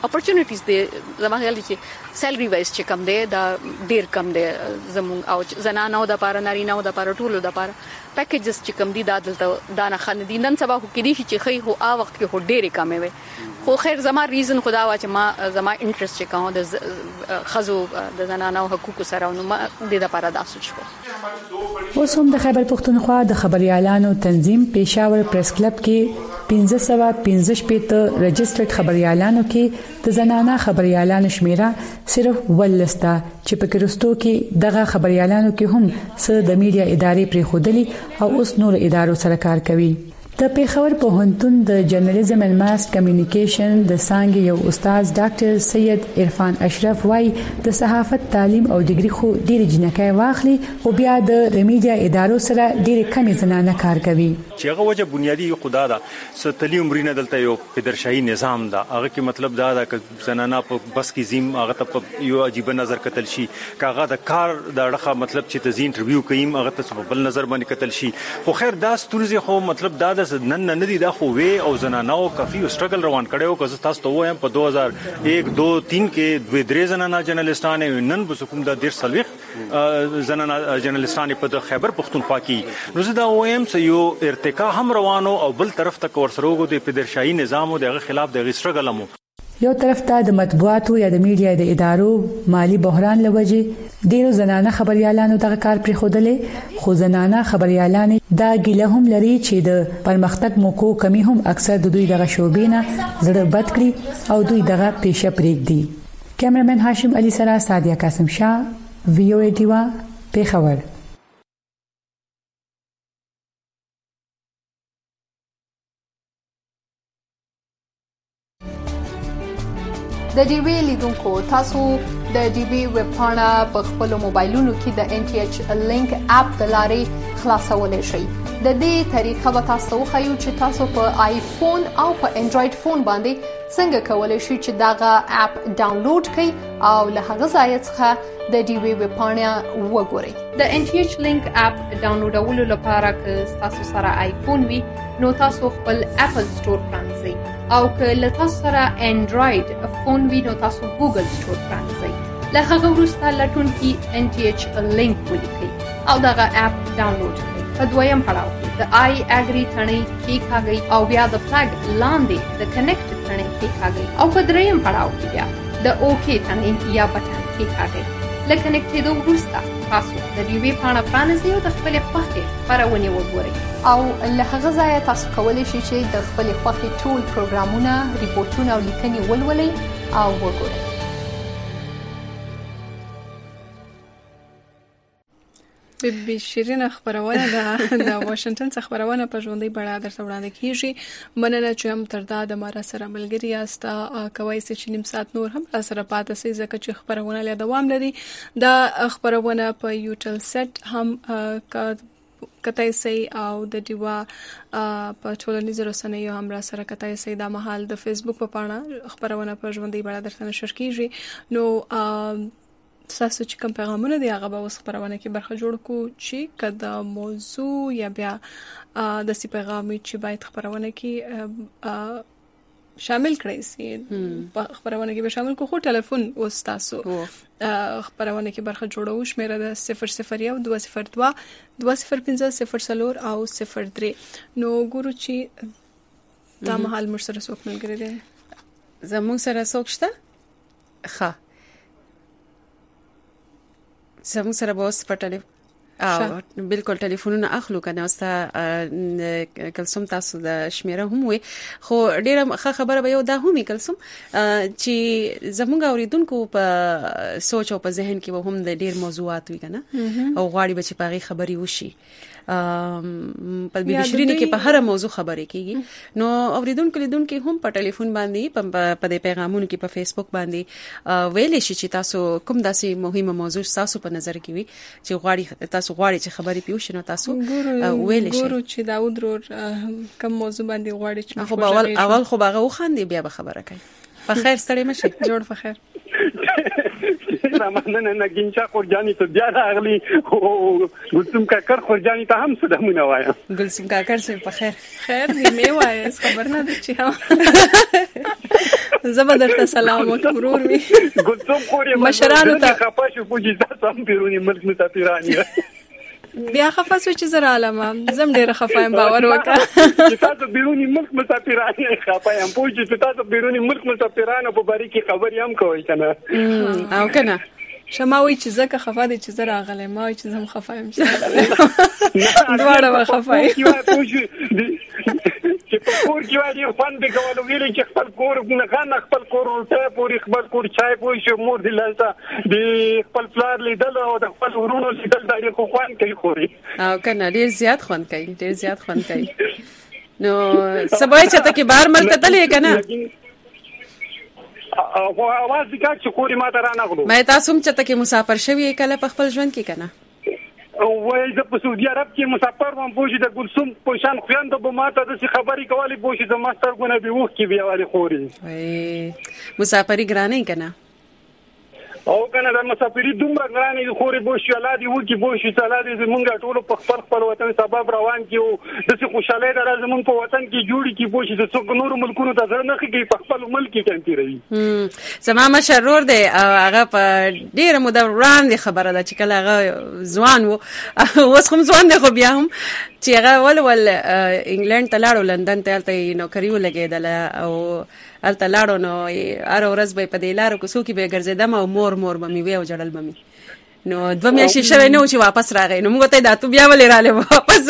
اپورچونټیز دي زموږ خیال دي چې سیلري وایز چې کم دی دا ډیر کم دی زموږ او زنانو د لپاره نارینه او د لپاره ټولو د لپاره پیکیجز چې کم دي دا دلته دا نه خن دي نن سبا خو کې دي چې خي هو ا وخت کې هو ډېرې کمې وي خو خیر زما ریزن خدا وا چې ما زما انټرست چې کوم د خزو د زنانو حقوقو سره نو ما د لپاره دا سوچ کو اوس هم د خیبر پختونخوا د خبريالانو تنظیم پېښور پریس کلب کې پنځه سوه پنځه شپږ رجسټرډ خبريالانو کې د زنانه خبريالانو شمیره صرف ولستا چې په کرستو کې دغه خبريالانو کې هم څه د میډیا ادارې پرې خودلی او اوس نور ادارو سره کار کوي د پیښور پوهنتون د جرنالیزم اند ماس کمیونیکیشن د څانګې یو استاد ډاکټر سید عرفان اشرف وايي د صحافت تعلیم او ډیګري خو ډېر جنکای واخلي او بیا د میډیا ادارو سره ډېر کم زنانه کار کوي چې هغه وجه بنیادی خدا دا ستلی عمرینه دلته یو پدرشاهي نظام دا هغه کې مطلب دا دا چې زنانه په بس کې زم هغه ته یو عجیب نظر قتل شي کاغه د کار د اړخه مطلب چې ته زین انټرویو کوي هغه ته بل نظر باندې قتل شي خو خیر دا ستوري خو مطلب دا نن نه دي دا خو وی او زنانو کافي سټرګل روان کړو که تاسو ته وایم په دوه هزار یک دو تین کې دوه درې زنانه جرنالستانه نن په کوم د ډیر سلوخ زنانه جرنالستانه په خیبر پختونخوا کې نو زه دا وایم چې یو ارتقا هم روانو او بل طرف ته ورسروغو د پدرشاهي نظام او دغه خلاف د سټرګل مو یو طرف ته د مطبوعاتو یا د میډیا د ادارو مالی بحران لوجه ډیرو زنانه خبريالانو دغه کار پرې خودلې خو زنانه خبريالان دا ګیله هم لري چې د پرمختګ موکو کمی هم اکثر د دوی دغه شوبینه زړه بد کړي او دوی دغه پیشه پرېږدي کیمرمن هاشم علي سره سادیا قاسم شاه وی او ای ټی وا پیښور د ډي وی لیدونکو تاسو د ډي وی ویب پاڼه په خپل موبایلونو کې د ان ټي ایچ لینک اپ د لارې خلاصولای شئ د دې طریقه به تاسو خو چې تاسو په آیفون او په انډراید فون باندې څنګه کولای شئ چې داغه اپ ډاونلوډ کړئ او له هغه ځای څخه د ډي وی ویب پاڼه وګورئ د ان ټي ایچ لینک اپ ډاونلوډولو لپاره که تاسو سره آیفون وي نو تاسو خپل اپل سٹور پرانځئ او که له تاسو سره انډراید فون وي نو تاسو ګوګل سٹور پرانځئ له هغه وروسته لټون کې ان ټي ایچ لینک ولیکئ او دغه اپ ډاونلوډ کړئ په دویم پړاو کې د آی اګری ثنې کې کاږي او بیا د فلګ لاندې د کنیکټ ثنې کې کاږي او په دریم پړاو کې بیا د اوکی ثنې یا بټن کې کاږي لکه کنیکټ دوه وروسته تاسو د ډي وی پاڼه پرانځئ او د خپل خوښې خبرونه وګورئ او له هغه ځای تاسو کولی شئ چې د خپل خوښې ټول پروګرامونه ریپورتونه او لیکنې ولولئ او وګورئ بي شیرین خبرونه د د واشنگټن څخه خبرونه په ژوندۍ بڼه درته وړاندې کیږي مننه چې هم تر دا د مارا سره ملګری یاست کوي چې نیم ساعت نور هم سره پاتې سي ځکه چې خبرونه له دوام لري دا خبرونه په یوټل سیټ هم کتای سي او د دیوا په ټولنیزو رسنیو هم را سره کتای سي د محل د فیسبوک په پاڼه خبرونه په ژوندۍ بڼه درته نشر کیږي نو تاسو چې کوم پیغامونه دی هغه به اوس خبرونه کې برخه جوړ کو چې کدا موضوع یا بیا د سی پیغامي چې باید خبرونه کې شامل کړئ سي خبرونه کې به شامل کو خو ټلیفون اوس تاسو خبرونه کې برخه جوړو شمیره د صفر صفر یو دوه صفر دوه دوه صفر پنځه صفر څلور او صفر درې نو ګورو چې دا مهال مر سره څوک ملګری دی زموږ سره څوک شته ښه زموږ سره به اوس په ټلیفون او بالکل ټلیفونونه اخلو کنه اوس کلسوم تاسو د شمیره هم وي خو ډیره ښه خبره به یو دا هم کلسوم چې زموږ اوریدونکو په سوچ او په ذهن کې به هم د ډیر موضوعات وي کنه او غواړي به چې پاغي خبري وشي په بي بي شيرين کې په هر موضوع خبرې کیږي نو اوریدونکو لیدونکو هم په ټلیفون باندې په د پیغامونو کې په فیسبوک باندې ویلې شي چې تاسو کوم داسې مهمه موضوع تاسو په نظر کې وي چې غواړي تاسو غواړي چې خبرې پیوښ نو تاسو ویلې شي ګورو چې داود رور کوم موضوع باندې غواړي چې خو اول اول خو باغه وخاندي بیا به خبره کوي په خیر ستړي مشه جوړ په خیر زمانه نه ګینچا خورجاني ته بیا راغلی او ګلسم کاکر خورجاني ته هم سلامونه وایم. ګلسم کاکر څه په خیر خیر دې مې وایي خبر نه ده چې زما درته سلام وکړور وی ګلسم خوري مشرانو ته خپه شو پوجي تاسو هم بیرونی ملک مسافرانی بیا خفاسو چې زر عالمه زم ډېر خفایم باور وکړه چې تاسو بیرونی ملک مسافرانی خفایم پوجي چې تاسو بیرونی ملک مسافرانو په باره کې خبرې هم کوي کنه او کنه شماوي چې زکه خفا دي چې زر اغله ما چې زم خفایم چې دواړه خفای چې په کور کې وایي فن به کولو ویل چې خپل کور نه خان خپل کور ته پوری خپل کور چای پوي چې مور دې لالته د خپل پلار لیدل او د خپل ورونو لیدل دا خو خوان کوي خوري او کنه ډیر زیات خوان کوي ډیر زیات خوان کوي نو سبای چې ته کې بار ملک تلې کنه او اواز دې کا چې کوري ما درانه غلو مې تاسو هم چې ته کې مسافر شوی کله په خپل ژوند کې کنه او وای زه په سعودي عرب کې مسافر وم پوجي د ګلسم په شان خويند به ماته د خبري کولې پوجي د ماستر ګونه به وښ کې بیا والی خوري وای مسافری ګرانې کنه او کنه د مسافری دومره ګرانې خوري بوشي اولادي وږي بوشي سالادي زمونږ ټول په خپل خپل وطن سبب روان کیو د څه خوشاله در زمون په وطن کې جوړي کی بوشي د څو نور ملکونو ته ځنه کې په خپل ملک کې کانتی رہی هم زما مشرور دی هغه په ډیره موده وړاندې خبره ده چې کله هغه ځوان وو اوس هم ځوان دی خو بیا هم چې هغه ول ول انګلند ته لاړو لندن ته تل نوکری ولګیدل او الته لاړو نو هر ورځ به په دې لارو کو سو کې به ګرځیدم او مور مور مې وی او جړل مې نو دوه میاشتې شوه نو چې واپس راغی نو موږ ته دا ته بیا ولې رااله واپس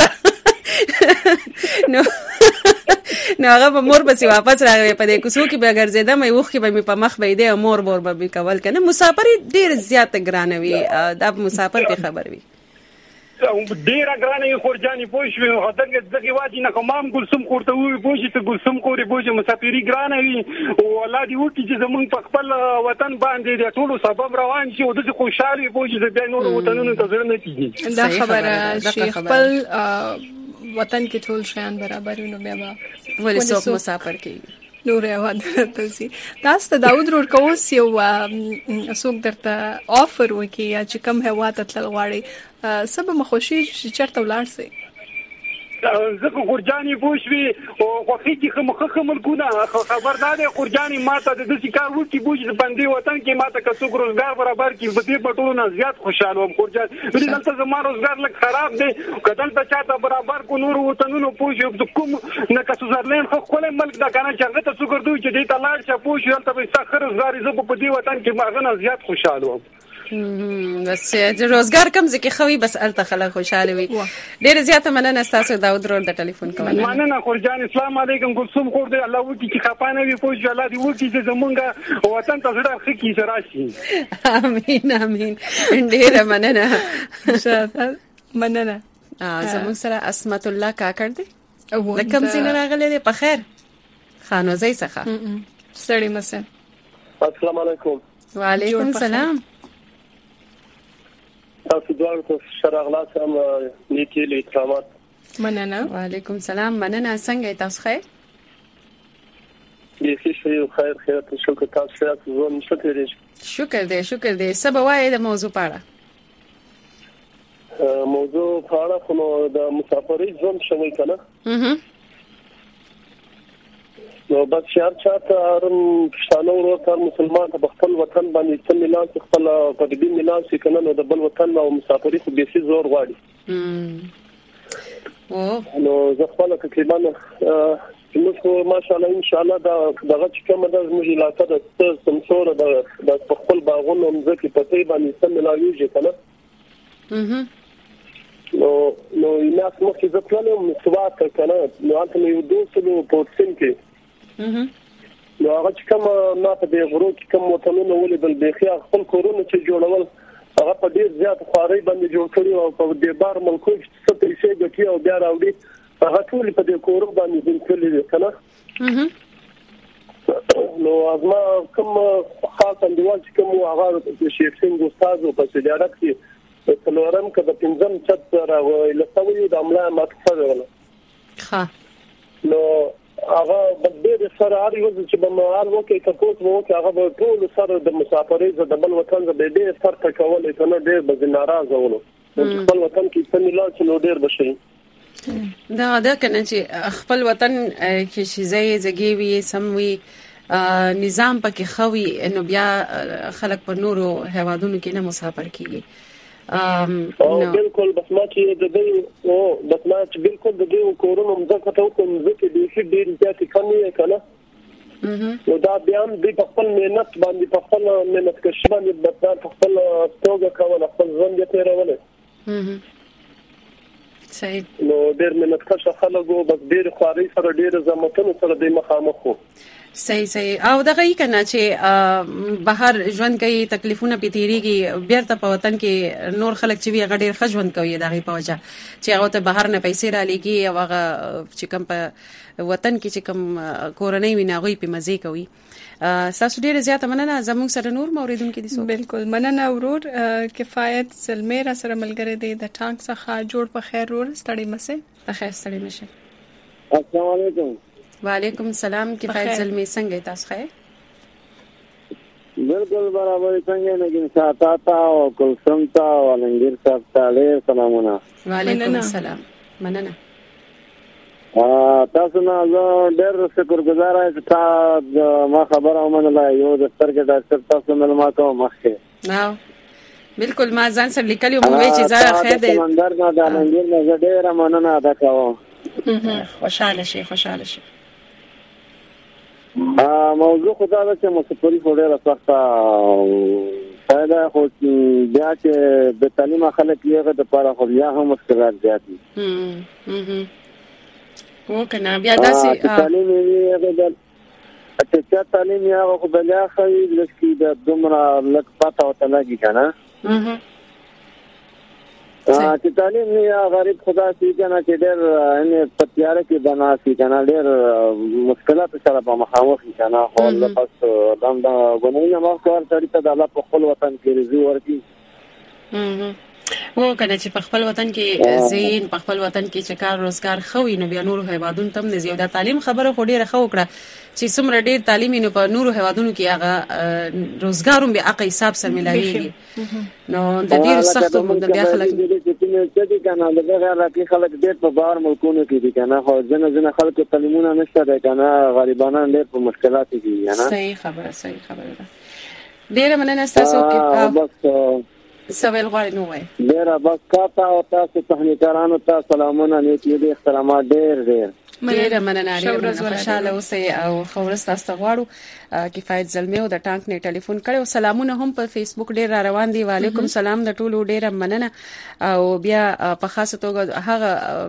نو نو هغه مور به سي واپس راغی په دې کو سو کې به ګرځیدم او وخت به مې په مخ به دې مور مور به کول کنه مسافر ډیر زیات ګرانوي دا مسافر په خبر وي ډیر ګرانې خورجاني پوښوي هدا دغه وادي نه کوم ګلسم کوړته وي پوښي ته ګلسم کوړي پوښي مسافری ګرانوي او ولادي وټي چې زمون په خپل وطن باندې د ټولو سبب روان شي او د خوشحالي پوښي د بیا نور وطنونو ته ځنه کیږي دا خبره شي خپل وطن کې ټول شیان برابر نو بیا ولې څوک مسافر کوي نور یواد تاسو تاسو ته داود رور کوس یو څوک درته افر وکي یا چې کوم هوا ته تل غواړي سبب مخوشي چې چرته ولاړ سي زکه خورجاني بوشوي او خوخي کې خمخه ملکونه خبردار خورجاني ماته د دې کار وکي بوش د باندې وطن کې ماته کڅو روزګار برابر کې په دې پټونو نه زیات خوشاله وم خورجان ولې دلته زما روزګار لک خراب دی کدل ته چاته برابر کو نور وطنونو پوښي کوم نه کڅو زرلین خو خپل ملک دا کنه چې هغه ته څو ګرځو چې دې ته لاړ شه پوښي ته به سخر روزګار زه په دې وطن کې ماغه زیات خوشاله وم بس چې روزګار کم ځکه خوي بس الته خلک خوشاله وي ډېر زیاته مننه تاسو داود رول د ټلیفون کوله مننه خورجان السلام علیکم ګلسم خور دې الله وکي چې خپانه وي پوه الله دې وکي چې زمونږ وطن ته زړه خکې راشي امين امين ډېر مننه مننه زموږ سره اسمت الله کاکړ دې لکم زین راغله دې په خیر خانو زئی څخه سړی مسه السلام علیکم وعلیکم السلام تاسو دوه ته شرغلا سم نیکی له اکرامات مننه وعلیکم السلام مننه څنګه تاسو خیر دې شي خیر خیر شکر تاسو زون شکر دې شکر دې شکر دې سبا وای د موضوع پاړه موضوع پاړه خو د مسافرۍ ژوند شوی کنه اها نو بس شهر چاته ارم پښتانه ورته مسلمان په خپل وطن باندې تل ملان خپل په دې ملان چې کنه نو د بل وطن او مسافرۍ خو به سي زور غواړي او نو زه خپل تقریبا موږ ماشاءالله ان شاء الله دا دغه چې کومه د موږ علاقه د سمسور د خپل باغونو مزکه په تی باندې سم ملاویږي کنه اها نو نو الناس مخ چې ځکلم سوات کنه نو انت یو دوسلو پورتین کې اها نو هغه چې کوم ما په دې غرو کې کوم وطنونه ولیدل به خیا خپل کورونه چې جوړول هغه په ډیر زیات خواري باندې جوړ کړی او په دې بار ملکو چې څه پیسې ګټي او بیا راوړي هغه ټول په دې کورو باندې بنکلي کنه اها نو ازما کوم خاص اندوال چې کوم هغه شیخ سنگ استاد په سجارت کې په نورم کې د پنځم چت راغلی لسوي د عمله مقصد ولا ها نو هغه د دې سره اړ یو چې په مهال وکي تاسو وو چې هغه به ټول سره د مسافرۍ د بل وطن د دې فرق کولای کنه ډېر به ناراضه ونه خپل وطن کې څه ملال چې نو ډېر بشي دا دا کنه چې خپل وطن کې شي زي زګي وي سموي نظام پکې خوي نو بیا خلک په نورو هوادونو کې نه مسافر کیږي ام نو بالکل بس ما چې د دې او بس ما چې بالکل د دې کورونو مزه ته کوم ځکه د شي ډیر ځاتې کمی کنه نو دا بیا هم د خپل مهنت باندې په خپل مهنت کې باندې د خپل توګه کول خپل ژوند یې تیرول صحیح نو ډیر مهنت کښه خلکو بس ډیر خواري سره ډیر زمتونو سره د مخامخ وو صحیح صحیح او دغه یې کنه چې بهر ژوند کوي تکلیفونه پیتیریږي بیرته په وطن کې نور خلک چې وی غډیر ښه ژوند کوي دغه په وجه چې هغه ته بهر نه پیسې را لګي او هغه چې کوم په وطن کې چې کوم کورنۍ ویناغوي په مزه کوي تاسو ډیره زیاته مننه زموږ سره نور موریدونکو دي سو بالکل مننه ورور کفایت سلمې را سره ملګری دی د ټانک څخه جوړ په خیر ور ستړي مسه په خیر ستړي مشه السلام علیکم وعلیکم السلام کفایت زلمی څنګه تاسو ښه بالکل برابر څنګه نه ګین ساته تا او کلسم تا او لنګیر صاحب ته له سلامونه وعلیکم السلام مننه ا تاسو نه ډېر شکرګزار یم چې تا ما خبره ومنله یو د سترګې ډاکټر تاسو معلومات او مخکې نو بالکل ما ځان سره لیکلی مو وی چې زه خیر دی سمندر نه د لنګیر نه ډېر مننه ادا کوم خوشاله شي خوشاله شي ا موضوع خدا دا چې مسافري خوري راځه فائدہ خو بیا چې د تعلیم خلک یې د پاره خو بیا هم مشکلات زیات دي هم هم وکنه بیا داسې تعلیم یې د اته تعلیم یې خو بیا خو لکه د دومره لک پتا او تلاګي کنه هم چې تعلیم نه غریب خدا سي کنه چې ډېر ان پتیاره کې بنا سي کنه ډېر مشکلات سره په مخامخ کنه خو الله پس دم دا غوښنه ما کار ترې ته د الله په خپل وطن کې رضا ورکي و کنه چې په خپل وطن کې زین په خپل وطن کې چې کار روزګار خوي نو بیا نور هیوادونو تم نه زیاده تعلیم خبره خو ډېر خو وکړه چې څومره ډېر تعلیمي نو په نورو هیوادونو کې هغه روزګاروم به اقا حساب سره ملایي نو د ډېر سختو د بیا خلک چې دي کنه دغه راکې خلک ډېر په بهر ملکونو کې دي کنه خو ځنه ځنه خلک تعلیمونه نشته ده کنه غریبانان ډېر په مشکلات کې دي نه صحیح خبره صحیح خبره ده ډېر مننه تاسو کې بس سوال غواړي نو وای ډېر بس کا او تاسو تهنیکارانو ته سلامونه نیکی دي احترامات ډېر ډېر ډیره مننه ډیره خوشاله اوسئ او خورست تاسو غواړو کفایت زلمی او د ټانک نه ټلیفون کړو سلامونه هم په فیسبوک ډیر را روان دي وعلیکم سلام د ټولو ډیره مننه او بیا په خاصه توګه هغه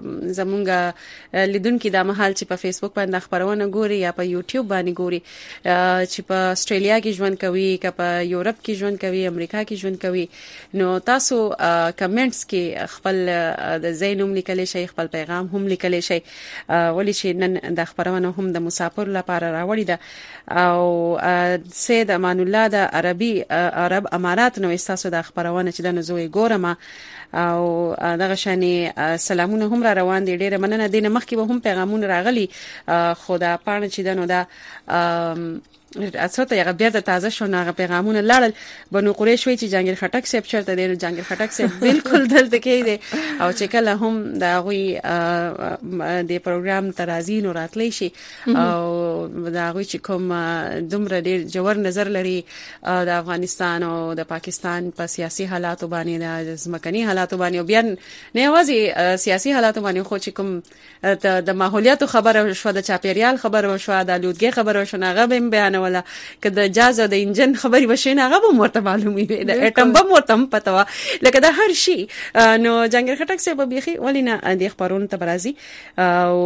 زمونږ لیدونکو د محل چې په فیسبوک باندې خبرونه ګوري یا په یوټیوب باندې ګوري چې په استرالیا کې ژوند کوي که په یورپ کې ژوند کوي امریکا کې ژوند کوي نو تاسو کمنټس کې خپل د زینوم لیکل شي خپل پیغام هم لیکل شي ولې چې نن د خبرونه هم د مسافر لپاره راوړی ده او سید امان الله د عربي عرب امارات نو استاسو د خبرونه چې د نزوې ګورم او دغه شانی سلامونه هم را روان دي ډیره مننه دینه مخکې به هم پیغامونه راغلي خدا پانه چې دنو دا اڅته یغه بیا د تازه شونه غ پیغامونه لاړل بنو قریش وی چې جنگیر خټک سیب چرته دی جنگیر خټک سیب بالکل دلته کې دی او چې کله هم دا غوي د پروګرام ترازی نو راتلی شي او دا غوي چې کوم دومره ډیر جوړ نظر لري د افغانستان او د پاکستان په سیاسي حالاتو باندې د ځمکني حالاتو باندې او بیا نه وځي سیاسي حالاتو باندې خو چې کوم د ماحولیاتو خبره شو د چاپیریال خبره شو د لودګي خبره شو نه غو بیان ولا کله جاز د انجن خبري بشینه هغه به مرته معلومي وي د اټم بم مرته پتاوه لکه د هر شي نو جنگیر خټک سه به بيخي ولینا د خبرونو ته برازي او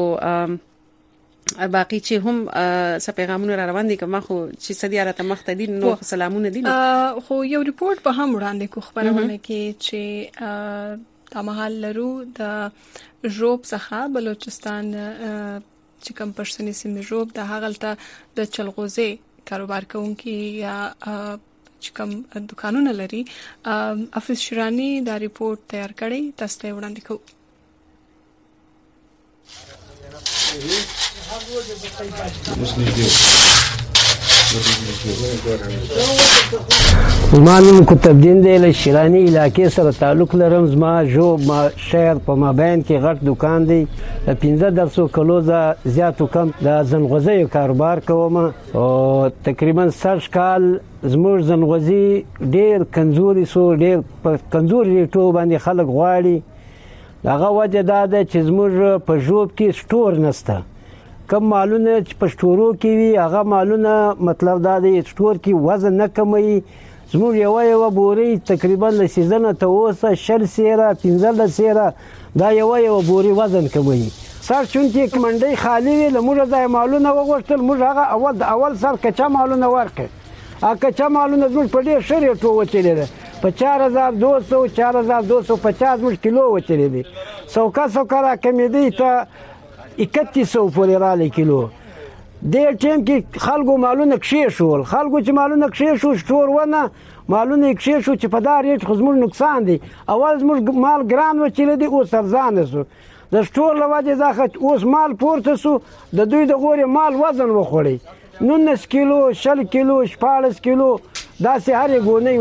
باقي چې هم څه پیغامونه را روان دي کومه خو چې سدي راته مختدي نو سلامونه دي خو یو ریپورت په هم وړاندې کو خبرونه کې چې د محل لرو د ژوب څخه بلوچستان چې کوم پښتني سیمه ژوب د هغلته د چلغوزي کاروبار کوونکي یا چې کوم دکانونه لري افیس شرانی دا ریپورت تیار کړی تاسو ته وړاندې کوم معلوم کتبدین دی له شیرانی علاقې سره تعلق لرم. زما جو ما شهر په مابین کې غټ دکان دی. پنځه درسو کلو ز زیاتو کم د زنغوزي کاروبار کوم او تقریبا سږ کال زموږ زنغوزي ډیر کمزوري سو ډیر په کمزوري ټو باندې خلک غواړي. هغه وجه دا ده چې زموږ په جوب کې سټور نشته. کم مالونه چې په سټورو کې وي هغه مالونه مطلب دا دی سټور کې وزن نه کموي. زموږ یو یو بوري تقریبا له سیزن ته اوسه شل سیره پنځه سیره دا یو یو بوري وزن کموي. سر چونکې منډي خالی وي لموږ ځای مالونه وغوښتل موږ هغه اول د اول سر کچا مالونه ورکړ. هغه کچا مالونه زموږ په ډېر ښه ریټ وچلېده په چار هزار دو سو چار هزار دو سو پچاس زموږ کیلو وچلېدی. سوکا سوکا راکمېدی ته اکتیس سو پورې رالی کیلو. دې ټیم کې خلکو مالونه کښې شول. خلکو چې مالونه کښې شو سټور ونه مالونه یې کښې شو چې په دا ریټ خو زموږ نقصان دی. اول زموږ مال ګران وچلېدی اوس ارزانه سو. د سټور له وجې څخه اوس مال پورته سو د دوی د غورې مال وزن وخوړی. نولس کیلو شل کیلو شپاړس کیلو داسې هرې ګونۍ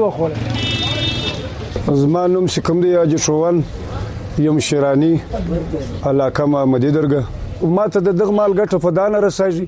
وخوړه. زما نوم چې کوم دی حاجي شوان یم شیرانی علاقه محمدي درګه. ما ته د دغه مال ګټه په دانه رسېږي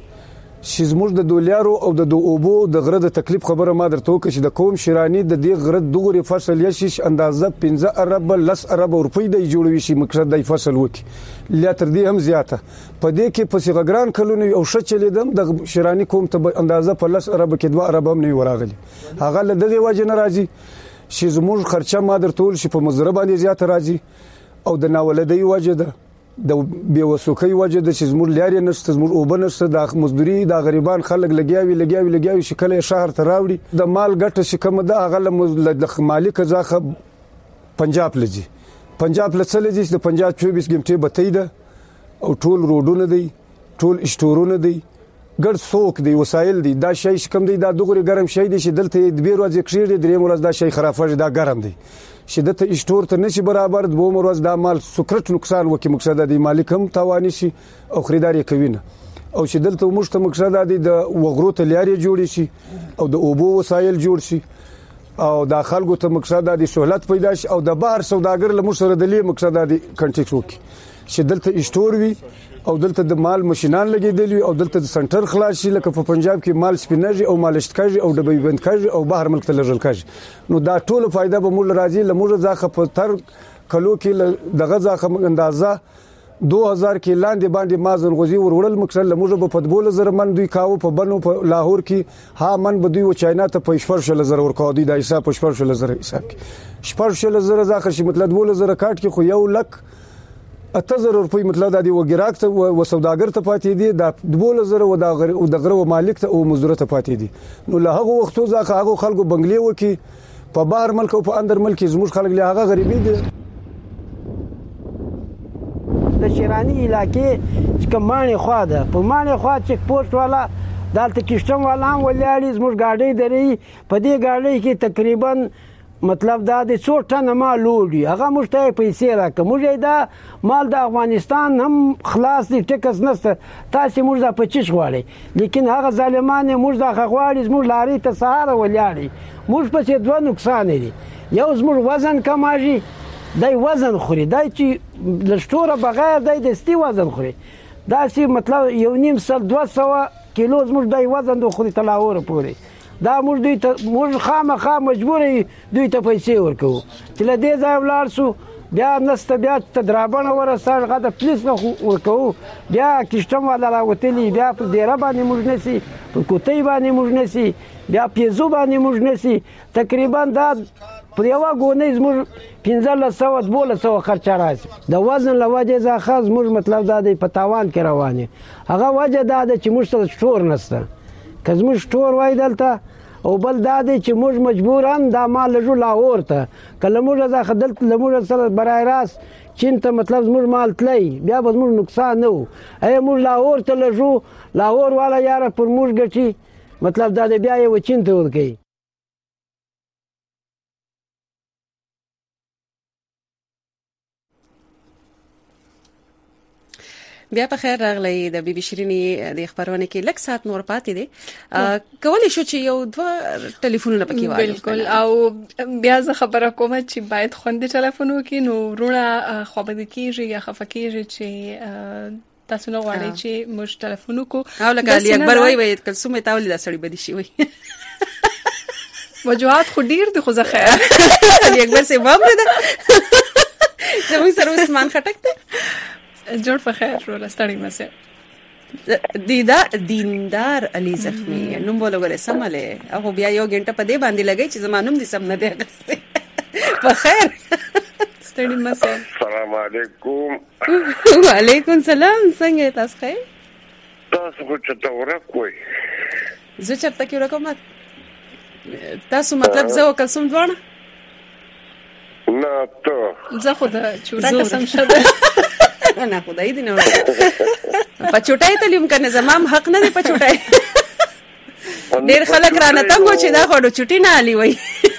چې زموږ د دولیارو او د اوبو د غره د تکلیف خبره ما درته وکړه چې د قوم شیرانی د دې غره دغوري فصل یې شي اندازه پنځه ارب لس ارب روپۍ د جوړوي شي مقصد د فصل وکي لا تر دې هم زیاته په دې کې په سیغګران کلونی او شچ لیدم د شیرانی قوم ته اندازه په لس ارب کې دوه ارب هم نه وراغلي. هغه له دغه وجه نه راځي چې زموږ خرچه ما درته ول شي په مزره باندې زیاته راځي او د ناولدۍ وجه ده د بیوسوکۍ وجه ده چې زموږ لارې نشته زموږ اوبه نشته د مزدوري د غریبان خلک لګیاوي لګیاوي لګیاوي شکل شهر ته راوړي. د مال ګټه چې کوم ده هغه د مالک ځخه پنجاب لږي پنجاب لڅ لږي د پنجاب چوبیس غنټې بتې ده او ټول روډونه دي ټول اشتورونه دي ګډ سوق دی وسایل دي. دا شی کوم دی دا دغوري ګرم شی دی چې دلته د بیرو ځکه کړي درې مرز دا شی خرافه دا ګرم دی شدت اشتور ته نشي برابر د بوم ورځ د مال سکرت نقصان وکي مقصد دی مالک هم تواني شي او خریدار یې کوي نه او چې دلته موږ ته مقصد دی د وغرو ته لاري جوړ شي او د اوبو وسایل جوړ شي او د خلکو ته مقصد دی سہولت پیدا شي او د بهر سوداګر له موږ سره د لی مقصد دی کنټیکټ وکي چې دلته اشتور وي او دلته د مال ماشينان لګیدلی او دلته د سنټر خلاص شي لکه په پنجاب کې مال سپینري او مالشت کاږي او ډبې بند کاږي او بهر ملک ته لږل کاږي. نو دا ټول فائدہ به موږ راځي لموږ ځخه په تر کلو کې دغه ځخه اندازه دو هزار کې لاندې باندې مازن غوزي ورول مقصد لموږ په پدبول زر من دوی کاو په بنو په لاهور کې ها من به دوی و چاینا ته په شپږ شل زر ورکو دي د حساب په شپږ شل زر حساب کې شپږ شل زر ځخه چې مطلب بول زر کاټ کې خو یو لک اتزر روپۍ مطلب د دې وګراک ته و سوداګر ته پاتې دي د بول زره و د غره او د غره مالک ته او مزدور ته پاتې دي. نو له هغه وختو ځکه هغه خلکو بنگلې وکي په بهر ملک او په اندر ملک زموږ خلک له هغه غریبي دي. د شیرانی علاقې چې کمانه خوا ده په مانه خوا چې پوسټ والا دالته کښتم والا ولې زموږ گاډي درې په دې گاډي کې تقریبا مطلب دا د څو ټن مال لوړي هغه مشته پیسې راکه موږ دا مال د افغانستان هم خلاص دي ټکس نشته تاسو موږ دا پچیش غواړي لیکن هغه ظالمانه موږ دا غواړي موږ لاري ته سهار ولاړي موږ په څه دوه نقصان دي یو زموږ وزن کماږي دای وزن خوري دای چې لشتوره بغیر دای دستی وزن خوري دا سي مطلب یو نیم سل دوه سوه کیلو زموږ دای وزن د خوري تلاور پوري دا موږ دوی ته موږ خامخا مجبور دوی ته پیسې ورکو چې له دې ځای ولاړ سو بیا نسته بیا ته درابنه ورسره هغه د پولیس ورکو بیا کښتم والا راوتلی بیا په ډیره باندې موږ نسی په کوتۍ باندې موږ نسی بیا پیزو باندې موږ نسی تقریبا دا پر یو غونې زموږ پنځه سوه دولس سوه خرچه راځي د وزن له وجې ځخه زموږ مطلب دا دی په تاوان کې روان هغه وجه دا ده چې موږ سره سټور نشته که زموږ سټور وای دلته او بل دا دی چې موږ مجبوران دا مال لږو لاهور ته کله موږ ځکه دلته له موږ سره برای راست چین ته مطلب زموږ مال تللی بیا به زموږ نقصان نه و ای موږ لاهور ته لږو لاهور والا یاره پر موږ ګټي مطلب دا دی بیا یې چین ته ورکوي. بیا په خیر راغلی د بي بي شيريني د خبرونه کې لږ سات نور پاتې دي کولای شو چې یو دوه ټلیفونونه پکې وایي بالکل او بیا زه خبره کوم چې باید خوندې ټلیفون وکړي نو ورونه خوابدي کیږي یا خفکیږي چې تاسو نو غواړئ چې موږ ټلیفون وکړو او لکه علي اکبر وایي وایي کلسومه تاولې د سړی بدی شي وایي وجوهات خو ډیر دي خو زه خیر علي اکبر سي بام ده زموږ سره عثمان خټک ته جوړ په خیر ورو ستړي مسه دیدا دیندار علي زخمي نوم بولغه سماله هغه بیا یو غنټه په دې باندې لګی چې زمانوم دې سم نه دی غسته په خیر ستړي مسه السلام علیکم وعلیکم السلام څنګه تاسو ښه تاسو خو چته ورکوي زه چرته کې ورکوم تاسو مطلب زه او کلسوم ځوانه نه ته زه خو د چوټه قسم شته نه خدای دې نه په چوټای تعلیم کنه زمام حق نه دی په چوټای ډیر خلک رانه تنګو چې دا خو چوټی نه علي وای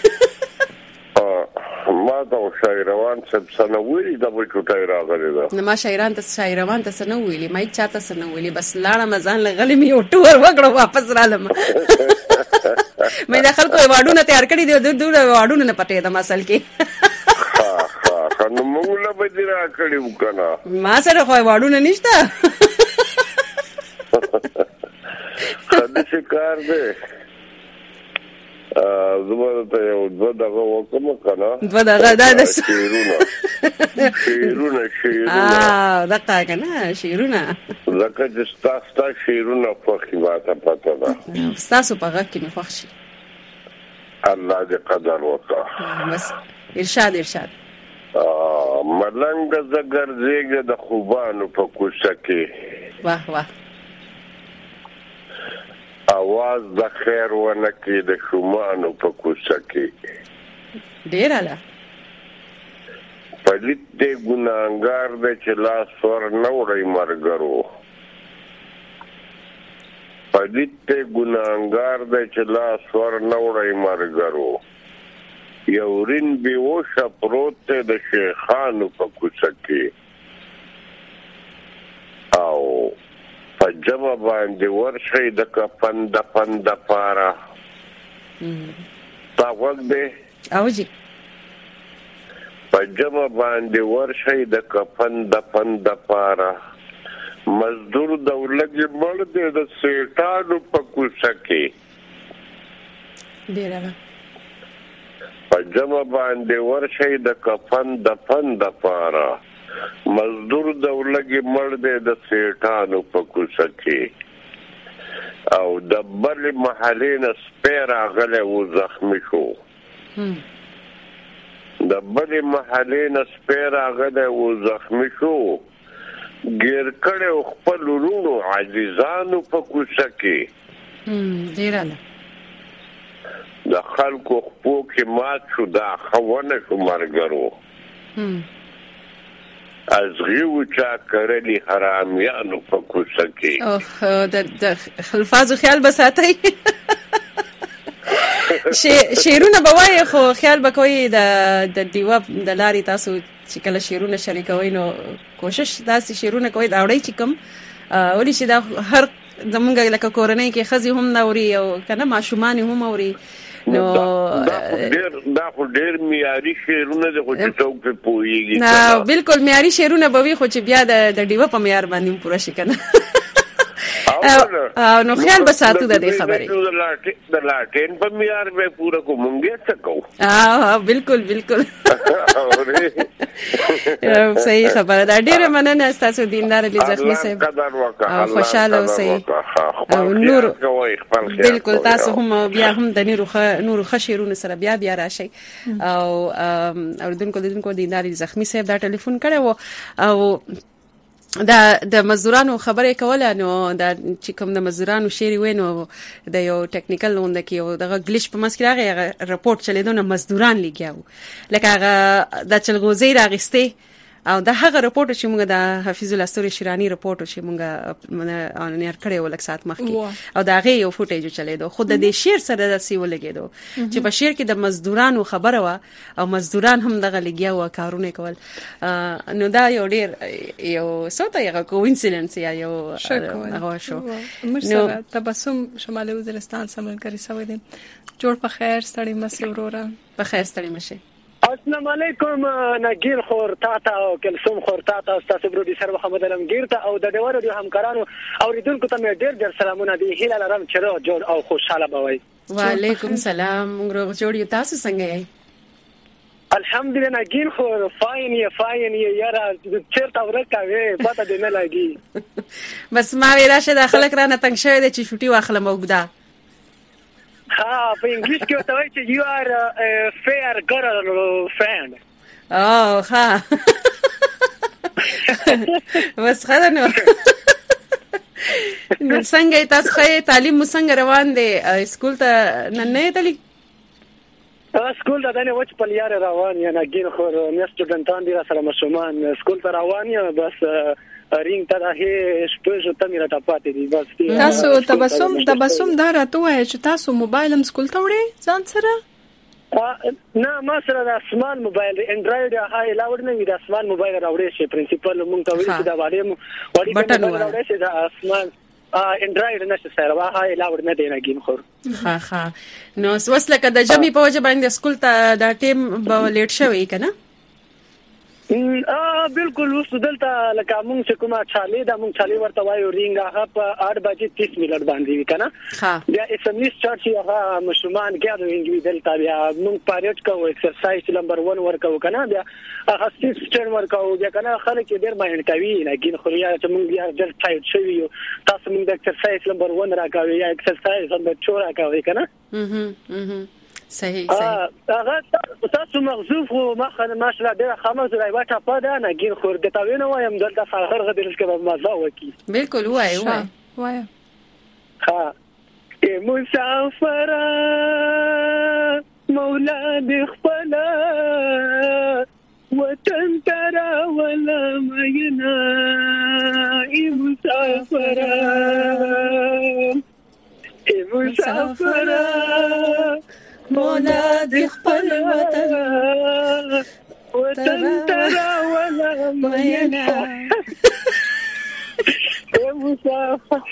ما دا شاعران څه سنوي دا په چوټای راغلي دا نه ما شاعران ته شاعران ته سنوي ما یې چاته سنوي بس لاړه مزان لغلی می او ټور وګړو واپس رالم مې دا خلکو واډونه تیار کړی دی د دوه واډونه نه پټې د مسل کې نو موږ له بدی را کړیو کنه ما سره خو واډونه نشته خدای شکار دې ا زما ته یو دوه دغه وکم کنه دوه دغه دا د شیرونه شیرونه شیرونه اه دا کنه شیرونه لکه چې تاسو شیرونه په خواته پته ده تاسو په غږ کې مې خوښ شي الله دې قدر وکړه بس ارشاد ارشاد ملنګ زګر زیګه د خوبانو په کوڅه کې واه واه आवाज د خیر ونه کې د شومانو په کوڅه کې ډیر اله پدې دې ګناګار دې چې لاس ور نه وړي مرګرو پدې دې ګناګار دې چې لاس ور نه وړي مرګرو یورین بیوشه پروت د شیخانو په کوڅه کې او پجما باندې ورشي د کفن د پند پارا تا وګ دې او جی پجما باندې ورشي د کفن د پند پارا مزدور دولګي مړ دې د سیټانو په کوڅه کې ډیره پجما باندې ورشي د کفن د پند پارا مزدور دولګي مړ دې د سیټانو په کوڅه کې او د بل محلې نه سپیرا غله و زخمی شو د بل محلې نه سپیرا غله و زخمی شو ګیر کړه خپل ورونو عزیزانو په کوڅه کې ډیره د خلکو خپو کې مات شو دا خوونه شو مرګرو از غیو چا کرلی حرامیانو په کوڅه کې اوه د الفاظو خیال بساتای شیرونه بوای خو خیال بکوي د د دیوا د لاري تاسو چې کله شیرونه شریکوي نو کوشش تاسو شیرونه کوي دا وړي چې کوم ولې چې دا هر زمونږ لکه کورنۍ کې خزي هم نوري او کنه ماشومان هم اوري نو ډیر دا خو ډیر معیاري شیرونه د خو چې څوک په پويږي نه بالکل معیاري شیرونه به وي خو چې بیا د دیوا په معیار باندې پوره شي کنه او نو خیال به ساتو د دې خبرې د لاټین په معیار به پوره کومږه څه کو اه بالکل بالکل صحیح خبره ده ډیره مننه تاسو دیندار علي زخمي صاحب او خوشاله اوسئ او نور بالکل تاسو هم بیا هم د نورو نور خشيرونه سره بیا بیا راشي او اوردونکو دونکو دیندار علي زخمي صاحب دا ټلیفون کړو او دا د مزدورانو خبرې کوله نو دا چې کوم د مزدورانو شعر وینو د یو ټیکنیکل لوند کې او دغه ګلیش په مسکره رپورت چلیدو نه مزدوران لګیاو لکه هغه د چلغوزي راغسته او دا هغه رپورټ چې موږ د حفیظ الله ستوري شیرانی رپورټ چې موږ انیر کړو ولک سات مخکې او دا غي یو فوټیج چلیدو خود د شیر سره د سی ولګیدو چې په شیر کې د مزدورانو خبره وا او مزدوران هم دغه لګیا و کارونه کول نو دا یو ډیر یو سوته یو کوینسیډنس یا یو هغه شو نو تبسم شمالي وزیرستان سملګری سوي دي جوړ په خیر ستړي مسي وروره په خیر ستړي مشه. السلام علیکم نګیر خور تاته او کلثوم خور تاته تاسو برودي سر محمد علمگیر ته او د ډیوالو د همکارانو اوریدونکو ته ډیر ډیر سلامونه دي هیله لرم چې روغ جوړ او خوشاله بوي. وعلیکم سلام روغ جوړ یو تاسو څنګه یې؟ الحمدلله نګیر خور فاین یې فاین یې یاره چیرته ورکاوي پته دې نه لګي بس ما ویلا شه د خلک رانه تنگ شوی د چې شوټي واخلم وګدا ها په انګلیش کې وته وایي چې you are a fair girl friend. او ها بس خدا نو نو څنګه تاسو خې تعلیم څنګه روان دي سکول ته نن نه تللی؟ سکول ته نه وڅ په لار روان یا نه ګین خو مې سټوډنټان دي سره مشومان سکول ته روان یا بس رینګ ته هي شپږ ته مې راټا پاتې دي بس تاسو تبسم تبسم دا راته وای چې تاسو موبایل هم سکول ته وړي ځان سره؟ نه ما سره د اسمان موبایل انډراید هاي لاوډ نه وي د اسمان موبایل راوړې شي پرنسپل مونږ ته ویل چې دا باندې مو وړي بټن راوړې شي د اسمان انډراید نشه سره واه هاي لاوډ نه دی نه ګیم خور ها ها نو وسله کده جمی په وجه باندې سکول ته دا ټیم به لیټ شوی کنه؟ ا بالکل وسو دلته لکه مونږ چې کومه چالي دا مونږ چالي ورته وایو رینګ هغه په آठ بجې تیس منټ باندې وی کنه ها بیا اس ام اس چارج هغه مشمان ګاډرینګ وی دلته بیا مونږ پاریټ کوو ایکسرسایز نمبر ون ورکو کنه بیا هغه سیستم ورکو بیا کنه خلک ډیر ماین کوي لکه خو یا چې مونږ بیا ډیر ټایټ شوی یو تاسو مونږ د ایکسرسایز نمبر ون راکوي یا ایکسرسایز نمبر two راکوي کنه اها اها صحیح صحیح هغه تاسو مغزوف او مخه ماشله ډیره خاموش دی واټه پاده نه ګیر خور د تاوینه وایم دلته فخر غدرس کې مزه وکي بالکل وای وای وای ها ای مسافر مولا د خپل وطن ترا ولا مينا ای مسافر ای مسافر مولا د خپل وطن وطن ترا ولا مينا اے مسافر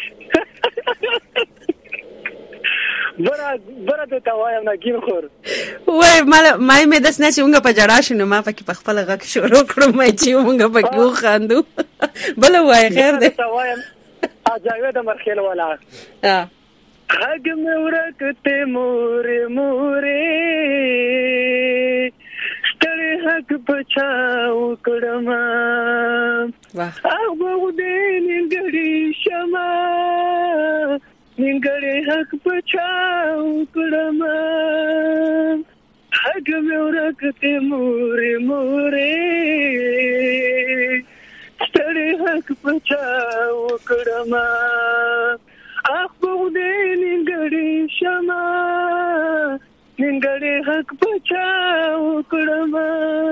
برا برا ته توایم نه ګین خور وای مال مای مې داس نه چې موږ په جړا شنو ما پکې په خپل غږ شروع کړم مې چې موږ پکې وخاندو بل وای خیر دی توایم اجازه د مرخیل والا ها حق میں ورکتے مورے مورے ستڑے حق پچاو کڑما آبو دے نگڑی شما نگڑے حق پچاو کڑما حق میں ورکتے مورے مورے ستڑے حق پچاو کڑما اخبو دے نگڑی شما نگڑی حق بچاو کڑما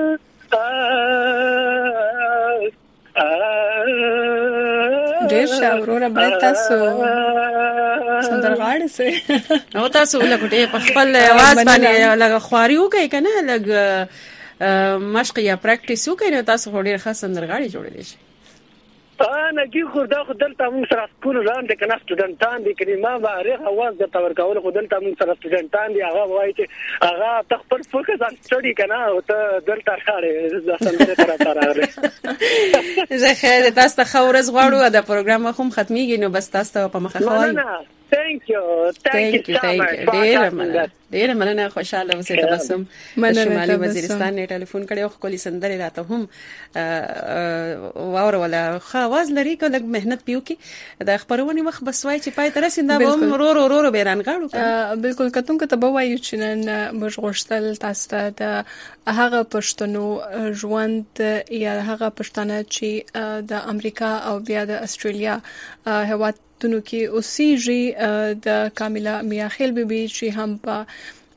ډیر شاورونه باید تاسو سندرغاړي سي او تاسو لکه په خپل आवाज باندې لږ خواري وکړئ کنه لږ مشق یا پریکټیس وکړئ نو تاسو ډیر ښه سندرغاړي جوړیدئ شي انا کی خوردا خدلته موږ سره سکول لاندې کنه سټوډنټان دي کړي ما باندې اواز د تور کول خدلته موږ سره سټوډنټان دي هغه وایي چې هغه تخپل فوکس ان سټډي کنه او ته دلته راړې ځکه سره تر راړې زه خیر تاسو ته خورز غواړو دا پروګرام هم ختميږي نو بس تاسو په مخه خوای Thank you. Thank you so much. ډیر مننه ډیر مننه خوشاله اوسئ تبسم شمالي وزیرستان نه ټلیفون کړي او خپل سندري راته هم واور ولا خواز لري کله مهنت پیو کی دا خبرونه مخ بسوي چې پای تر سیندا به رو رو رو بیران غاړو بالکل کتون کته به وایو چې نن مشغوشتل تاسو ته د هغه پښتنو ژوند یا هغه پښتانه چې د امریکا او بیا د استرالیا هواد تونو کې اوسېږي د کاملا میاخیل بیبي چې هم په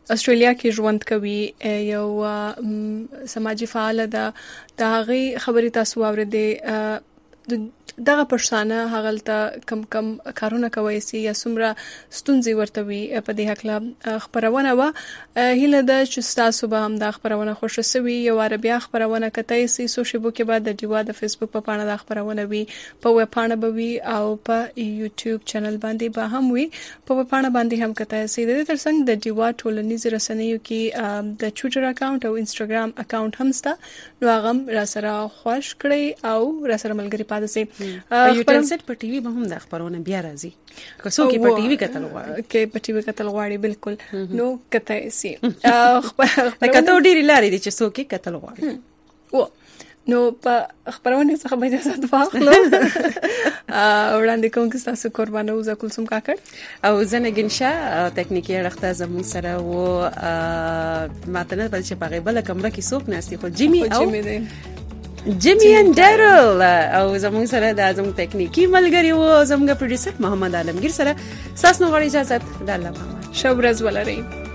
استرالیا کې ژوند کوي یو سماجی فعال ده د هغه خبرې تاسو واورېدې دغه پښتانه هغلته کم کم کارونه کوي سي یا سمره ستونزې ورته وي په دې حق خبرونه وا هله د چې تاسو به هم د خبرونه خوشو سوي یو عربي خبرونه کتای سي سوشل بوک بعد د دیوا د فیسبوک په پاڼه د خبرونه وي په ویب پاڼه به وي او په یوټیوب چینل باندې به هم وي په ویب پاڼه باندې هم کتای سي د ترڅنګ د دیوا ټولنیز رسنیو کې د ټویټر اکاونټ او انستګرام اکاونټ هم سته نو هغه را سره خوش کړئ او را سره ملګری پاتې سي یوټنسټ په ټي وي به هم د خبرونه بیا راځي که څوک په ټي وي کتل غواړي کې په ټي وي کتل غواړي بالکل نو کته سي کته ډیری لاري دي چې څوک کتل غواړي و نو په خبرونه څخه به اجازه واخلو وړاندې کوم چې تاسو قربانو ز کلثوم کاکړ او زنه ګنشا تکنیکی رخته زمون سره و ماته نه بل چې په غیبه کمره کې څوک ناسي خو جیمی او جیمی ان ډیرل او زموږ سره د زموږ تکنیکی ملګری وو زموږ پروډوسر محمد عالمگیر سره ساس نو غړي اجازه ده الله محمد شو ورځ ولرئ.